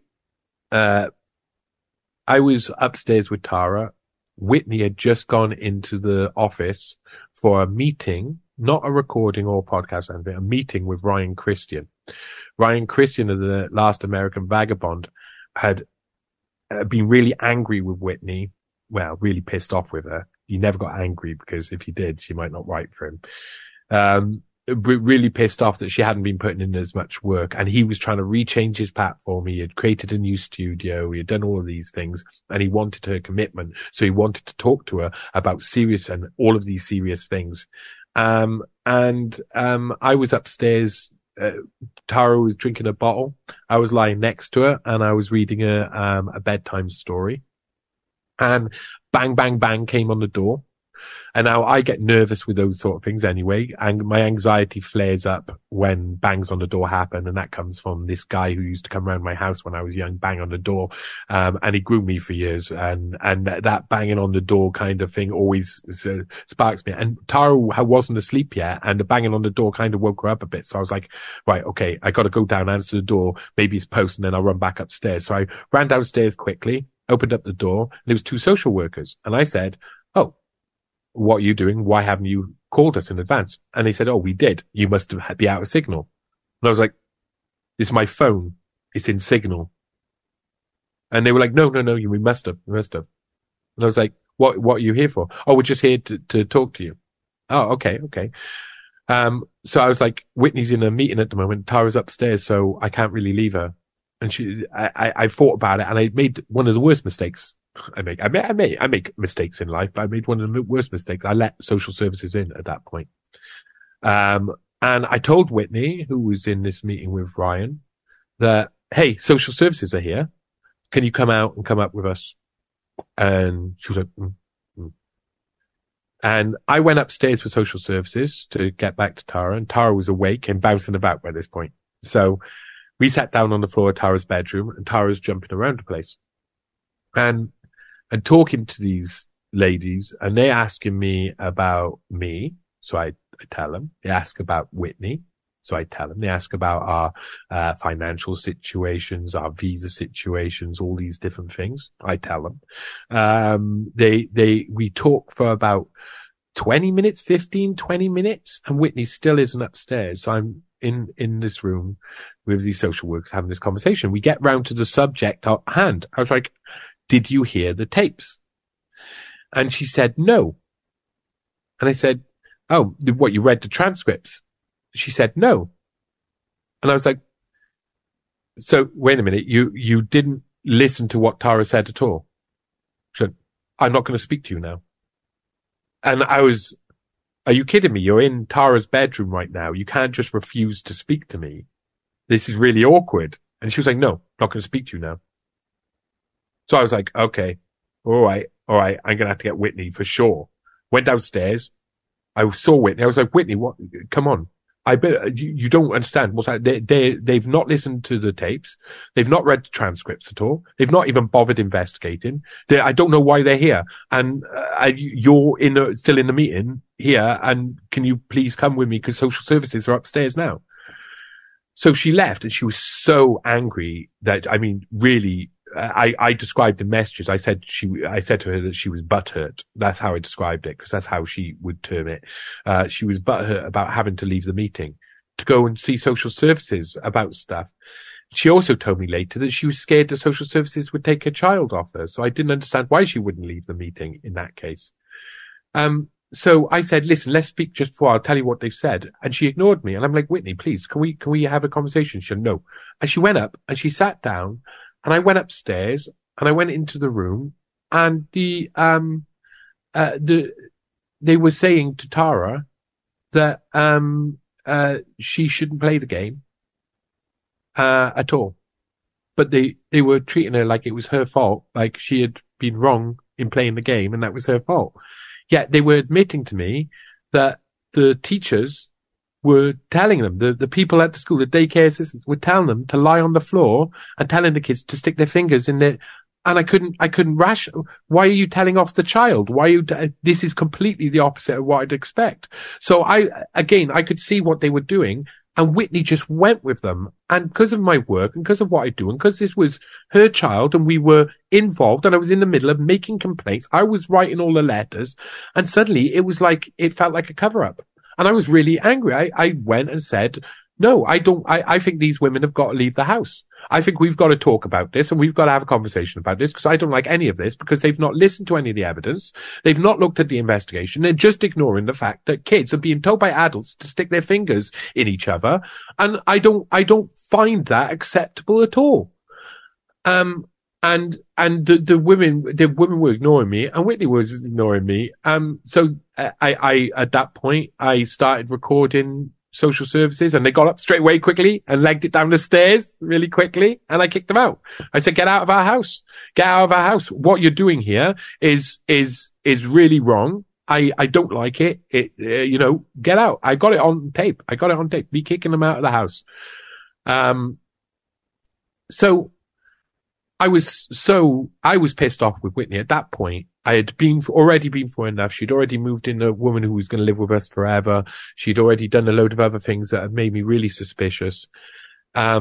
was upstairs with Tara. Whitney had just gone into the office for a meeting, not a recording or podcast or anything, a meeting with Ryan Christian. Ryan Christian of the Last American Vagabond had been really angry with Whitney. Well, really pissed off with her. He never got angry, because if he did, she might not write for him. Really pissed off that she hadn't been putting in as much work, and he was trying to rechange his platform. He had created a new studio. He had done all of these things, and he wanted her commitment. So he wanted to talk to her about serious and all of these serious things. I was upstairs. Tara was drinking a bottle. I was lying next to her, and I was reading her a bedtime story. And bang, bang, bang came on the door. And now I get nervous with those sort of things anyway. And my anxiety flares up when bangs on the door happen. And that comes from this guy who used to come around my house when I was young, bang on the door. And he groomed me for years. And that banging on the door kind of thing always sparks me. And Tara wasn't asleep yet. And the banging on the door kind of woke her up a bit. So I was like, right, okay, I got to go down, answer the door. Maybe it's post, and then I'll run back upstairs. So I ran downstairs quickly, opened up the door, and it was 2 social workers. And I said, oh, what are you doing? Why haven't you called us in advance? And they said, oh, we did. You must be out of signal. And I was like, this is my phone. It's in signal. And they were like, no, we must have. And I was like, what are you here for? Oh, we're just here to talk to you. Oh, okay. So I was like, Whitney's in a meeting at the moment. Tara's upstairs, so I can't really leave her. And I thought about it, and I made one of the worst mistakes I make mistakes in life, but I made one of the worst mistakes. I let social services in at that point. And I told Whitney, who was in this meeting with Ryan, that, hey, social services are here. Can you come out and come up with us? And she was like, And I went upstairs with social services to get back to Tara, and Tara was awake and bouncing about by this point. So we sat down on the floor of Tara's bedroom, and Tara's jumping around the place. And and talking to these ladies, and they're asking me about me. So I tell them. They ask about Whitney. So I tell them. They ask about our financial situations, our visa situations, all these different things. I tell them. We talk for about 20 minutes, 15, 20 minutes, and Whitney still isn't upstairs. So I'm in this room with these social workers having this conversation. We get round to the subject at hand. I was like, did you hear the tapes? And she said, no. And I said, oh, what, you read the transcripts? She said, no. And I was like, so wait a minute, you didn't listen to what Tara said at all? She said, I'm not going to speak to you now. And I was, are you kidding me? You're in Tara's bedroom right now. You can't just refuse to speak to me. This is really awkward. And she was like, no, I'm not going to speak to you now. So I was like, okay, all right. I'm going to have to get Whitney for sure. Went downstairs. I saw Whitney. I was like, Whitney, what? Come on. I bet you don't understand what's that. They've not listened to the tapes. They've not read the transcripts at all. They've not even bothered investigating. I don't know why they're here. And you're still in the meeting here. And can you please come with me? Because social services are upstairs now. So she left, and she was so angry that, I mean, really, I described the messages. I said to her that she was butthurt. That's how I described it, because that's how she would term it. She was butthurt about having to leave the meeting to go and see social services about stuff. She also told me later that she was scared that social services would take her child off her. So I didn't understand why she wouldn't leave the meeting in that case. So I said, listen, let's speak just before I'll tell you what they've said. And she ignored me. And I'm like, Whitney, please, can we have a conversation? She said, no. And she went up and she sat down. And I went upstairs and I went into the room, and they were saying to Tara that, she shouldn't play the game, at all. But they were treating her like it was her fault, like she had been wrong in playing the game and that was her fault. Yet they were admitting to me that the teachers were telling them, the people at the school, the daycare assistants were telling them to lie on the floor and telling the kids to stick their fingers in their, and I couldn't why are you telling off the child? This is completely the opposite of what I'd expect. So I could see what they were doing, and Whitney just went with them. And because of my work and because of what I do, and because this was her child and we were involved and I was in the middle of making complaints, I was writing all the letters, and suddenly it felt like a cover up. And I was really angry. I went and said, no, I think these women have got to leave the house. I think we've got to talk about this and we've got to have a conversation about this, because I don't like any of this, because they've not listened to any of the evidence. They've not looked at the investigation. They're just ignoring the fact that kids are being told by adults to stick their fingers in each other. And I don't find that acceptable at all. And the women were ignoring me, and Whitney was ignoring me. So I at that point, I started recording social services, and they got up straight away quickly and legged it down the stairs really quickly, and I kicked them out. I said, get out of our house. Get out of our house. What you're doing here is really wrong. I don't like it. Get out. I got it on tape. Be kicking them out of the house. So I was pissed off with Whitney at that point. I had already been for enough. She'd already moved in a woman who was going to live with us forever. She'd already done a load of other things that had made me really suspicious. I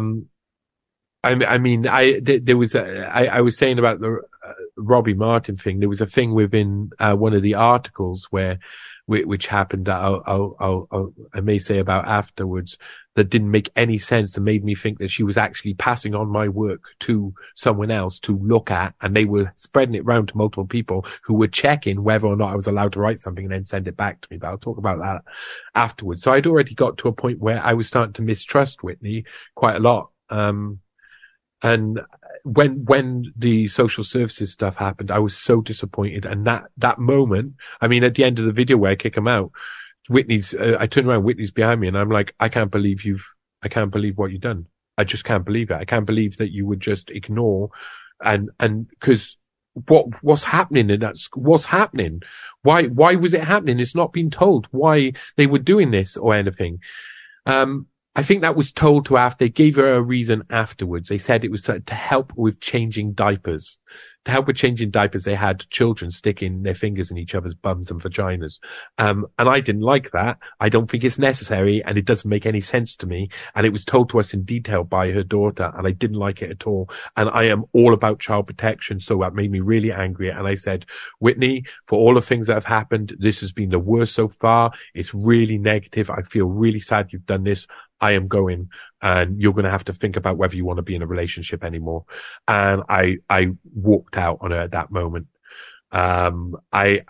was saying about the Robbie Martin thing. There was a thing within one of the articles which happened that I may say about afterwards, that didn't make any sense and made me think that she was actually passing on my work to someone else to look at, and they were spreading it around to multiple people who were checking whether or not I was allowed to write something and then send it back to me. But I'll talk about that afterwards. So I'd already got to a point where I was starting to mistrust Whitney quite a lot. And when the social services stuff happened, I was so disappointed. And that moment, I mean, at the end of the video where I kick him out, I turn around, Whitney's behind me, and I'm like, I can't believe what you've done. I just can't believe it. I can't believe that you would just ignore and because what's happening in that what's happening? Why was it happening? It's not been told why they were doing this or anything. I think that was told to after they gave her a reason afterwards. They said it was to help with changing diapers. To help with changing diapers, they had children sticking their fingers in each other's bums and vaginas. And I didn't like that. I don't think it's necessary, and it doesn't make any sense to me. And it was told to us in detail by her daughter, and I didn't like it at all. And I am all about child protection, so that made me really angry. And I said, Whitney, for all the things that have happened, this has been the worst so far. It's really negative. I feel really sad you've done this. I am going, and you're going to have to think about whether you want to be in a relationship anymore. And I walked out on her at that moment. I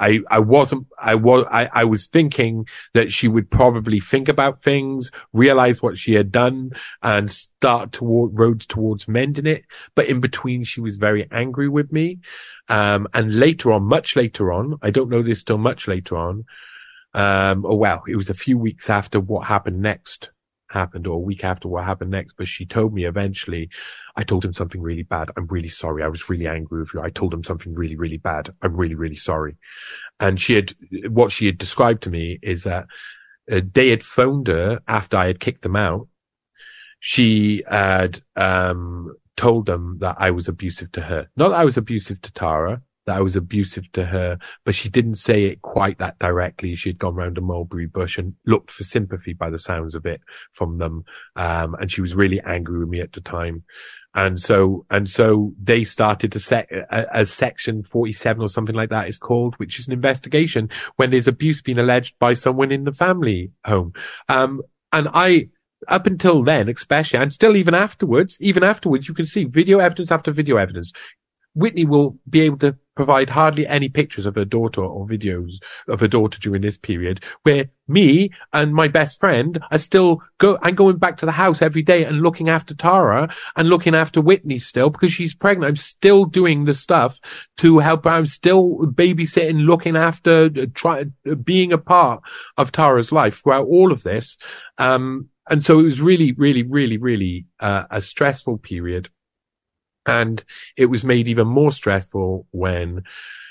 was thinking that she would probably think about things, realize what she had done, and start roads towards mending it. But in between, she was very angry with me. And later on, much later on, I don't know this till much later on. It was a few weeks after what happened next. Or a week after what happened next, but she told me eventually, I told him something really bad. I'm really sorry. I was really angry with you. I told him something really, really bad. I'm really, really sorry. And what she had described to me is that they had phoned her after I had kicked them out. She had, told them that I was abusive to her. Not that I was abusive to Tara, that I was abusive to her, but she didn't say it quite that directly. She had gone round a mulberry bush and looked for sympathy by the sounds of it from them. And she was really angry with me at the time. And so they started to set a section 47 or something like that is called, which is an investigation when there's abuse being alleged by someone in the family home. And up until then, especially, and still even afterwards, you can see video evidence after video evidence. Whitney will be able to provide hardly any pictures of her daughter or videos of her daughter during this period, where me and my best friend I'm going back to the house every day and looking after Tara and looking after Whitney still because she's pregnant. I'm still doing the stuff to help her. I'm still babysitting, looking after, being a part of Tara's life throughout all of this. And so it was really, really, really, really, a stressful period. And it was made even more stressful when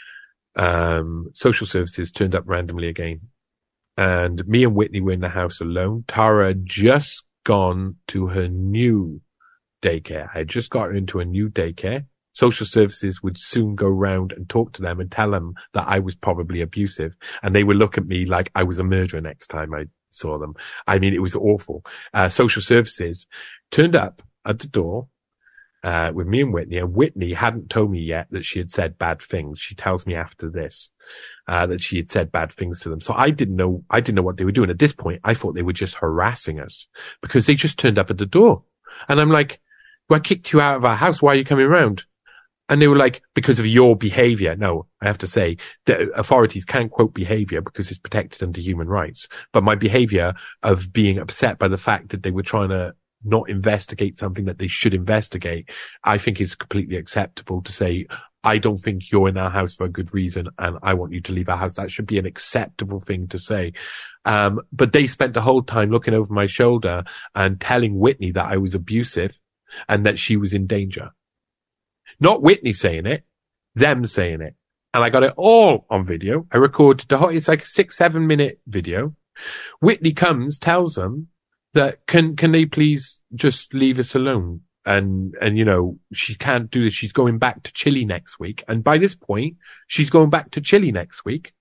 social services turned up randomly again. And me and Whitney were in the house alone. Tara had just gone to her new daycare. I had just got her into a new daycare. Social services would soon go round and talk to them and tell them that I was probably abusive. And they would look at me like I was a murderer next time I saw them. I mean, it was awful. Social services turned up at the door with me and Whitney hadn't told me yet that she had said bad things. She tells me after this, that she had said bad things to them. So I didn't know what they were doing. At this point, I thought they were just harassing us because they just turned up at the door. And I'm like, well, I kicked you out of our house. Why are you coming around? And they were like, because of your behavior. No, I have to say the authorities can't quote behavior because it's protected under human rights. But my behavior of being upset by the fact that they were trying to not investigate something that they should investigate, I think is completely acceptable to say, I don't think you're in our house for a good reason and I want you to leave our house. That should be an acceptable thing to say. But they spent the whole time looking over my shoulder and telling Whitney that I was abusive and that she was in danger. Not Whitney saying it, them saying it. And I got it all on video. I recorded it's like a 6-7 minute video. Whitney comes, tells them that can they please just leave us alone? And, she can't do this. She's going back to Chile next week. And by this point, she's going back to Chile next week.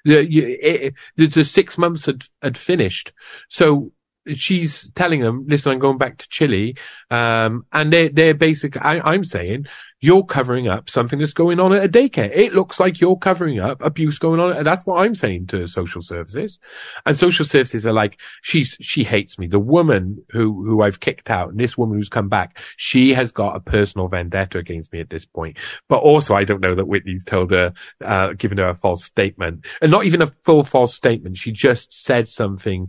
The 6 months had finished. So she's telling them, listen, I'm going back to Chile. And they're basically, I'm saying, you're covering up something that's going on at a daycare. It looks like you're covering up abuse going on. And that's what I'm saying to social services. And social services are like, she hates me. The woman who I've kicked out and this woman who's come back, she has got a personal vendetta against me at this point. But also I don't know that Whitney's told her, given her a false statement, and not even a full false statement. She just said something,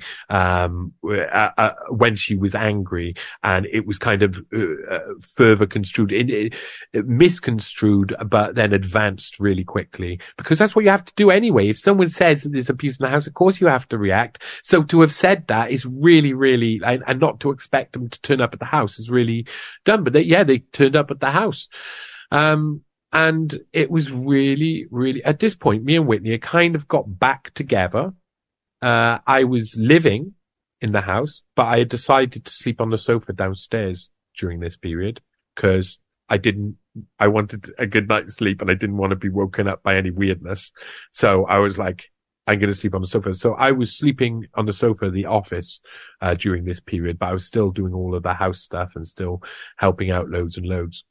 when she was angry, and it was kind of, further construed, misconstrued, but then advanced really quickly, because that's what you have to do anyway. If someone says that there's abuse in the house, of course you have to react. So to have said that is really, really, and not to expect them to turn up at the house is really dumb. But they turned up at the house. And it was really, really, at this point, me and Whitney had kind of got back together. I was living in the house, but I had decided to sleep on the sofa downstairs during this period because I wanted a good night's sleep and I didn't want to be woken up by any weirdness. So I was like, I'm going to sleep on the sofa. So I was sleeping on the sofa of the office, during this period, but I was still doing all of the house stuff and still helping out loads and loads.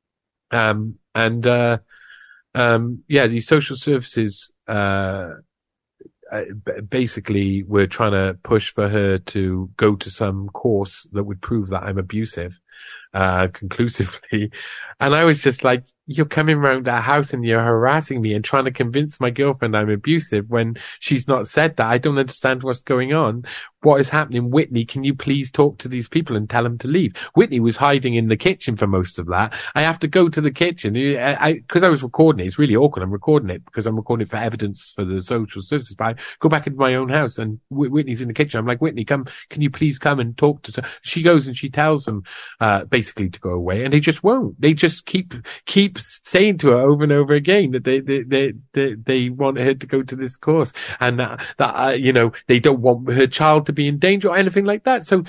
These social services, basically we're trying to push for her to go to some course that would prove that I'm abusive, conclusively. And I was just like, you're coming around our house and you're harassing me and trying to convince my girlfriend I'm abusive when she's not said that. I don't understand what's going on. What is happening? Whitney, can you please talk to these people and tell them to leave? Whitney was hiding in the kitchen for most of that. I have to go to the kitchen. Because I was recording it. It's really awkward. I'm recording it because I'm recording it for evidence for the social services. But I go back into my own house and Whitney's in the kitchen. I'm like, Whitney, can you please come and talk to her? She goes and she tells them, basically to go away, and they just won't. They just keep saying to her over and over again that they want her to go to this course, and they don't want her child to be in danger or anything like that. So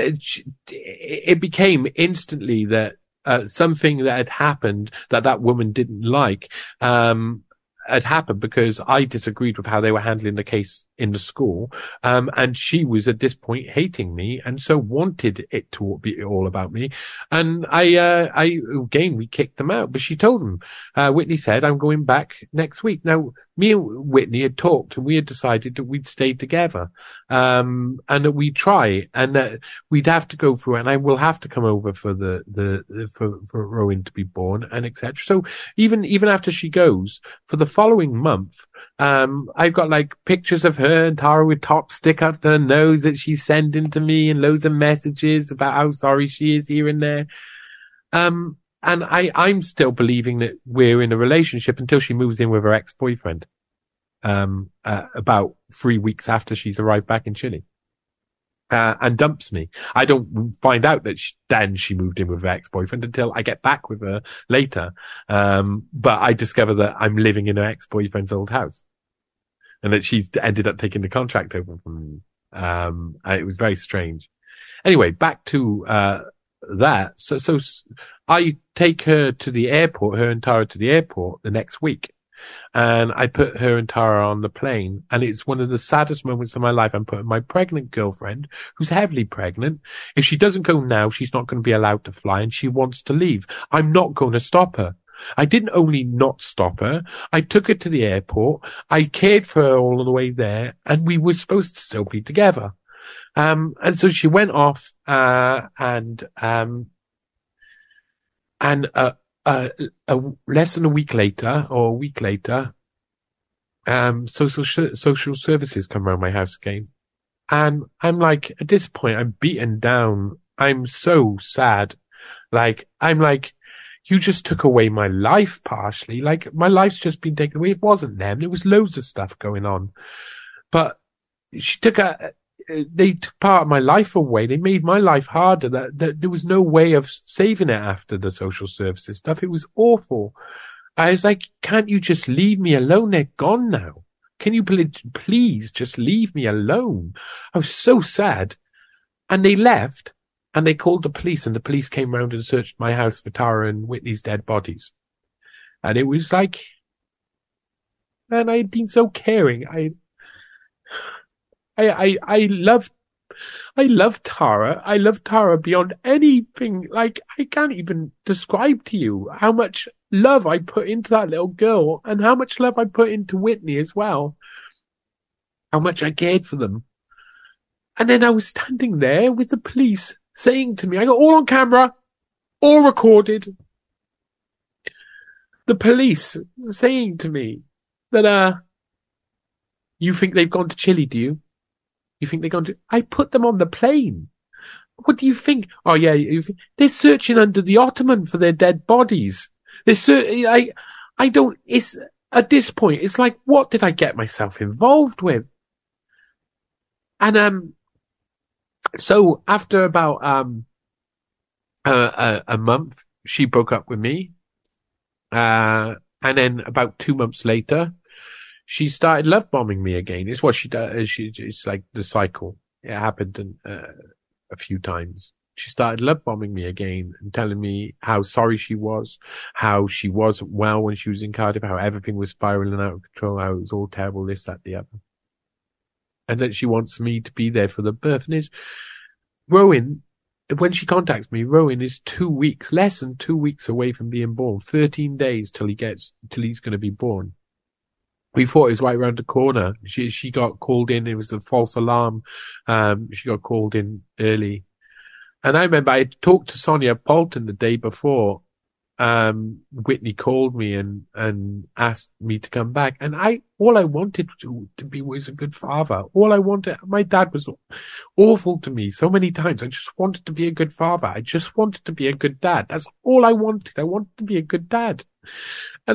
it became instantly that something that had happened that woman didn't like had happened because I disagreed with how they were handling the case in the school. And she was at this point hating me and so wanted it to be all about me. And again, we kicked them out, but she told them, Whitney said, I'm going back next week. Now, me and Whitney had talked and we had decided that we'd stay together, and that we'd try and that we'd have to go through, and I will have to come over for for Rowan to be born and etc. So even after she goes for the following month, I've got like pictures of her and Tara with top stick up her nose that she's sending to me and loads of messages about how sorry she is here and there. And I'm still believing that we're in a relationship until she moves in with her ex-boyfriend, about 3 weeks after she's arrived back in Chile, and dumps me. I don't find out that then she moved in with her ex-boyfriend until I get back with her later. But I discover that I'm living in her ex-boyfriend's old house and that she's ended up taking the contract over from me. It was very strange. Anyway, back to, that. So I take her to the airport, her and Tara to the airport the next week. And I put her and Tara on the plane. And it's one of the saddest moments of my life. I'm putting my pregnant girlfriend, who's heavily pregnant. If she doesn't go now, she's not going to be allowed to fly and she wants to leave. I'm not going to stop her. I didn't only not stop her, I took her to the airport. I cared for her all the way there and we were supposed to still be together. And so she went off, and less than a week later, social services come around my house again. And I'm like, at this point, I'm beaten down. I'm so sad. Like, I'm like, you just took away my life partially. Like, my life's just been taken away. It wasn't them. There was loads of stuff going on. But they took part of my life away. They made my life harder. That there was no way of saving it after the social services stuff. It was awful. I was like, can't you just leave me alone? They're gone now. Can you please just leave me alone? I was so sad. And they left and they called the police, and the police came round and searched my house for Tara and Whitney's dead bodies. And it was like, man, I had been so caring. I love Tara. I love Tara beyond anything. Like, I can't even describe to you how much love I put into that little girl and how much love I put into Whitney as well. How much I cared for them. And then I was standing there with the police saying to me, I got all on camera, all recorded. The police saying to me that, you think they've gone to Chile, do you? You think they're going to? I put them on the plane. What do you think? Oh yeah, they're searching under the ottoman for their dead bodies. I don't. It's at this point. It's like, what did I get myself involved with? And so after about a month, she broke up with me. And then about 2 months later, she started love bombing me again. It's what she does. It's like the cycle. it happened a few times. She started love bombing me again and telling me how sorry she was, how she wasn't well when she was in Cardiff, how everything was spiraling out of control, how it was all terrible, this, that, the other. And that she wants me to be there for the birth. And Rowan, when she contacts me, Rowan is 2 weeks, less than 2 weeks away from being born, 13 days till he's going to be born. We thought it was right around the corner. She got called in. It was a false alarm. She got called in early. And I remember I talked to Sonia Poulton the day before. Whitney called me and asked me to come back. And all I wanted to be was a good father. All I wanted, my dad was awful to me so many times. I just wanted to be a good father. I just wanted to be a good dad. That's all I wanted. I wanted to be a good dad. And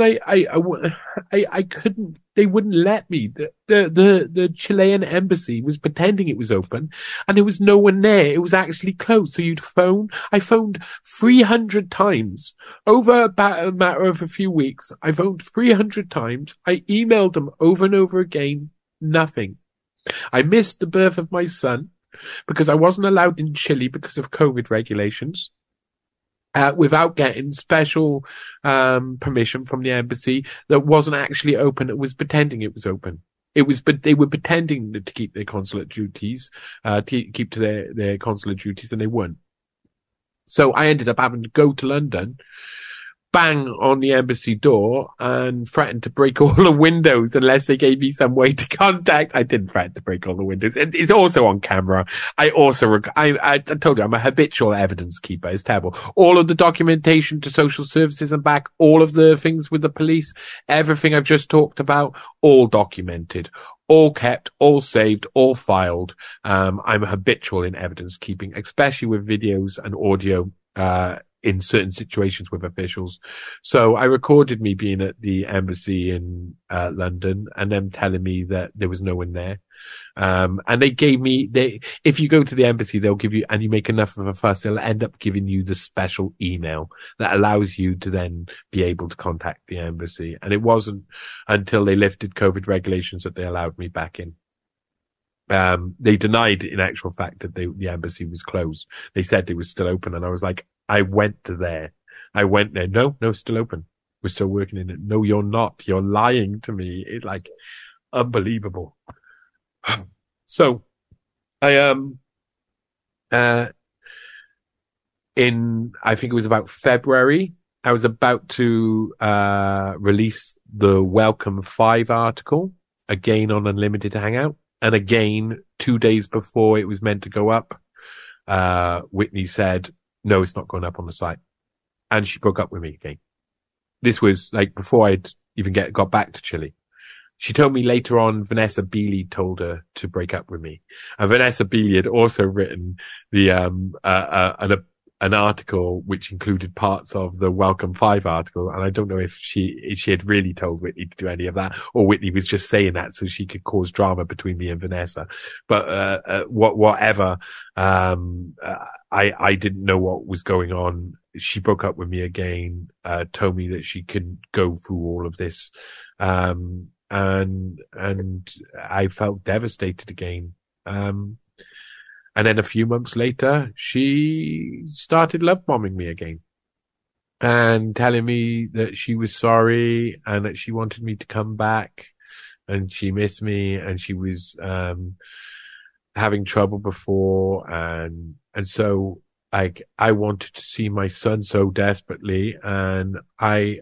I couldn't, they wouldn't let me. The Chilean embassy was pretending it was open and there was no one there. It was actually closed. So I phoned 300 times over about a matter of a few weeks. I phoned 300 times. I emailed them over and over again. Nothing. I missed the birth of my son because I wasn't allowed in Chile because of COVID regulations. Without getting special permission from the embassy that wasn't actually open. It was pretending it was open. But they were pretending to keep their consulate duties, keep to their consular duties, and they weren't. So I ended up having to go to London, bang on the embassy door, and threaten to break all the windows unless they gave me some way to contact. I didn't threaten to break all the windows. It's also on camera. I told you I'm a habitual evidence keeper. It's terrible. All of the documentation to social services and back, all of the things with the police, everything I've just talked about, all documented, all kept, all saved, all filed. I'm a habitual in evidence keeping, especially with videos and audio, in certain situations with officials. So I recorded me being at the embassy in London and them telling me that there was no one there. And if you go to the embassy, they'll give you, and you make enough of a fuss, they'll end up giving you the special email that allows you to then be able to contact the embassy. And it wasn't until they lifted COVID regulations that they allowed me back in. They denied in actual fact that the embassy was closed. They said it was still open. And I was like, I went there. No, still open. We're still working in it. No, you're not. You're lying to me. It's like unbelievable. So I think it was about February, I was about to release the Welcome 5 article again on Unlimited Hangout. And again, 2 days before it was meant to go up, Whitney said, no, it's not going up on the site. And she broke up with me again. This was like before I'd even got back to Chile. She told me later on Vanessa Beeley told her to break up with me. And Vanessa Beeley had also written an article which included parts of the Welcome 5 article. And I don't know if she had really told Whitney to do any of that, or Whitney was just saying that so she could cause drama between me and Vanessa. But, whatever, I didn't know what was going on. She broke up with me again, told me that she could go through all of this. And I felt devastated again. And then a few months later, she started love bombing me again and telling me that she was sorry and that she wanted me to come back and she missed me and she was, having trouble before. And so I wanted to see my son so desperately. And I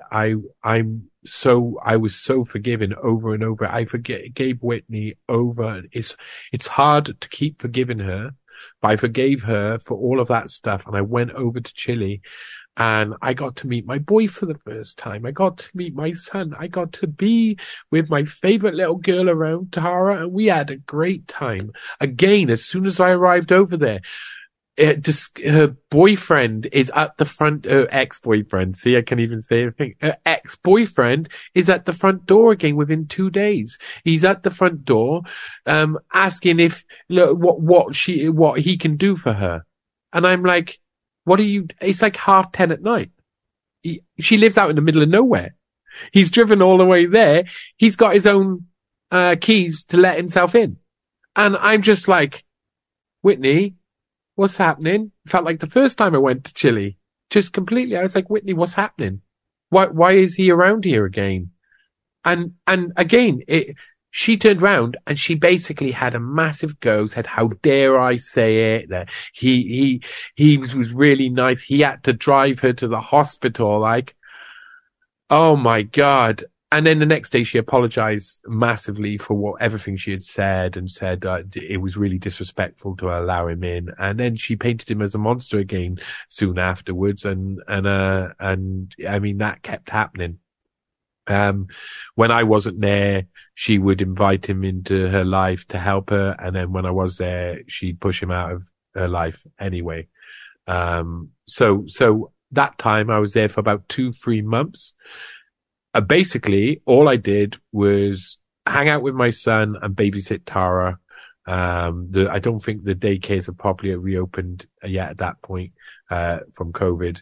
was so forgiving over and over. I forgave Whitney over. It's hard to keep forgiving her. But I forgave her for all of that stuff. And I went over to Chile and I got to meet my boy for the first time. I got to meet my son. I got to be with my favorite little girl around, Tara, and we had a great time. Again, as soon as I arrived over there, her boyfriend is at the front, her ex-boyfriend. See, I can't even say anything. Her ex-boyfriend is at the front door again within 2 days. He's at the front door, asking if, look, what he can do for her. And I'm like, it's like 10:30 at night. She lives out in the middle of nowhere. He's driven all the way there. He's got his own, keys to let himself in. And I'm just like, Whitney, what's happening? It felt like the first time I went to Chile. Just completely. I was like, Whitney, what's happening? Why is he around here again? And again, she turned round and she basically had a massive go, said, how dare I say it? That he was really nice. He had to drive her to the hospital. Like, oh my God. And then the next day she apologized massively for everything she had said and said it was really disrespectful to allow him in. And then she painted him as a monster again soon afterwards. And I mean, that kept happening. When I wasn't there, she would invite him into her life to help her. And then when I was there, she'd push him out of her life anyway. So that time I was there for about 2-3 months. Basically, all I did was hang out with my son and babysit Tara. I don't think the daycares are properly reopened yet at that point, from COVID.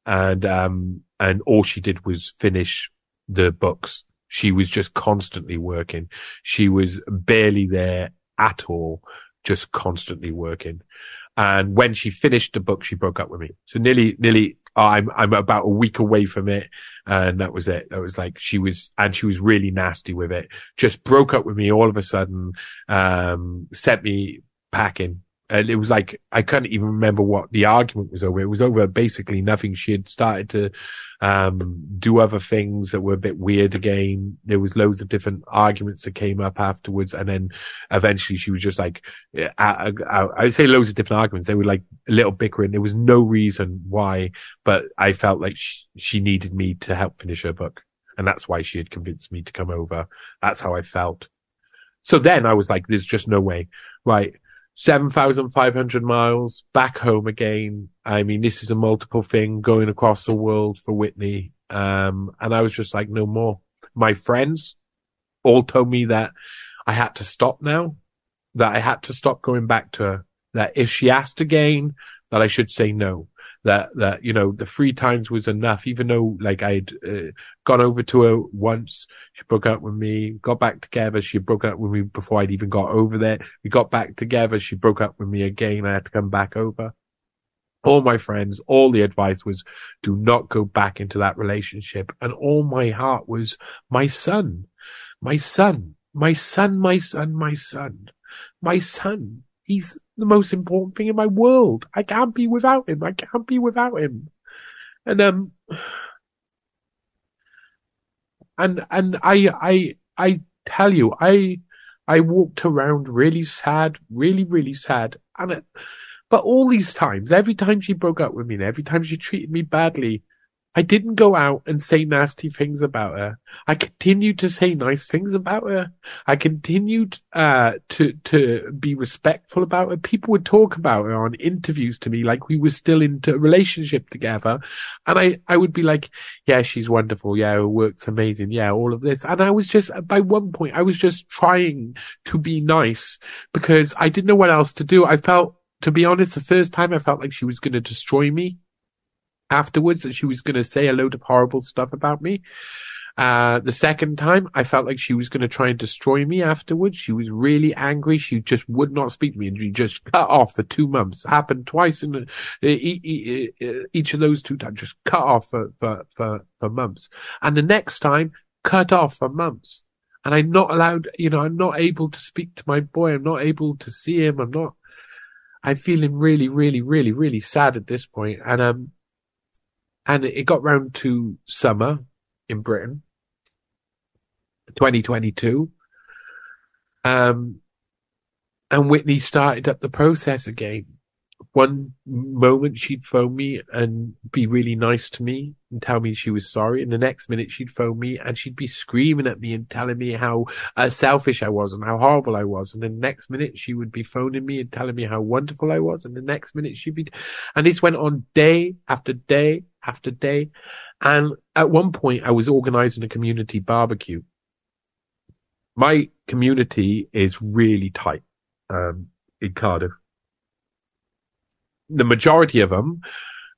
And all she did was finish the books. She was just constantly working. She was barely there at all, just constantly working. And when she finished the book, she broke up with me. So nearly, I'm about a week away from it. And that was it. That was like, she was really nasty with it. Just broke up with me all of a sudden, sent me packing. And it was like, I couldn't even remember what the argument was over. It was over basically nothing. She had started to, do other things that were a bit weird again. There was loads of different arguments that came up afterwards. And then eventually she was just like, I'd say loads of different arguments. They were like a little bickering. There was no reason why, but I felt like she needed me to help finish her book. And that's why she had convinced me to come over. That's how I felt. So then I was like, there's just no way. Right. 7,500 miles back home again. I mean, this is a multiple thing going across the world for Whitney. And I was just like, no more. My friends all told me that I had to stop now, that I had to stop going back to her, that if she asked again, that I should say no. That, you know, the 3 times was enough, even though like I'd gone over to her once, she broke up with me, got back together, she broke up with me before I'd even got over there. We got back together, she broke up with me again, I had to come back over. All my friends, all the advice was do not go back into that relationship. And all my heart was my son, my son, my son, my son, my son, my son. He's the most important thing in my world. I can't be without him. I can't be without him. And I tell you, I walked around really sad, really, really sad. But all these times, every time she broke up with me and every time she treated me badly, I didn't go out and say nasty things about her. I continued to say nice things about her. I continued to be respectful about her. People would talk about her on interviews to me like we were still in a relationship together. And I would be like, yeah, she's wonderful. Yeah, her work's amazing. Yeah, all of this. And I was just, by one point, I was just trying to be nice because I didn't know what else to do. I felt, to be honest, the first time I felt like she was going to destroy me. Afterwards, that she was going to say a load of horrible stuff about me. The second time, I felt like she was going to try and destroy me afterwards. She was really angry. She just would not speak to me and she just cut off for 2 months. Happened twice in each of those 2 times, just cut off for months. And the next time, cut off for months. And I'm not allowed, you know, I'm not able to speak to my boy. I'm not able to see him. I'm feeling really, really, really, really sad at this point. And it got round to summer in Britain, 2022. And Whitney started up the process again. One moment she'd phone me and be really nice to me and tell me she was sorry. And the next minute she'd phone me and she'd be screaming at me and telling me how selfish I was and how horrible I was. And the next minute she would be phoning me and telling me how wonderful I was. And the next minute and this went on day after day after day. And at one point I was organizing a community barbecue. My community is really tight, in Cardiff. The majority of them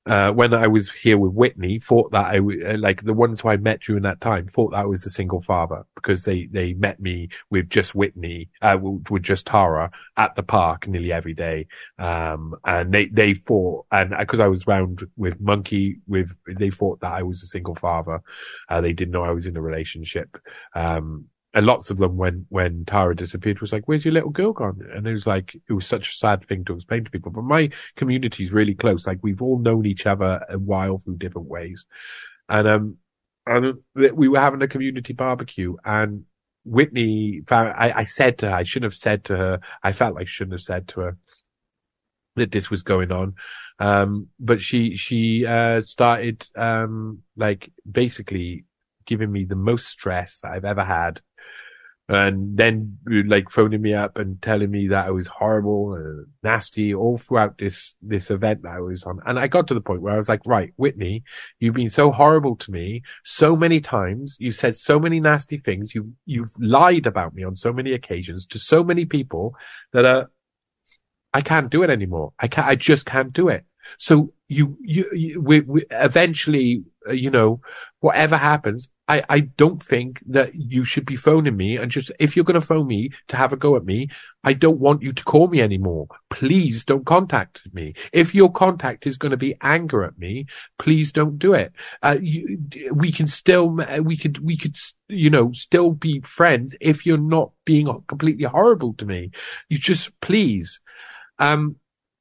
when I was here with Whitney, thought that like the ones who I met during that time, thought that I was a single father because they met me with just Whitney, with just Tara at the park nearly every day. And they thought, and because I was round with Monkey, they thought that I was a single father. They didn't know I was in a relationship. And lots of them, when Tara disappeared, was like, "Where's your little girl gone?" And it was such a sad thing to explain to people. But my community is really close. Like, we've all known each other a while through different ways. And we were having a community barbecue, and Whitney found, I said to her, I shouldn't have said to her, I felt like I shouldn't have said to her that this was going on. But she started, like, basically giving me the most stress that I've ever had. And then, like, phoning me up and telling me that I was horrible and nasty all throughout this event that I was on. And I got to the point where I was like, right, Whitney, you've been so horrible to me so many times. You've said so many nasty things. You've lied about me on so many occasions to so many people that I can't do it anymore. I just can't do it. So we eventually, whatever happens, I don't think that you should be phoning me and just, if you're going to phone me to have a go at me, I don't want you to call me anymore. Please don't contact me. If your contact is going to be anger at me, please don't do it. We could, still be friends if you're not being completely horrible to me. You just, please. And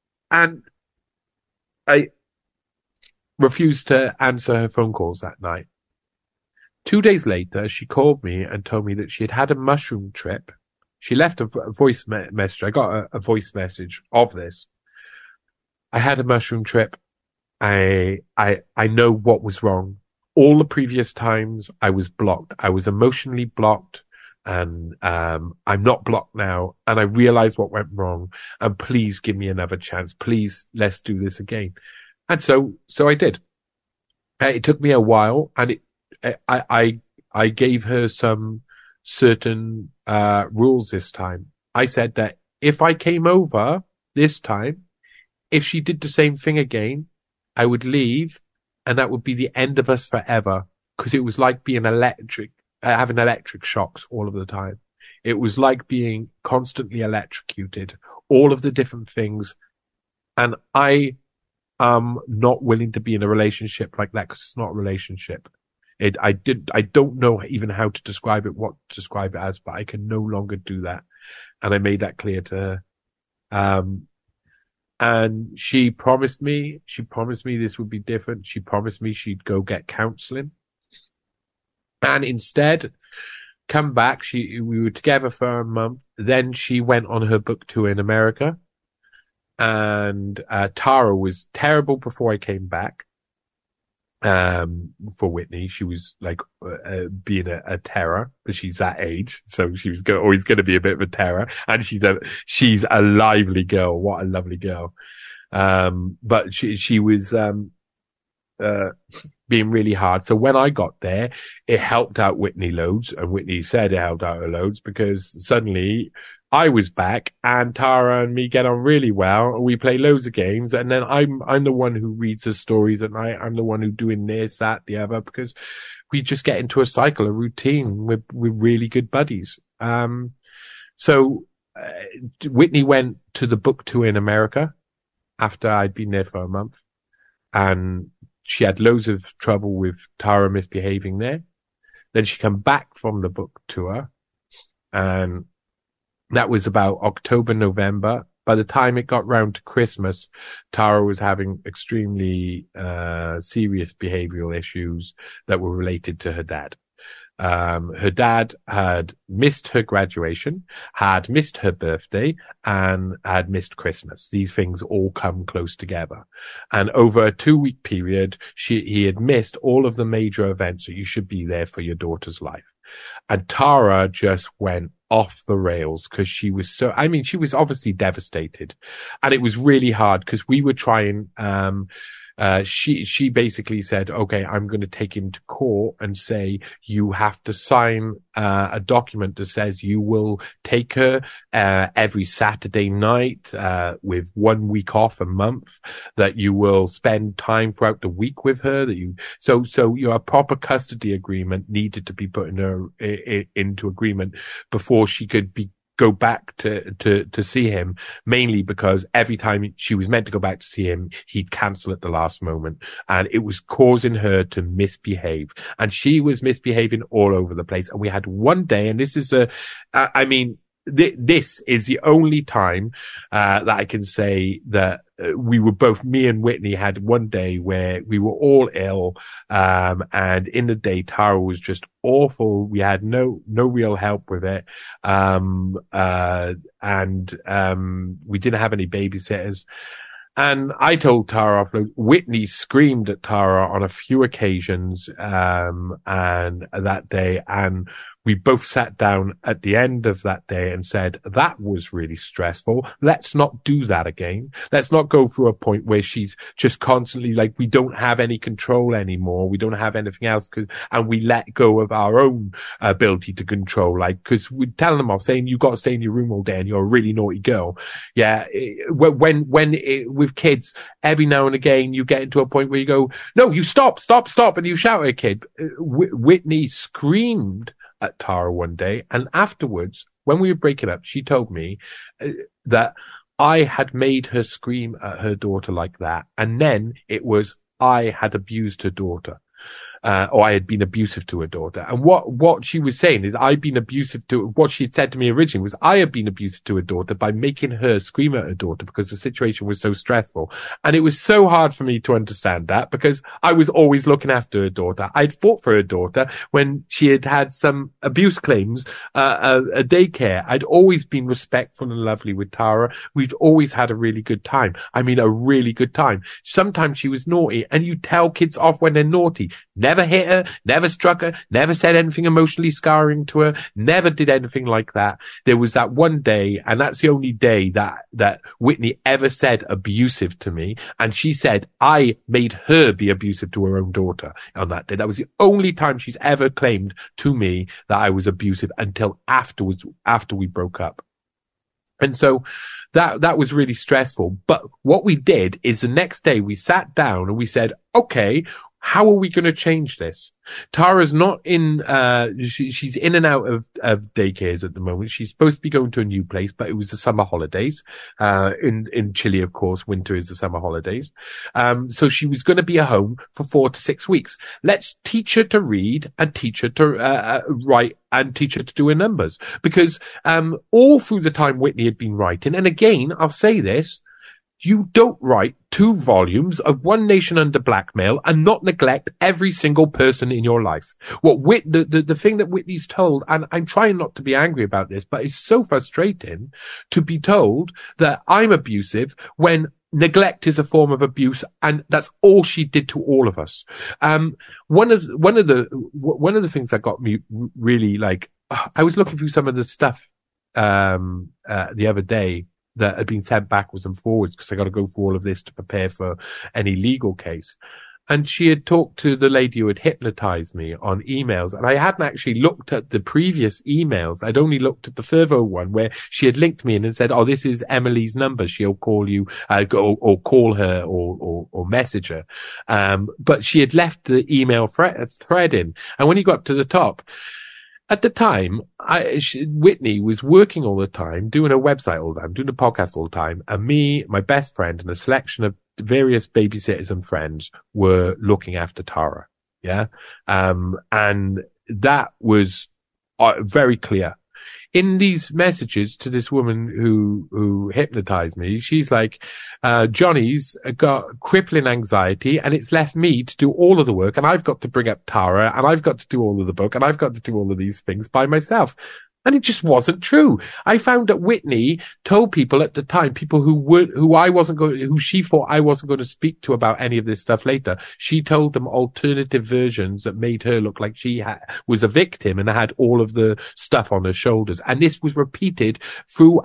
I refused to answer her phone calls that night. 2 days later, she called me and told me that she had a mushroom trip. She left a voice message. I got a voice message of this. I had a mushroom trip. I know what was wrong. All the previous times I was blocked. I was emotionally blocked, and I'm not blocked now. And I realized what went wrong. And please give me another chance. Please, let's do this again. And so I did. It took me a while, and I gave her some certain rules this time. I said that if I came over this time, if she did the same thing again, I would leave, and that would be the end of us forever. Because it was like being having electric shocks all of the time. It was like being constantly electrocuted, all of the different things. And I am not willing to be in a relationship like that, because it's not a relationship. I don't know even how to describe it, what to describe it as, but I can no longer do that. And I made that clear to her. And she promised me this would be different. She promised me she'd go get counseling. And instead, come back. We were together for a month. Then she went on her book tour in America. And Tara was terrible before I came back. For Whitney, she was like being a terror, but she's that age, so she was always going to be a bit of a terror. And she's a lively girl. What a lovely girl. But she was being really hard. So when I got there, it helped out Whitney loads, and Whitney said it helped out her loads because suddenly I was back and Tara and me get on really well, and we play loads of games. And then I'm the one who reads her stories at night. I'm the one who's doing this, that, the other, because we just get into a cycle, a routine with really good buddies. So Whitney went to the book tour in America after I'd been there for a month, and she had loads of trouble with Tara misbehaving there. Then she came back from the book tour, and that was about October, November. By the time it got round to Christmas, Tara was having extremely serious behavioral issues that were related to her dad. Her dad had missed her graduation, had missed her birthday, and had missed Christmas. These things all come close together. And over a 2-week period, he had missed all of the major events that you should be there for your daughter's life. And Tara just went off the rails because she was she was obviously devastated. And it was really hard because we were trying, she basically said, okay, I'm going to take him to court and say, you have to sign a document that says you will take her every Saturday night with 1 week off a month, that you will spend time throughout the week with her, so your proper custody agreement needed to be put into agreement before she could go back to see him, mainly because every time she was meant to go back to see him, he'd cancel at the last moment, and it was causing her to misbehave, and she was misbehaving all over the place. And we had one day, and this is this is the only time that I can say that we were both, me and Whitney had one day where we were all ill, and in the day Tara was just awful. We had no real help with it, and we didn't have any babysitters. And I told Tara off. Whitney screamed at Tara on a few occasions, and that day, and we both sat down at the end of that day and said, that was really stressful. Let's not do that again. Let's not go through a point where she's just constantly like, we don't have any control anymore. We don't have anything else, and we let go of our own ability to control, cause we're telling them off saying, you got to stay in your room all day and you're a really naughty girl. Yeah. With kids, every now and again, you get into a point where you go, no, you stop. And you shout at a kid. Whitney screamed at Tara one day, and afterwards, when we were breaking up, she told me that I had made her scream at her daughter like that, and then it was I had abused her daughter. Or I had been abusive to her daughter. And what she was saying is what she had said to me originally was I had been abusive to her daughter by making her scream at her daughter because the situation was so stressful. And it was so hard for me to understand that because I was always looking after her daughter. I'd fought for her daughter when she had some abuse claims, a daycare. I'd always been respectful and lovely with Tara. We'd always had a really good time. I mean, a really good time. Sometimes she was naughty, and you tell kids off when they're naughty. Never hit her, never struck her, never said anything emotionally scarring to her, never did anything like that. There was that one day, and that's the only day that Whitney ever said abusive to me. And she said I made her be abusive to her own daughter on that day. That was the only time she's ever claimed to me that I was abusive until afterwards, after we broke up. And so that was really stressful. But what we did is the next day we sat down and we said, okay, how are we going to change this? Tara's not in, she's in and out of daycares at the moment. She's supposed to be going to a new place, but it was the summer holidays. In Chile, of course, winter is the summer holidays. So she was going to be at home for 4 to 6 weeks. Let's teach her to read and teach her to write and teach her to do her numbers. Because, all through the time Whitney had been writing, and again, I'll say this, you don't write 2 volumes of One Nation Under Blackmail and not neglect every single person in your life. The thing that Whitney's told, and I'm trying not to be angry about this, but it's so frustrating to be told that I'm abusive when neglect is a form of abuse, and that's all she did to all of us. One of the things that got me really I was looking through some of the stuff the other day that had been sent backwards and forwards because I got to go through all of this to prepare for any legal case. And she had talked to the lady who had hypnotized me on emails, and I hadn't actually looked at the previous emails. I'd only looked at the further one where she had linked me in and said, oh, this is Emily's number. She'll call you, or call her or message her. But she had left the email thread in. And when you got to the top, at the time, Whitney was working all the time, doing a website all the time, doing a podcast all the time, and me, my best friend, and a selection of various babysitters and friends were looking after Tara. Yeah. And that was very clear. In these messages to this woman who hypnotized me, she's like, Johnny's got crippling anxiety and it's left me to do all of the work, and I've got to bring up Tara, and I've got to do all of the book, and I've got to do all of these things by myself. And it just wasn't true. I found that Whitney told people at the time, people who she thought I wasn't going to speak to about any of this stuff later. She told them alternative versions that made her look like she was a victim and had all of the stuff on her shoulders. And this was repeated throughout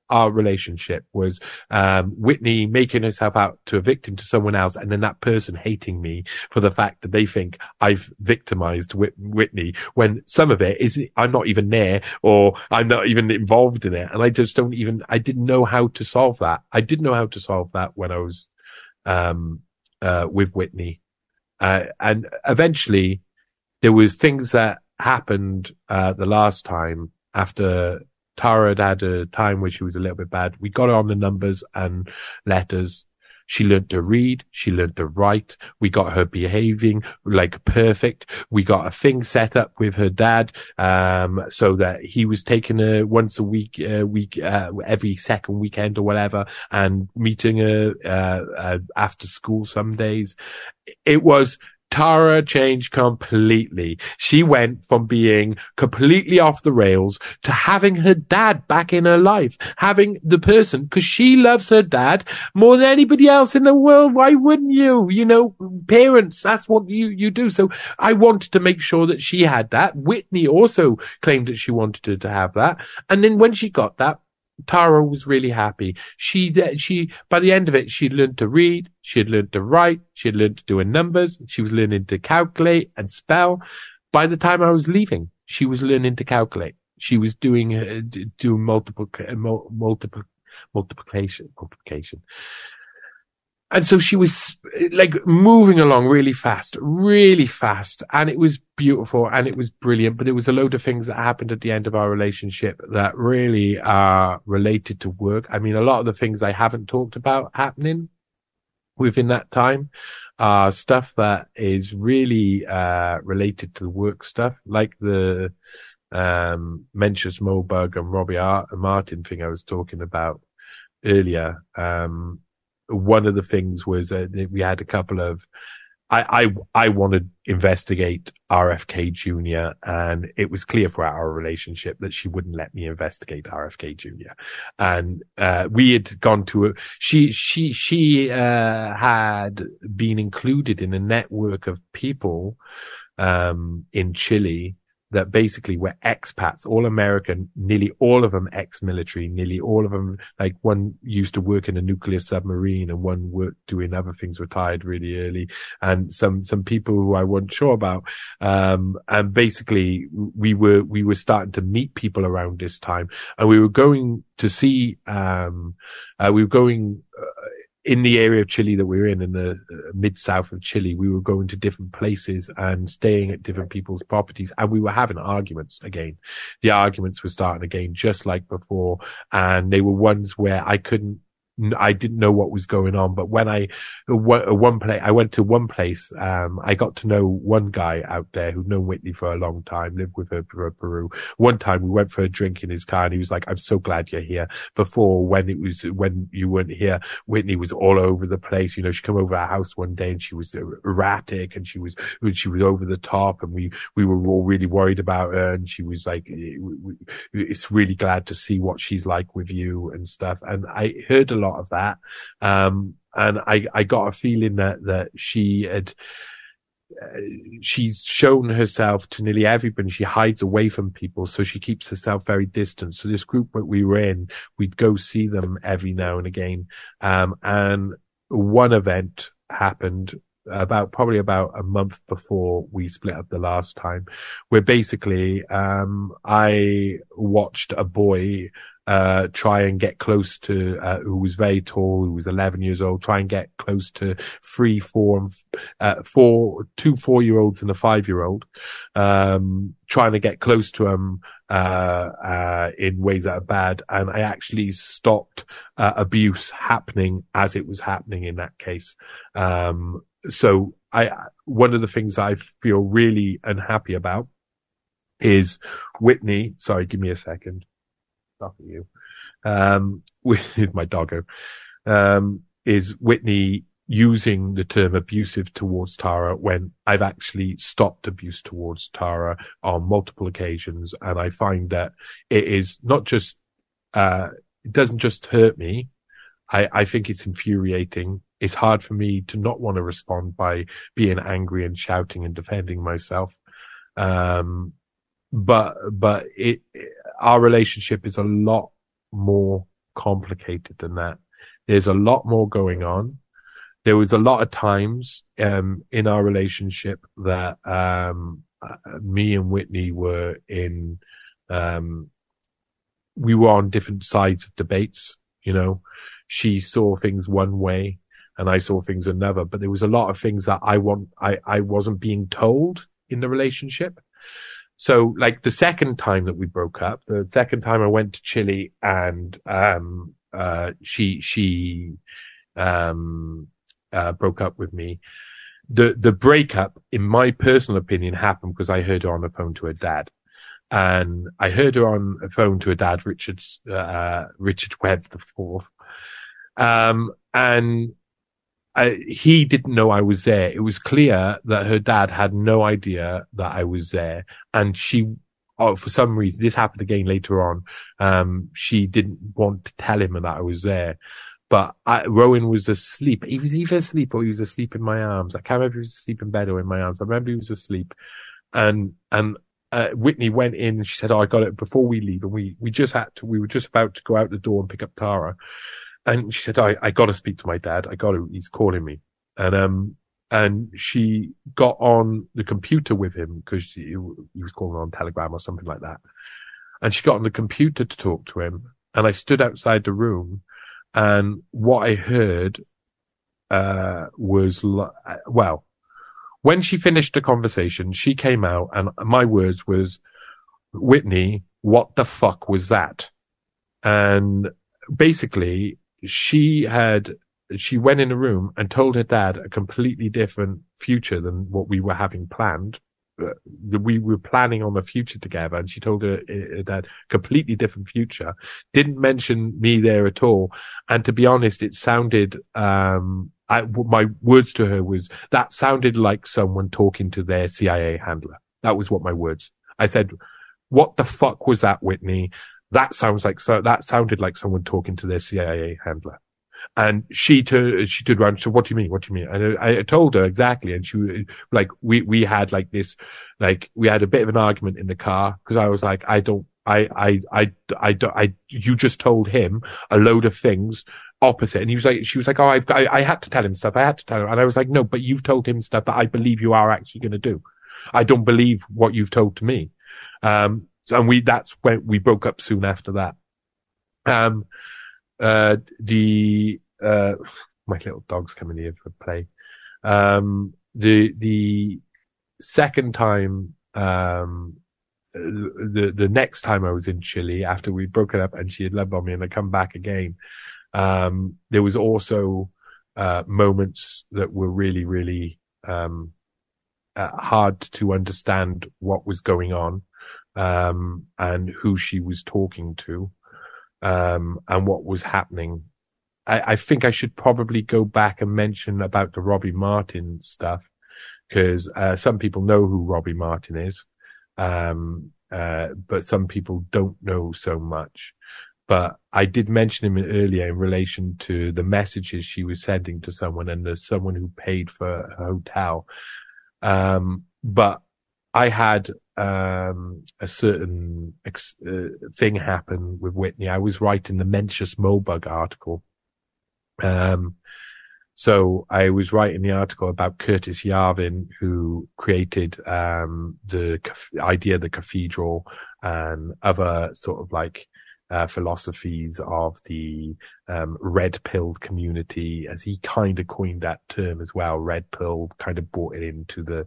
our relationship was Whitney making herself out to a victim to someone else, and then that person hating me for the fact that they think I've victimized Whitney, when some of it is I'm not even there, or I'm not even involved in it, and I didn't know how to solve that. I didn't know how to solve that when I was with Whitney, and eventually there was things that happened the last time after Tara had a time where she was a little bit bad. We got her on the numbers and letters. She learned to read. She learned to write. We got her behaving like perfect. We got a thing set up with her dad, so that he was taking her once a week, every second weekend or whatever, and meeting her, after school some days. It was Tara changed completely. She went from being completely off the rails to having her dad back in her life, having the person, because she loves her dad more than anybody else in the world. Why wouldn't you? You know, parents, that's what you do. So I wanted to make sure that she had that. Whitney also claimed that she wanted her to have that. And then when she got that, Tara was really happy. She, by the end of it, she'd learned to read, she had learned to write, she had learned to do numbers, she was learning to calculate and spell. By the time I was leaving, she was learning to calculate. She was doing multiplication. And so she was like moving along really fast. And it was beautiful and it was brilliant. But there was a load of things that happened at the end of our relationship that really are related to work. I mean, a lot of the things I haven't talked about happening within that time are stuff that is really, related to the work stuff, like the, Mencius Moldbug and Robbie Martin thing I was talking about earlier. One of the things was we had a couple of, I want to investigate RFK Jr. and it was clear throughout our relationship that she wouldn't let me investigate RFK Jr. And, we had gone to she had been included in a network of people, in Chile that basically were expats, all American, nearly all of them ex-military, nearly all of them, like one used to work in a nuclear submarine and one worked doing other things, retired really early, and some people who I wasn't sure about. And basically we were starting to meet people around this time, and we were going to see, in the area of Chile that we were in the mid-south of Chile, we were going to different places and staying at different people's properties, and we were having arguments again. The arguments were starting again, just like before, and they were ones where I didn't know what was going on. But when I went to one place, I got to know one guy out there who'd known Whitney for a long time, lived with her for Peru. One time we went for a drink in his car and he was like, "I'm so glad you're here." Before, when you weren't here, Whitney was all over the place. You know, she came over our house one day and she was erratic and she was over the top, and we were all really worried about her, and she was like, "It's really glad to see what she's like with you," and stuff. And I heard a lot of that. And I got a feeling that she's shown herself to nearly everybody. She hides away from people, so she keeps herself very distant. So this group that we were in, we'd go see them every now and again. And one event happened probably about a month before we split up the last time, where basically, I watched a boy try and get close to, who was very tall, who was 11 years old, try and get close to two 4-year-olds and a 5-year-old, trying to get close to him, in ways that are bad. And I actually stopped, abuse happening as it was happening in that case. So one of the things I feel really unhappy about is Whitney. Sorry, give me a second. Stop at you. With my doggo, is Whitney using the term abusive towards Tara when I've actually stopped abuse towards Tara on multiple occasions. And I find that it is not just, it doesn't just hurt me. I think it's infuriating. It's hard for me to not want to respond by being angry and shouting and defending myself. But our relationship is a lot more complicated than that. There's a lot more going on. There was a lot of times in our relationship that me and Whitney were in, we were on different sides of debates. You know, she saw things one way and I saw things another, but there was a lot of things that I wasn't being told in the relationship. So like the second time that we broke up, the second time I went to Chile and she broke up with me. The breakup, in my personal opinion, happened because I heard her on the phone to her dad. And I heard her on the phone to her dad, Richard Webb IV. And he didn't know I was there. It was clear that her dad had no idea that I was there. And she, for some reason, this happened again later on. She didn't want to tell him that I was there. But Rowan was asleep. He was either asleep or he was asleep in my arms. I can't remember if he was asleep in bed or in my arms. I remember he was asleep. And Whitney went in and she said, "Oh, I got it before we leave." And we were just about to go out the door and pick up Tara. And she said, I got to speak to my dad. He's calling me. And she got on the computer with him because he was calling on Telegram or something like that. And she got on the computer to talk to him. And I stood outside the room. And what I heard, was, well, when she finished the conversation, she came out and my words was, "Whitney, what the fuck was that?" And basically, she went in a room and told her dad a completely different future than what we were having planned. We were planning on the future together, and she told her dad completely different future. Didn't mention me there at all. And to be honest, it sounded, my words to her was, that sounded like someone talking to their CIA handler. That was what my words. I said, "What the fuck was that, Whitney? That sounded like someone talking to their CIA handler." And she turned around and said, "What do you mean? What do you mean?" And I told her exactly. And she, like, we had like this, like, we had a bit of an argument in the car because I was like, you just told him a load of things opposite. And she was like, "Oh, I had to tell him stuff. I had to tell him." And I was like, "No, but you've told him stuff that I believe you are actually going to do. I don't believe what you've told to me." And that's when we broke up soon after that. My little dog's coming here for play. The second time, the next time I was in Chile after we'd broken up and she had loved on me and I come back again, there was also, moments that were really, really, hard to understand what was going on, and who she was talking to, and what was happening. I think I should probably go back and mention about the Robbie Martin stuff, because some people know who Robbie Martin is, but some people don't know so much. But I did mention him earlier in relation to the messages she was sending to someone, and there's someone who paid for a hotel. But I had a certain thing happen with Whitney. I was writing the Mencius Moldbug article. So I was writing the article about Curtis Yarvin, who created the idea of the cathedral and other sort of like philosophies of the red-pilled community, as he kind of coined that term as well. Red pill kind of brought it into the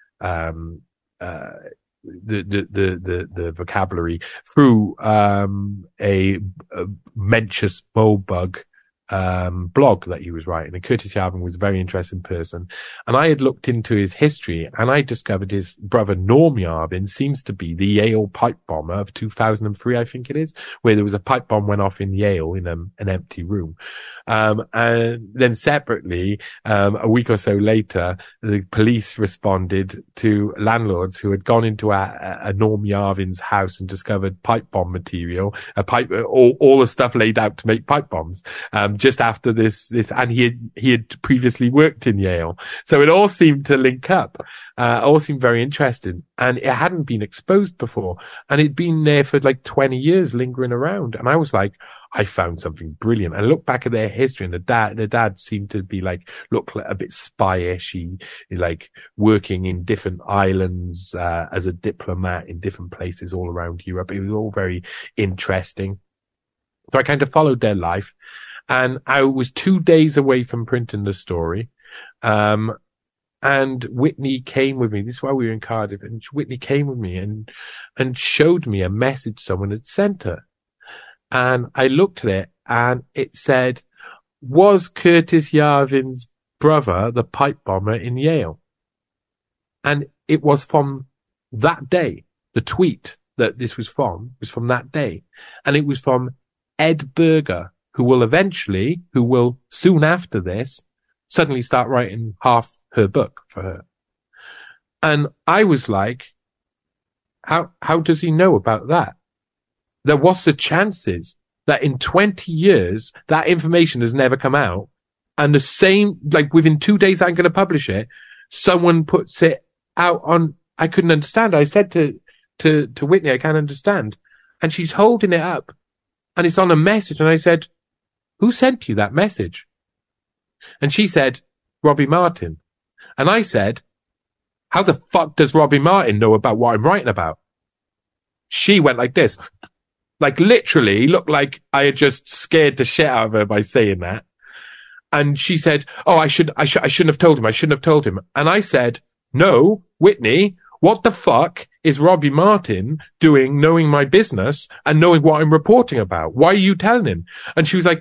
vocabulary through a Mencius Moldbug blog that he was writing. And Curtis Yarvin was a very interesting person. And I had looked into his history and I discovered his brother Norm Yarvin seems to be the Yale pipe bomber of 2003, I think it is, where there was a pipe bomb went off in Yale in an empty room. And then separately, a week or so later, the police responded to landlords who had gone into a Norm Yarvin's house and discovered pipe bomb material, all the stuff laid out to make pipe bombs. Just after this, and he had previously worked in Yale. So it all seemed to link up, all seemed very interesting, and it hadn't been exposed before, and it'd been there for like 20 years lingering around. And I was like, I found something brilliant. And I look back at their history, and the dad seemed to be look like a bit spyish. He like working in different islands, as a diplomat in different places all around Europe. It was all very interesting. So I kind of followed their life, and I was 2 days away from printing the story. And Whitney came with me. This is why we were in Cardiff, and Whitney came with me and showed me a message someone had sent her. And I looked at it, and it said, "Was Curtis Yarvin's brother the pipe bomber in Yale?" And it was from that day. The tweet that this was from that day. And it was from Ed Berger, who will soon after this suddenly start writing half her book for her. And I was like, how does he know about that? What's the chances that in 20 years that information has never come out, and the same, like within 2 days I'm going to publish it, someone puts it out on, I couldn't understand. I said to Whitney, I can't understand. And she's holding it up, and it's on a message. And I said, "Who sent you that message?" And she said, "Robbie Martin." And I said, "How the fuck does Robbie Martin know about what I'm writing about?" She went like this, like literally looked like I had just scared the shit out of her by saying that. And she said, "Oh, I shouldn't have told him. I shouldn't have told him." And I said, "No, Whitney, what the fuck is Robbie Martin doing knowing my business and knowing what I'm reporting about? Why are you telling him?" And she was like,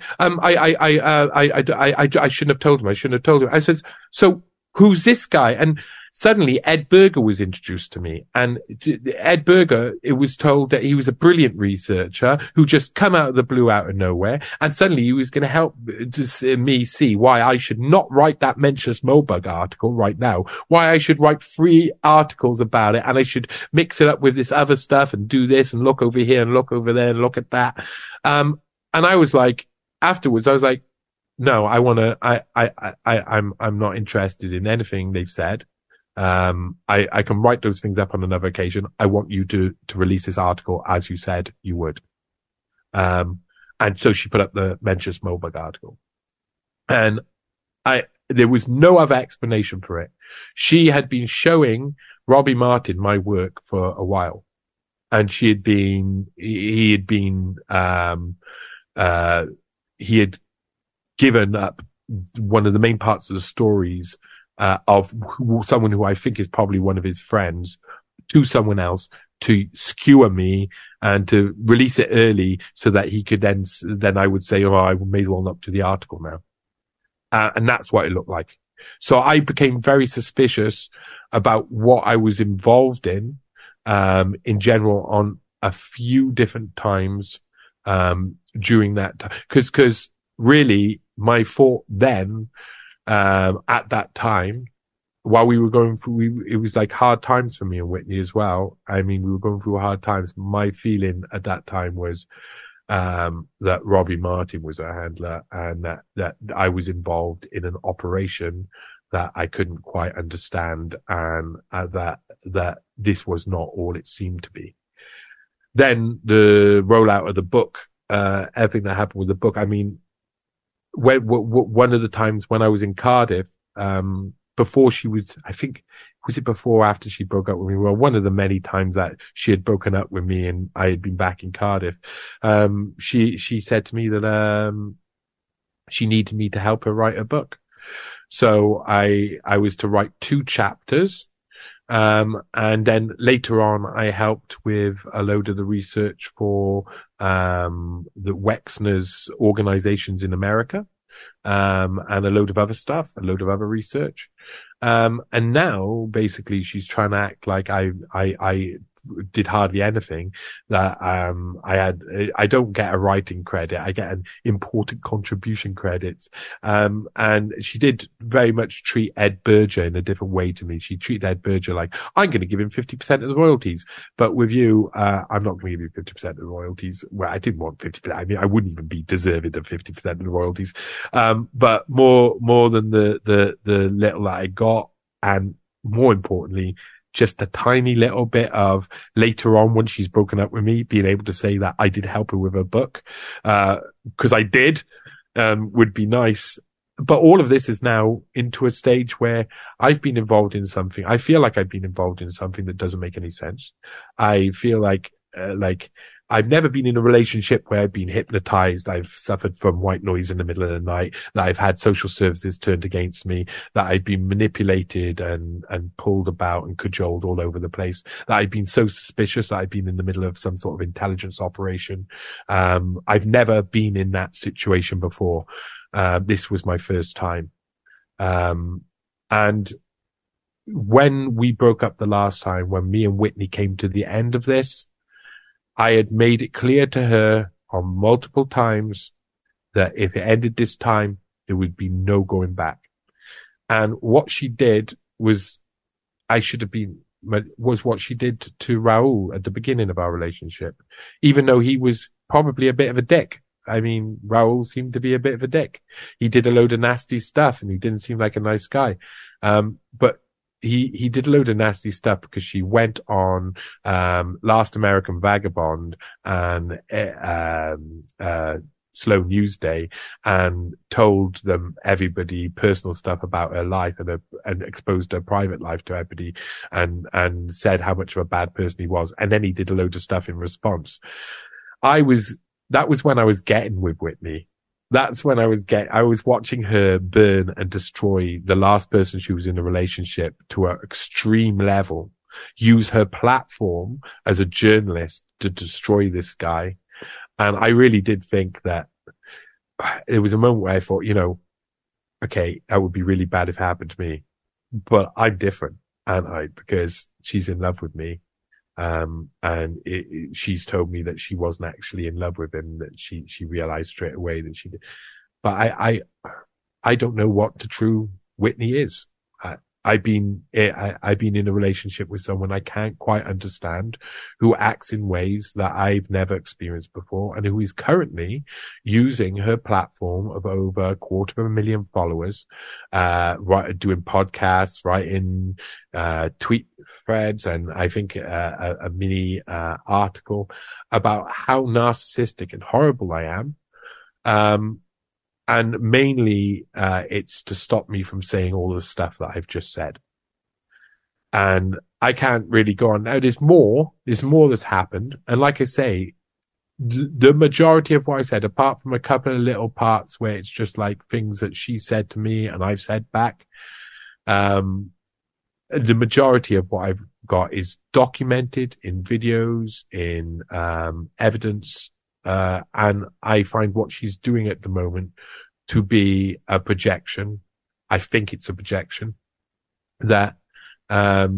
I shouldn't have told him. I shouldn't have told him. I said, "So who's this guy?" And suddenly Ed Berger was introduced to me, and Ed Berger, it was told that he was a brilliant researcher who just come out of the blue, out of nowhere, and suddenly he was going to help me see why I should not write that Mencius Moberg article right now, why I should write 3 articles about it, and I should mix it up with this other stuff and do this and look over here and look over there and look at that. And I was like, afterwards, I was like, "No, I'm not interested in anything they've said. I can write those things up on another occasion. I want you to release this article as you said you would." And so she put up the Mencius Moberg article, and there was no other explanation for it. She had been showing Robbie Martin my work for a while, and he had given up one of the main parts of the stories of someone who I think is probably one of his friends to someone else to skewer me and to release it early so that he could then I would say, "Oh, I may as well not do the article now." And that's what it looked like. So I became very suspicious about what I was involved in general on a few different times, during that time. Cause really my thought then, at that time, while we were going through, it was like hard times for me and Whitney as well. I mean, we were going through hard times. My feeling at that time was, that Robbie Martin was a handler, and that I was involved in an operation that I couldn't quite understand, and that this was not all it seemed to be. Then the rollout of the book, everything that happened with the book. I mean, one of the times when I was in Cardiff, before she was, I think, was it before or after she broke up with me? Well, one of the many times that she had broken up with me and I had been back in Cardiff, she said to me that, she needed me to help her write a book. So I was to write 2 chapters. And then later on, I helped with a load of the research for, the Wexner's organizations in America, and a load of other stuff, a load of other research. And now basically she's trying to act like I did hardly anything, that, I don't get a writing credit. I get an important contribution credits. And she did very much treat Ed Berger in a different way to me. She treated Ed Berger like, "I'm going to give him 50% of the royalties, but with you, I'm not going to give you 50% of the royalties." Well, I didn't want 50%. I mean, I wouldn't even be deserving of 50% of the royalties. But more than the little that I got, and more importantly, just a tiny little bit of later on, once she's broken up with me, being able to say that I did help her with her book, because I did, would be nice. But all of this is now into a stage where I've been involved in something. I feel like I've been involved in something that doesn't make any sense. I feel like I've never been in a relationship where I've been hypnotized. I've suffered from white noise in the middle of the night, that I've had social services turned against me, that I've been manipulated and pulled about and cajoled all over the place, that I've been so suspicious that I've been in the middle of some sort of intelligence operation. I've never been in that situation before. This was my first time. And when we broke up the last time, when me and Whitney came to the end of this, I had made it clear to her on multiple times that if it ended this time, there would be no going back. And what she did was, was what she did to Raul at the beginning of our relationship, even though he was probably a bit of a dick. I mean, Raul seemed to be a bit of a dick. He did a load of nasty stuff and he didn't seem like a nice guy. But he did a load of nasty stuff because she went on, Last American Vagabond and, Slow News Day and told everybody personal stuff about her life and exposed her private life to everybody and said how much of a bad person he was. And then he did a load of stuff in response. That was when I was getting with Whitney. That's when I was watching her burn and destroy the last person she was in a relationship to an extreme level, use her platform as a journalist to destroy this guy. And I really did think that it was a moment where I thought, okay, that would be really bad if it happened to me, but I'm different, aren't I? Because she's in love with me. And she's told me that she wasn't actually in love with him, that she realized straight away that she did. But I don't know what the true Whitney is. I've been in a relationship with someone I can't quite understand, who acts in ways that I've never experienced before, and who is currently using her platform of over 250,000 followers, doing podcasts, writing, tweet threads, and I think, a mini, article about how narcissistic and horrible I am. And mainly, it's to stop me from saying all the stuff that I've just said. And I can't really go on. Now, there's more that's happened. And like I say, the majority of what I said, apart from a couple of little parts where it's just like things that she said to me and I've said back, the majority of what I've got is documented in videos, in, evidence. And I find what she's doing at the moment to be a projection. I think it's a projection that, I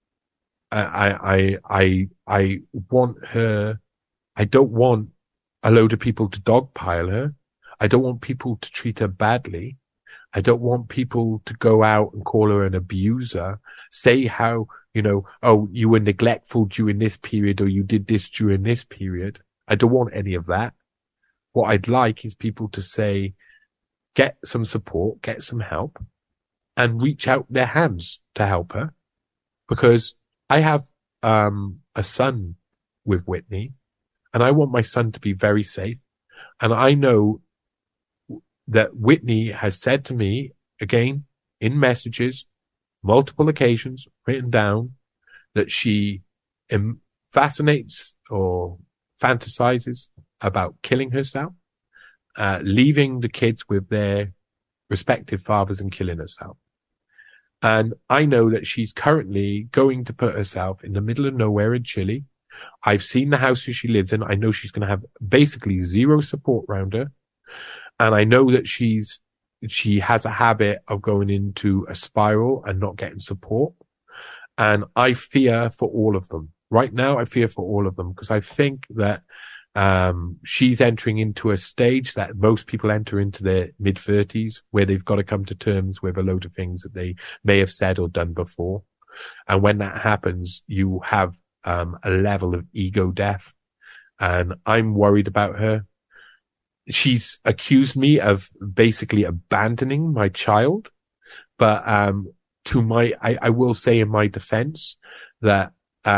want her. I don't want a load of people to dogpile her. I don't want people to treat her badly. I don't want people to go out and call her an abuser, say how, oh, you were neglectful during this period or you did this during this period. I don't want any of that. What I'd like is people to say, get some support, get some help, and reach out their hands to help her. Because I have a son with Whitney, and I want my son to be very safe. And I know that Whitney has said to me, again, in messages, multiple occasions, written down, that she fascinates or fantasizes about killing herself, leaving the kids with their respective fathers and killing herself. And I know that she's currently going to put herself in the middle of nowhere in Chile. I've seen the house she lives in. I know she's going to have basically zero support around her. And I know that she has a habit of going into a spiral and not getting support. And I fear for all of them. Right now, I fear for all of them because I think that she's entering into a stage that most people enter into their mid-30s, where they've got to come to terms with a load of things that they may have said or done before. And when that happens, you have a level of ego death. And I'm worried about her. She's accused me of basically abandoning my child. But I will say in my defense that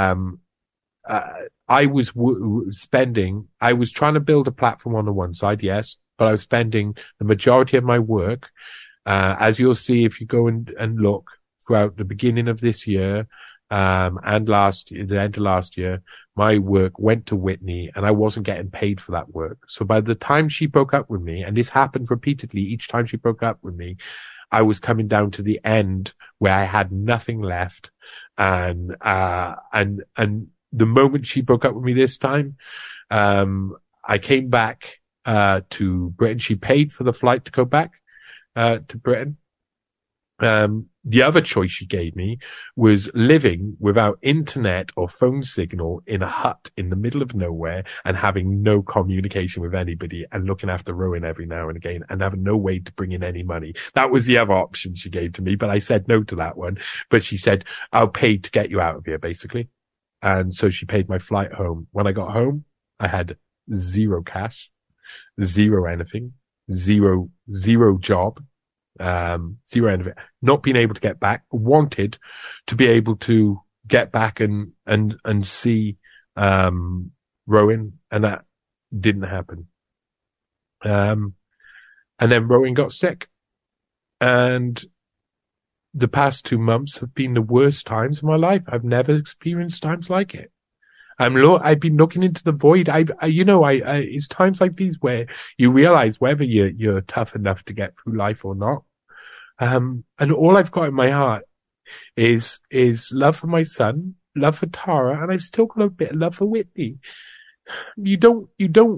I was I was trying to build a platform on the one side, yes, but I was spending the majority of my work, as you'll see if you go and look throughout the beginning of this year, and the end of last year, my work went to Whitney and I wasn't getting paid for that work. So by the time she broke up with me, and this happened repeatedly each time she broke up with me, I was coming down to the end where I had nothing left. And the moment she broke up with me this time, I came back, to Britain. She paid for the flight to go back, to Britain. The other choice she gave me was living without internet or phone signal in a hut in the middle of nowhere and having no communication with anybody and looking after Rowan every now and again and having no way to bring in any money. That was the other option she gave to me, but I said no to that one. But she said, I'll pay to get you out of here, basically. And so she paid my flight home. When I got home, I had zero cash, zero anything, zero job. Zero end of it, not being able to get back, wanted to be able to get back and see, Rowan, and that didn't happen. And then Rowan got sick, and the past 2 months have been the worst times of my life. I've never experienced times like it. I've been looking into the void. It's times like these where you realize whether you're tough enough to get through life or not. And all I've got in my heart is love for my son, love for Tara, and I've still got a bit of love for Whitney. You don't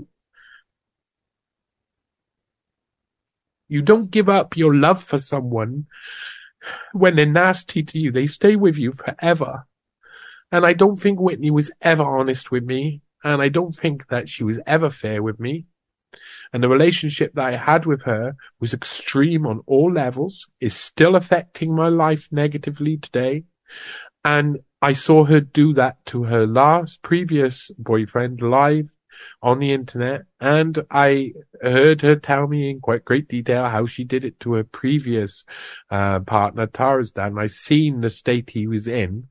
give up your love for someone when they're nasty to you. They stay with you forever. And I don't think Whitney was ever honest with me. And I don't think that she was ever fair with me. And the relationship that I had with her was extreme on all levels, is still affecting my life negatively today. And I saw her do that to her previous boyfriend live on the internet. And I heard her tell me in quite great detail how she did it to her previous partner, Tara's dad. And I've seen the state he was in.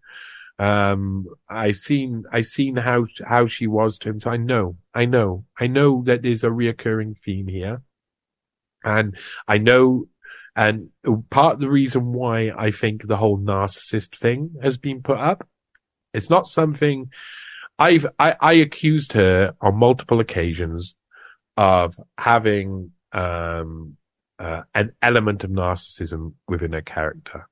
I seen how she was to him. So I know that there's a reoccurring theme here. And I know, and part of the reason why I think the whole narcissist thing has been put up, it's not something I accused her on multiple occasions of having, an element of narcissism within her character.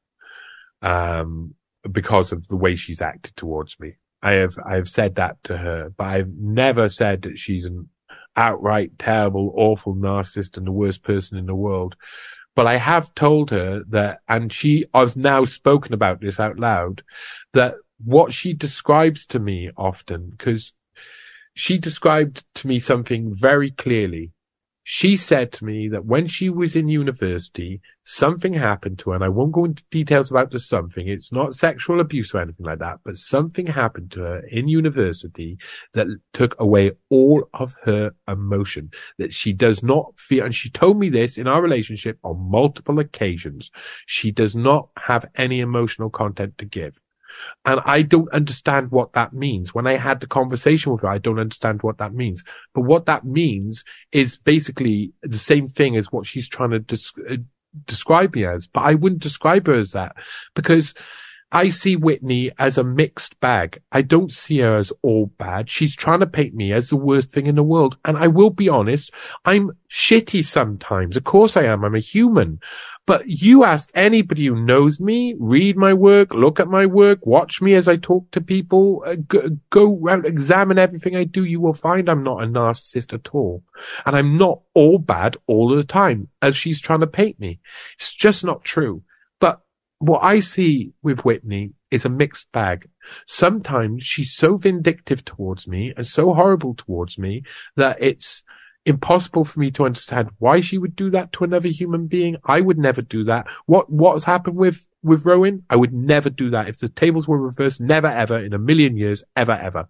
Because of the way she's acted towards me. I have said that to her, but I've never said that she's an outright terrible, awful narcissist and the worst person in the world. But I have told her that, and I've now spoken about this out loud, that what she describes to me often, because she described to me something very clearly. She said to me that when she was in university, something happened to her, and I won't go into details about the something. It's not sexual abuse or anything like that, but something happened to her in university that took away all of her emotion, that she does not feel, and she told me this in our relationship on multiple occasions. She does not have any emotional content to give. And I don't understand what that means. When I had the conversation with her, I don't understand what that means. But what that means is basically the same thing as what she's trying to describe me as. But I wouldn't describe her as that, because I see Whitney as a mixed bag. I don't see her as all bad. She's trying to paint me as the worst thing in the world. And I will be honest, I'm shitty sometimes. Of course I am. I'm a human. But you ask anybody who knows me, read my work, look at my work, watch me as I talk to people, go around, examine everything I do, you will find I'm not a narcissist at all. And I'm not all bad all the time, as she's trying to paint me. It's just not true. But what I see with Whitney is a mixed bag. Sometimes she's so vindictive towards me and so horrible towards me that it's impossible for me to understand why she would do that to another human being. I would never do that. What's happened with Rowan? I would never do that. If the tables were reversed, never ever in a million years, ever.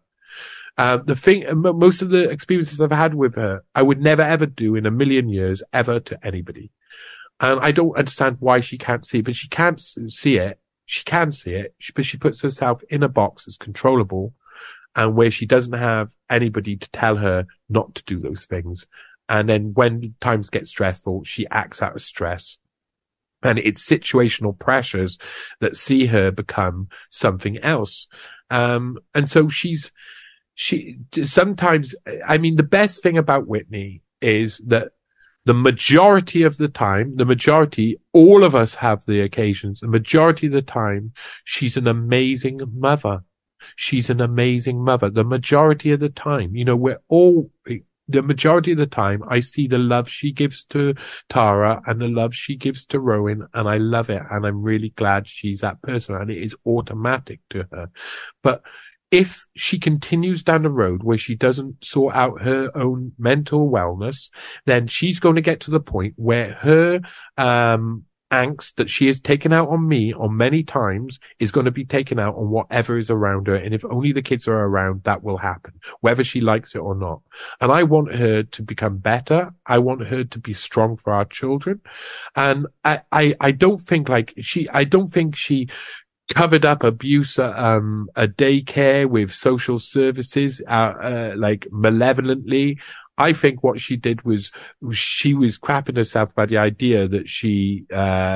Most of the experiences I've had with her, I would never ever do in a million years ever to anybody. And I don't understand why she can't see it, but she can't see it. She can see it, but she puts herself in a box that's controllable and where she doesn't have anybody to tell her not to do those things. And then when times get stressful, she acts out of stress. And it's situational pressures that see her become something else. And so she sometimes, I mean, the best thing about Whitney is that the majority of the time, all of us have the occasions, the majority of the time, she's an amazing mother. She's an amazing mother. The majority of the time, you know, the majority of the time, I see the love she gives to Tara and the love she gives to Rowan, and I love it. And I'm really glad she's that person, and it is automatic to her. But if she continues down the road where she doesn't sort out her own mental wellness, then she's going to get to the point where her angst that she has taken out on me on many times is going to be taken out on whatever is around her. And if only the kids are around, that will happen, whether she likes it or not. And I want her to become better. I want her to be strong for our children. And I don't think she covered up abuse at a daycare with social services, like malevolently. I think what she did was she was crapping herself about the idea that she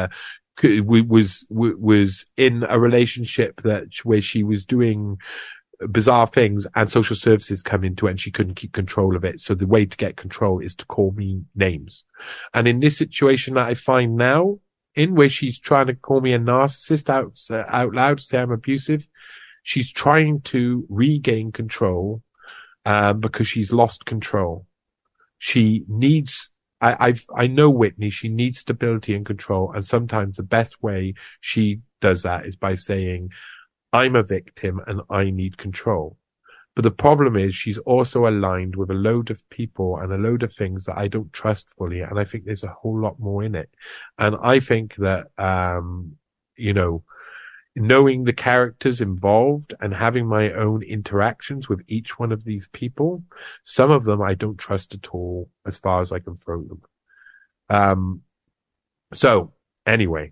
was in a relationship where she was doing bizarre things and social services come into it and she couldn't keep control of it. So the way to get control is to call me names. And in this situation that I find now, in where she's trying to call me a narcissist out loud, say I'm abusive, she's trying to regain control because she's lost control. She needs, I know Whitney, she needs stability and control. And sometimes the best way she does that is by saying, I'm a victim and I need control. But the problem is she's also aligned with a load of people and a load of things that I don't trust fully. And I think there's a whole lot more in it. And I think that, you know, knowing the characters involved and having my own interactions with each one of these people, some of them I don't trust at all as far as I can throw them. So anyway,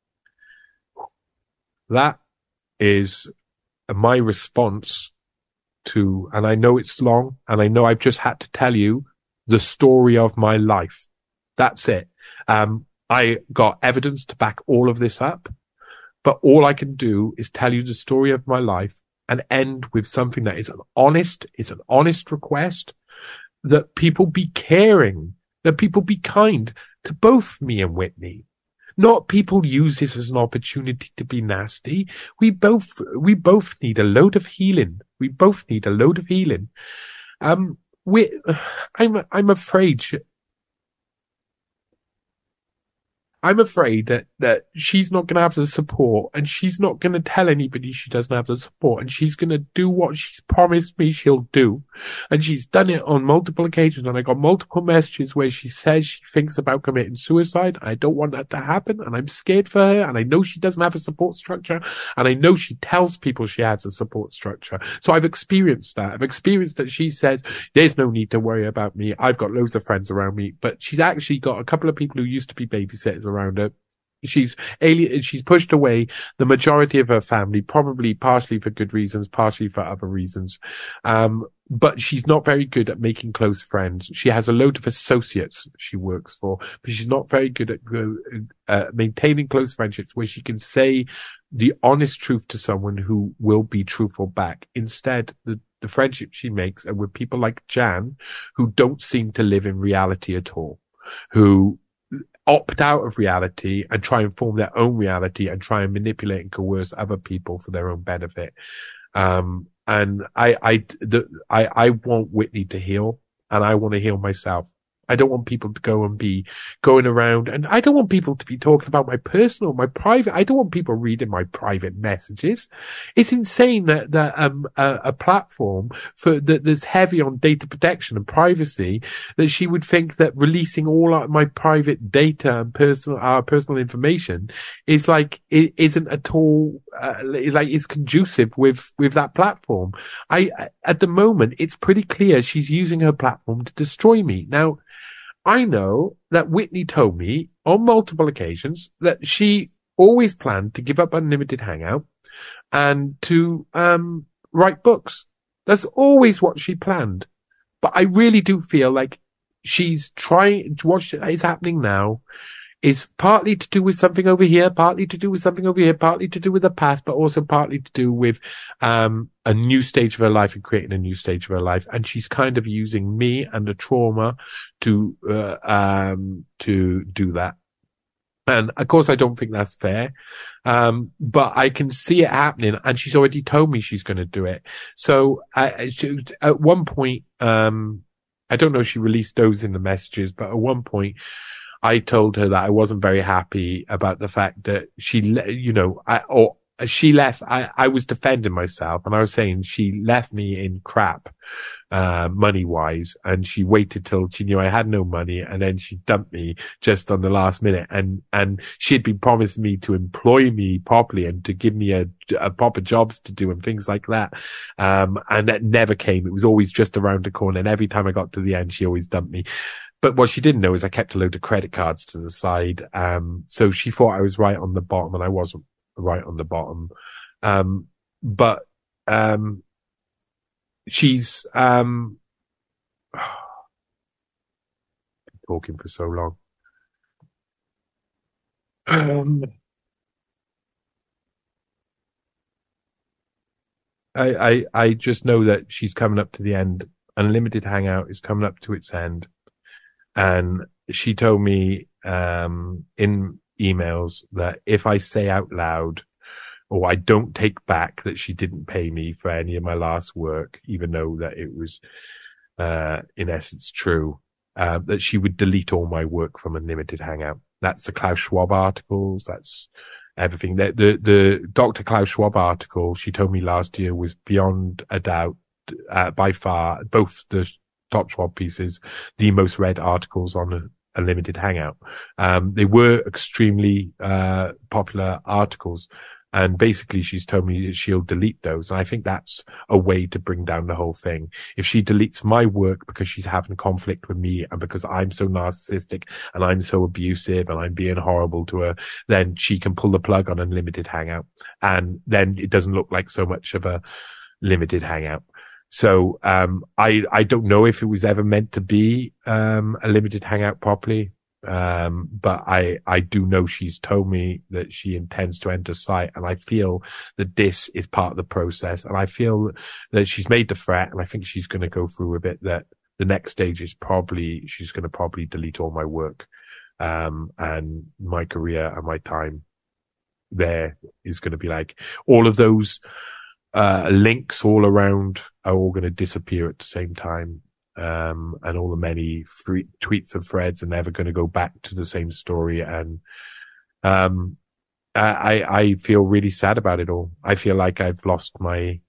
that is my response to, and I know it's long, and I know I've just had to tell you the story of my life. That's it. I got evidence to back all of this up, but all I can do is tell you the story of my life and end with something that is an honest request that people be caring, that people be kind to both me and Whitney. Not people use this as an opportunity to be nasty. We both need a load of healing. We both need a load of healing. I'm afraid that she's not going to have the support, and she's not going to tell anybody she doesn't have the support, and she's going to do what she's promised me she'll do. And she's done it on multiple occasions, and I got multiple messages where she says she thinks about committing suicide. I don't want that to happen, and I'm scared for her, and I know she doesn't have a support structure, and I know she tells people she has a support structure. So I've experienced that. I've experienced that she says, there's no need to worry about me. I've got loads of friends around me, but she's actually got a couple of people who used to be babysitters around her. She's pushed away the majority of her family, probably partially for good reasons, partially for other reasons. But she's not very good at making close friends. She has a load of associates she works for, but she's not very good at maintaining close friendships where she can say the honest truth to someone who will be truthful back. Instead, the friendships she makes are with people like Jan, who don't seem to live in reality at all, who opt out of reality and try and form their own reality and try and manipulate and coerce other people for their own benefit. And I want Whitney to heal, and I want to heal myself. I don't want people to go and be going around, and I don't want people to be talking about my personal, my private. I don't want people reading my private messages. It's insane that a platform that's heavy on data protection and privacy, that she would think that releasing all my private data and personal information is like, it isn't at all, is conducive with that platform. At the moment, it's pretty clear she's using her platform to destroy me. Now, I know that Whitney told me on multiple occasions that she always planned to give up Unlimited Hangout and to write books. That's always what she planned. But I really do feel like she's trying, what is happening now is partly to do with something over here, partly to do with something over here, partly to do with the past, but also partly to do with a new stage of her life and creating a new stage of her life. And she's kind of using me and the trauma to do that. And of course, I don't think that's fair. But I can see it happening, and she's already told me she's going to do it. So at one point, I don't know if she released those in the messages, but at one point I told her that I wasn't very happy about the fact that she left. I was defending myself, and I was saying she left me in crap, money wise, and she waited till she knew I had no money, and then she dumped me just on the last minute. And she had been promising me to employ me properly and to give me a proper jobs to do and things like that. And that never came. It was always just around the corner. And every time I got to the end, she always dumped me. But what she didn't know is I kept a load of credit cards to the side. So she thought I was right on the bottom, and I wasn't right on the bottom. But she's, talking for so long. I just know that she's coming up to the end. Unlimited Hangout is coming up to its end. And she told me, in emails that if I say out loud, or I don't take back that she didn't pay me for any of my last work, even though that it was, in essence true, that she would delete all my work from Unlimited Hangout. That's the Klaus Schwab articles. That's everything. The Dr. Klaus Schwab article, she told me last year, was beyond a doubt, by far, both the Top Schwab pieces, the most read articles on a limited hangout. They were extremely popular articles, and basically she's told me that she'll delete those. And I think that's a way to bring down the whole thing. If she deletes my work because she's having conflict with me and because I'm so narcissistic and I'm so abusive and I'm being horrible to her, then she can pull the plug on Unlimited Hangout, and then it doesn't look like so much of a limited hangout. So, I don't know if it was ever meant to be, a limited hangout properly. But I do know she's told me that she intends to enter site, and I feel that this is part of the process, and I feel that she's made the threat, and I think she's going to go through a bit that the next stage is she's going to probably delete all my work, and my career and my time there is going to be like all of those links all around are all going to disappear at the same time. And all the many free tweets and threads are never going to go back to the same story. And, I feel really sad about it all. I feel like I've lost my,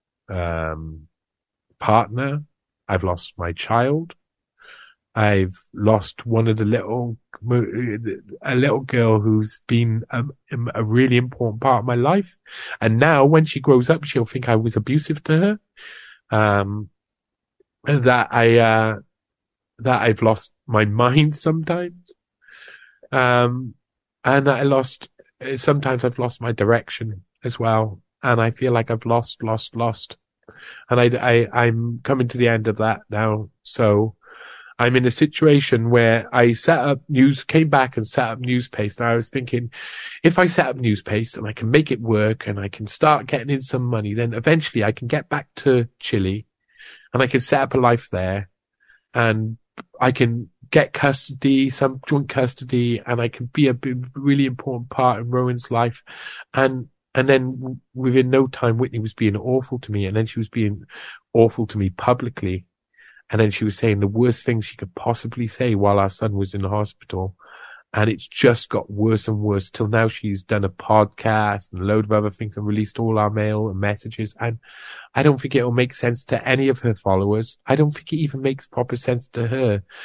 partner. I've lost my child. I've lost one of a little girl who's been a really important part of my life. And now when she grows up, she'll think I was abusive to her. That I've lost my mind sometimes. And sometimes I've lost my direction as well. And I feel like I've lost. And I'm coming to the end of that now. So I'm in a situation where I came back and set up Newspaste. And I was thinking, if I set up Newspaste and I can make it work and I can start getting in some money, then eventually I can get back to Chile and I can set up a life there, and I can get custody, some joint custody, and I can be a really important part in Rowan's life. And then within no time, Whitney was being awful to me, and then she was being awful to me publicly. And then she was saying the worst things she could possibly say while our son was in the hospital. And it's just got worse and worse till now. She's done a podcast and a load of other things and released all our mail and messages. And I don't think it'll make sense to any of her followers. I don't think it even makes proper sense to her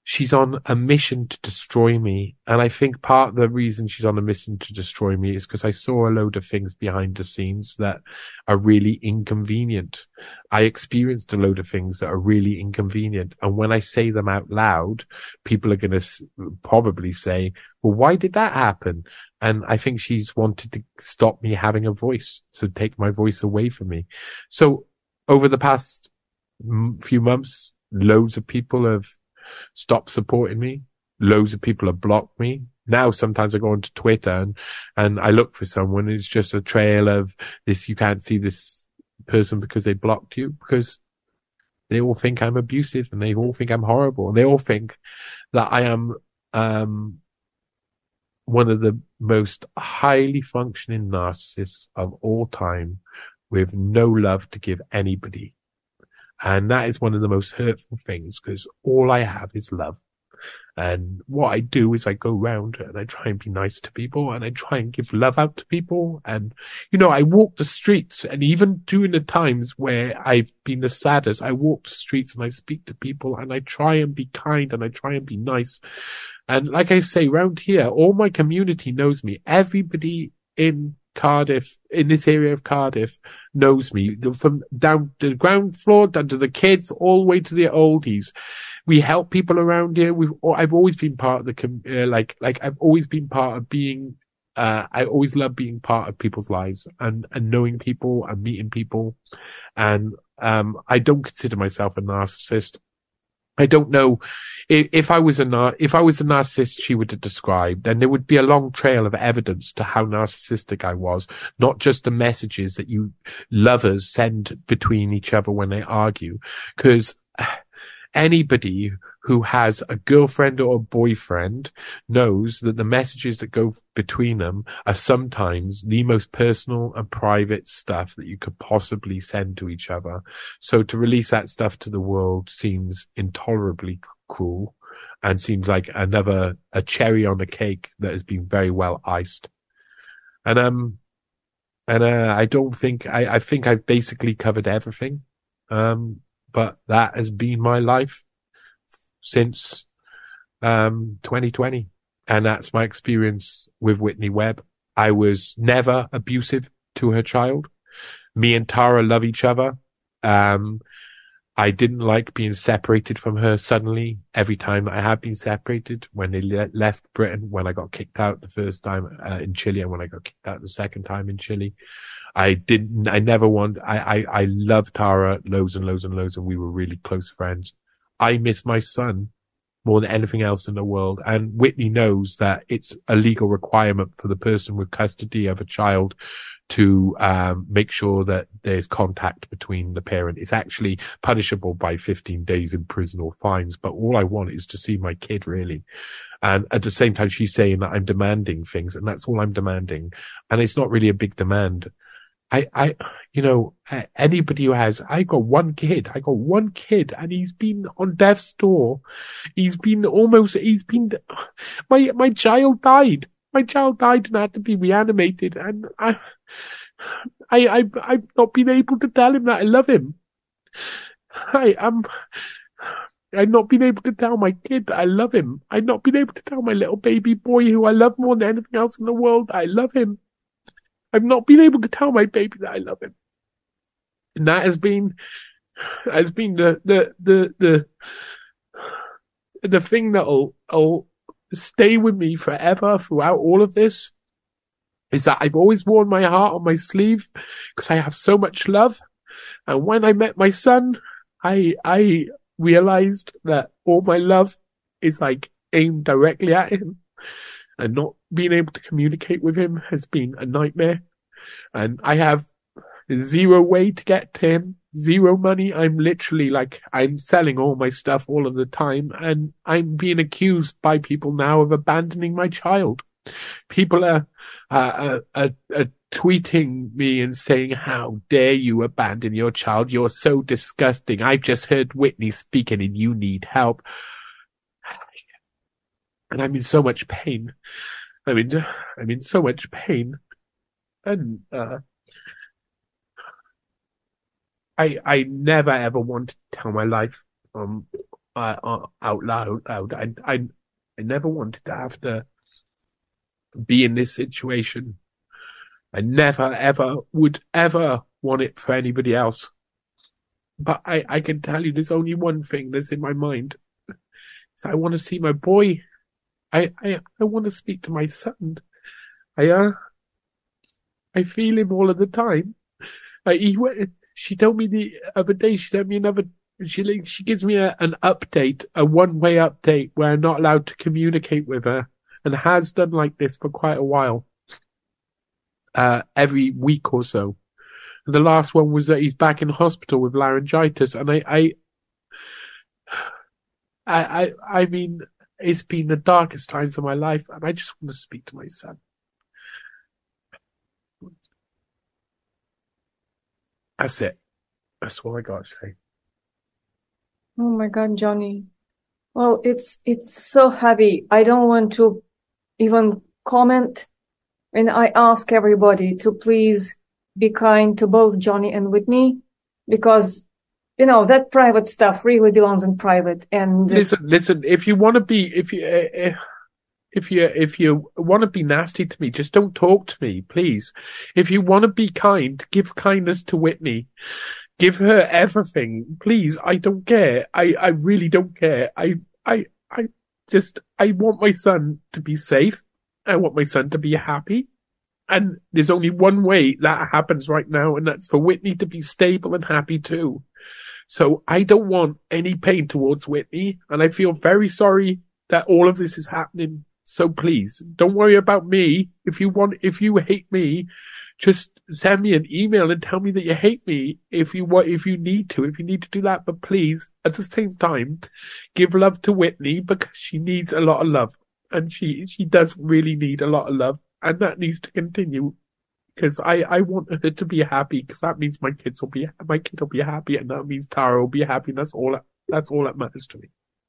she's on a mission to destroy me. And I think part of the reason she's on a mission to destroy me is because I saw a load of things behind the scenes that are really inconvenient. I experienced a load of things that are really inconvenient. And when I say them out loud, people are going to probably say, well, why did that happen? And I think she's wanted to stop me having a voice, to take my voice away from me. So over the past few months, loads of people have stopped supporting me. Loads of people have blocked me. Now sometimes I go onto Twitter and I look for someone. It's just a trail of this. You can't see this person because they blocked you, because they all think I'm abusive and they all think I'm horrible. And they all think that I am one of the most highly functioning narcissists of all time, with no love to give anybody. And that is one of the most hurtful things, because all I have is love. And what I do is I go around and I try and be nice to people, and I try and give love out to people. And, you know, I walk the streets, and even during the times where I've been the saddest, I walk the streets and I speak to people, and I try and be kind and I try and be nice. And like I say, round here, all my community knows me. Everybody in Cardiff, in this area of Cardiff, knows me, from down to the ground floor, down to the kids, all the way to the oldies. We help people around here. I've always been part of the, I've always been part of being, I always love being part of people's lives and knowing people and meeting people. And, I don't consider myself a narcissist. I don't know if I was a narcissist she would have described, then there would be a long trail of evidence to how narcissistic I was, not just the messages that you lovers send between each other when they argue. Because anybody who has a girlfriend or a boyfriend knows that the messages that go between them are sometimes the most personal and private stuff that you could possibly send to each other. So to release that stuff to the world seems intolerably cruel, and seems like a cherry on the cake that has been very well iced. And I don't think, I think I've basically covered everything. But that has been my life since 2020. And that's my experience with Whitney Webb. I was never abusive to her child. Me and Tara love each other. I didn't like being separated from her suddenly every time I have been separated, when they left Britain, when I got kicked out the first time in Chile, and when I got kicked out the second time in Chile. I loved Tara loads and loads and loads, and we were really close friends. I miss my son more than anything else in the world. And Whitney knows that it's a legal requirement for the person with custody of a child to make sure that there's contact between the parent. It's actually punishable by 15 days in prison or fines. But all I want is to see my kid, really. And at the same time, she's saying that I'm demanding things, and that's all I'm demanding. And it's not really a big demand. Anybody who has, I got one kid, and he's been on death's door. My child died. My child died and had to be reanimated. And I've not been able to tell him that I love him. I've not been able to tell my kid that I love him. I've not been able to tell my little baby boy, who I love more than anything else in the world, that I love him. I've not been able to tell my baby that I love him. And that has been the thing that'll stay with me forever throughout all of this, is that I've always worn my heart on my sleeve because I have so much love. And when I met my son, I realized that all my love is like aimed directly at him. And not being able to communicate with him has been a nightmare. And I have zero way to get to him, zero money. I'm literally I'm selling all my stuff all of the time, and I'm being accused by people now of abandoning my child. People are tweeting me and saying, "How dare you abandon your child? You're so disgusting. I've just heard Whitney speaking and you need help." And I'm in so much pain. I'm in so much pain. And I never ever wanted to tell my life. out loud. I never wanted to have to be in this situation. I never, ever would ever want it for anybody else. But I can tell you there's only one thing that's in my mind. So I want to see my boy. I want to speak to my son. I feel him all of the time. She told me the other day, she sent me another, she gives me an update, a one-way update where I'm not allowed to communicate with her, and has done like this for quite a while. Every week or so. And the last one was that he's back in hospital with laryngitis, and I mean, it's been the darkest times of my life, and I just want to speak to my son. That's it. That's all I got to say.
Oh my God, Johnny. Well, it's so heavy. I don't want to even comment. And I ask everybody to please be kind to both Johnny and Whitney, because, you know, that private stuff really belongs in private. And
listen, if you want to be, if you want to be nasty to me, just don't talk to me, please. If you want to be kind, give kindness to Whitney. Give her everything, please. I don't care. I really don't care. I want my son to be safe. I want my son to be happy. And there's only one way that happens right now, and that's for Whitney to be stable and happy too. So I don't want any pain towards Whitney, and I feel very sorry that all of this is happening. So please, don't worry about me. If you hate me, just send me an email and tell me that you hate me if you need to do that. But please, at the same time, give love to Whitney, because she needs a lot of love, and she does really need a lot of love, and that needs to continue, because I want her to be happy, because that means my kid will be happy, and that means Tara will be happy, and that's all that matters to me.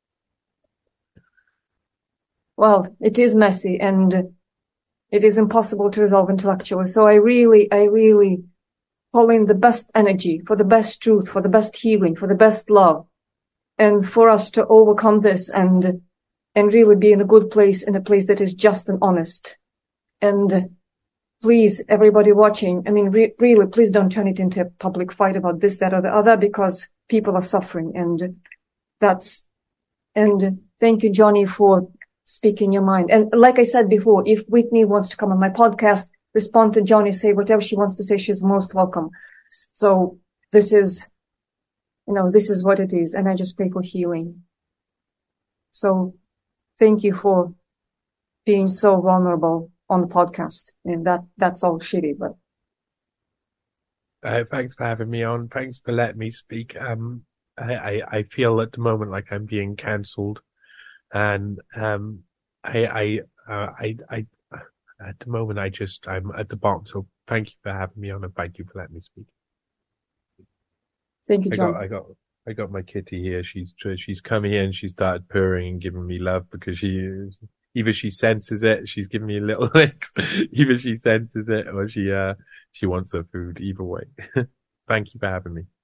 Well, it is messy, and it is impossible to resolve intellectually. So I really call in the best energy for the best truth, for the best healing, for the best love, and for us to overcome this and really be in a good place, in a place that is just and honest. And please, everybody watching, I mean, really, please don't turn it into a public fight about this, that, or the other, because people are suffering. And thank you, Johnny, for speaking your mind. And like I said before, if Whitney wants to come on my podcast, respond to Johnny, say whatever she wants to say, she's most welcome. So this is what it is. And I just pray for healing. So thank you for being so vulnerable on the podcast. And that's all shitty, but.
Thanks for having me on. Thanks for letting me speak. I feel at the moment like I'm being cancelled, and I at the moment I'm at the bottom. So thank you for having me on, and thank you for letting me speak.
Thank you, John.
I got my kitty here. She's coming in. She started purring and giving me love, because either she senses it, she's giving me a little lick. Either she senses it, or she wants her food. Either way. Thank you for having me.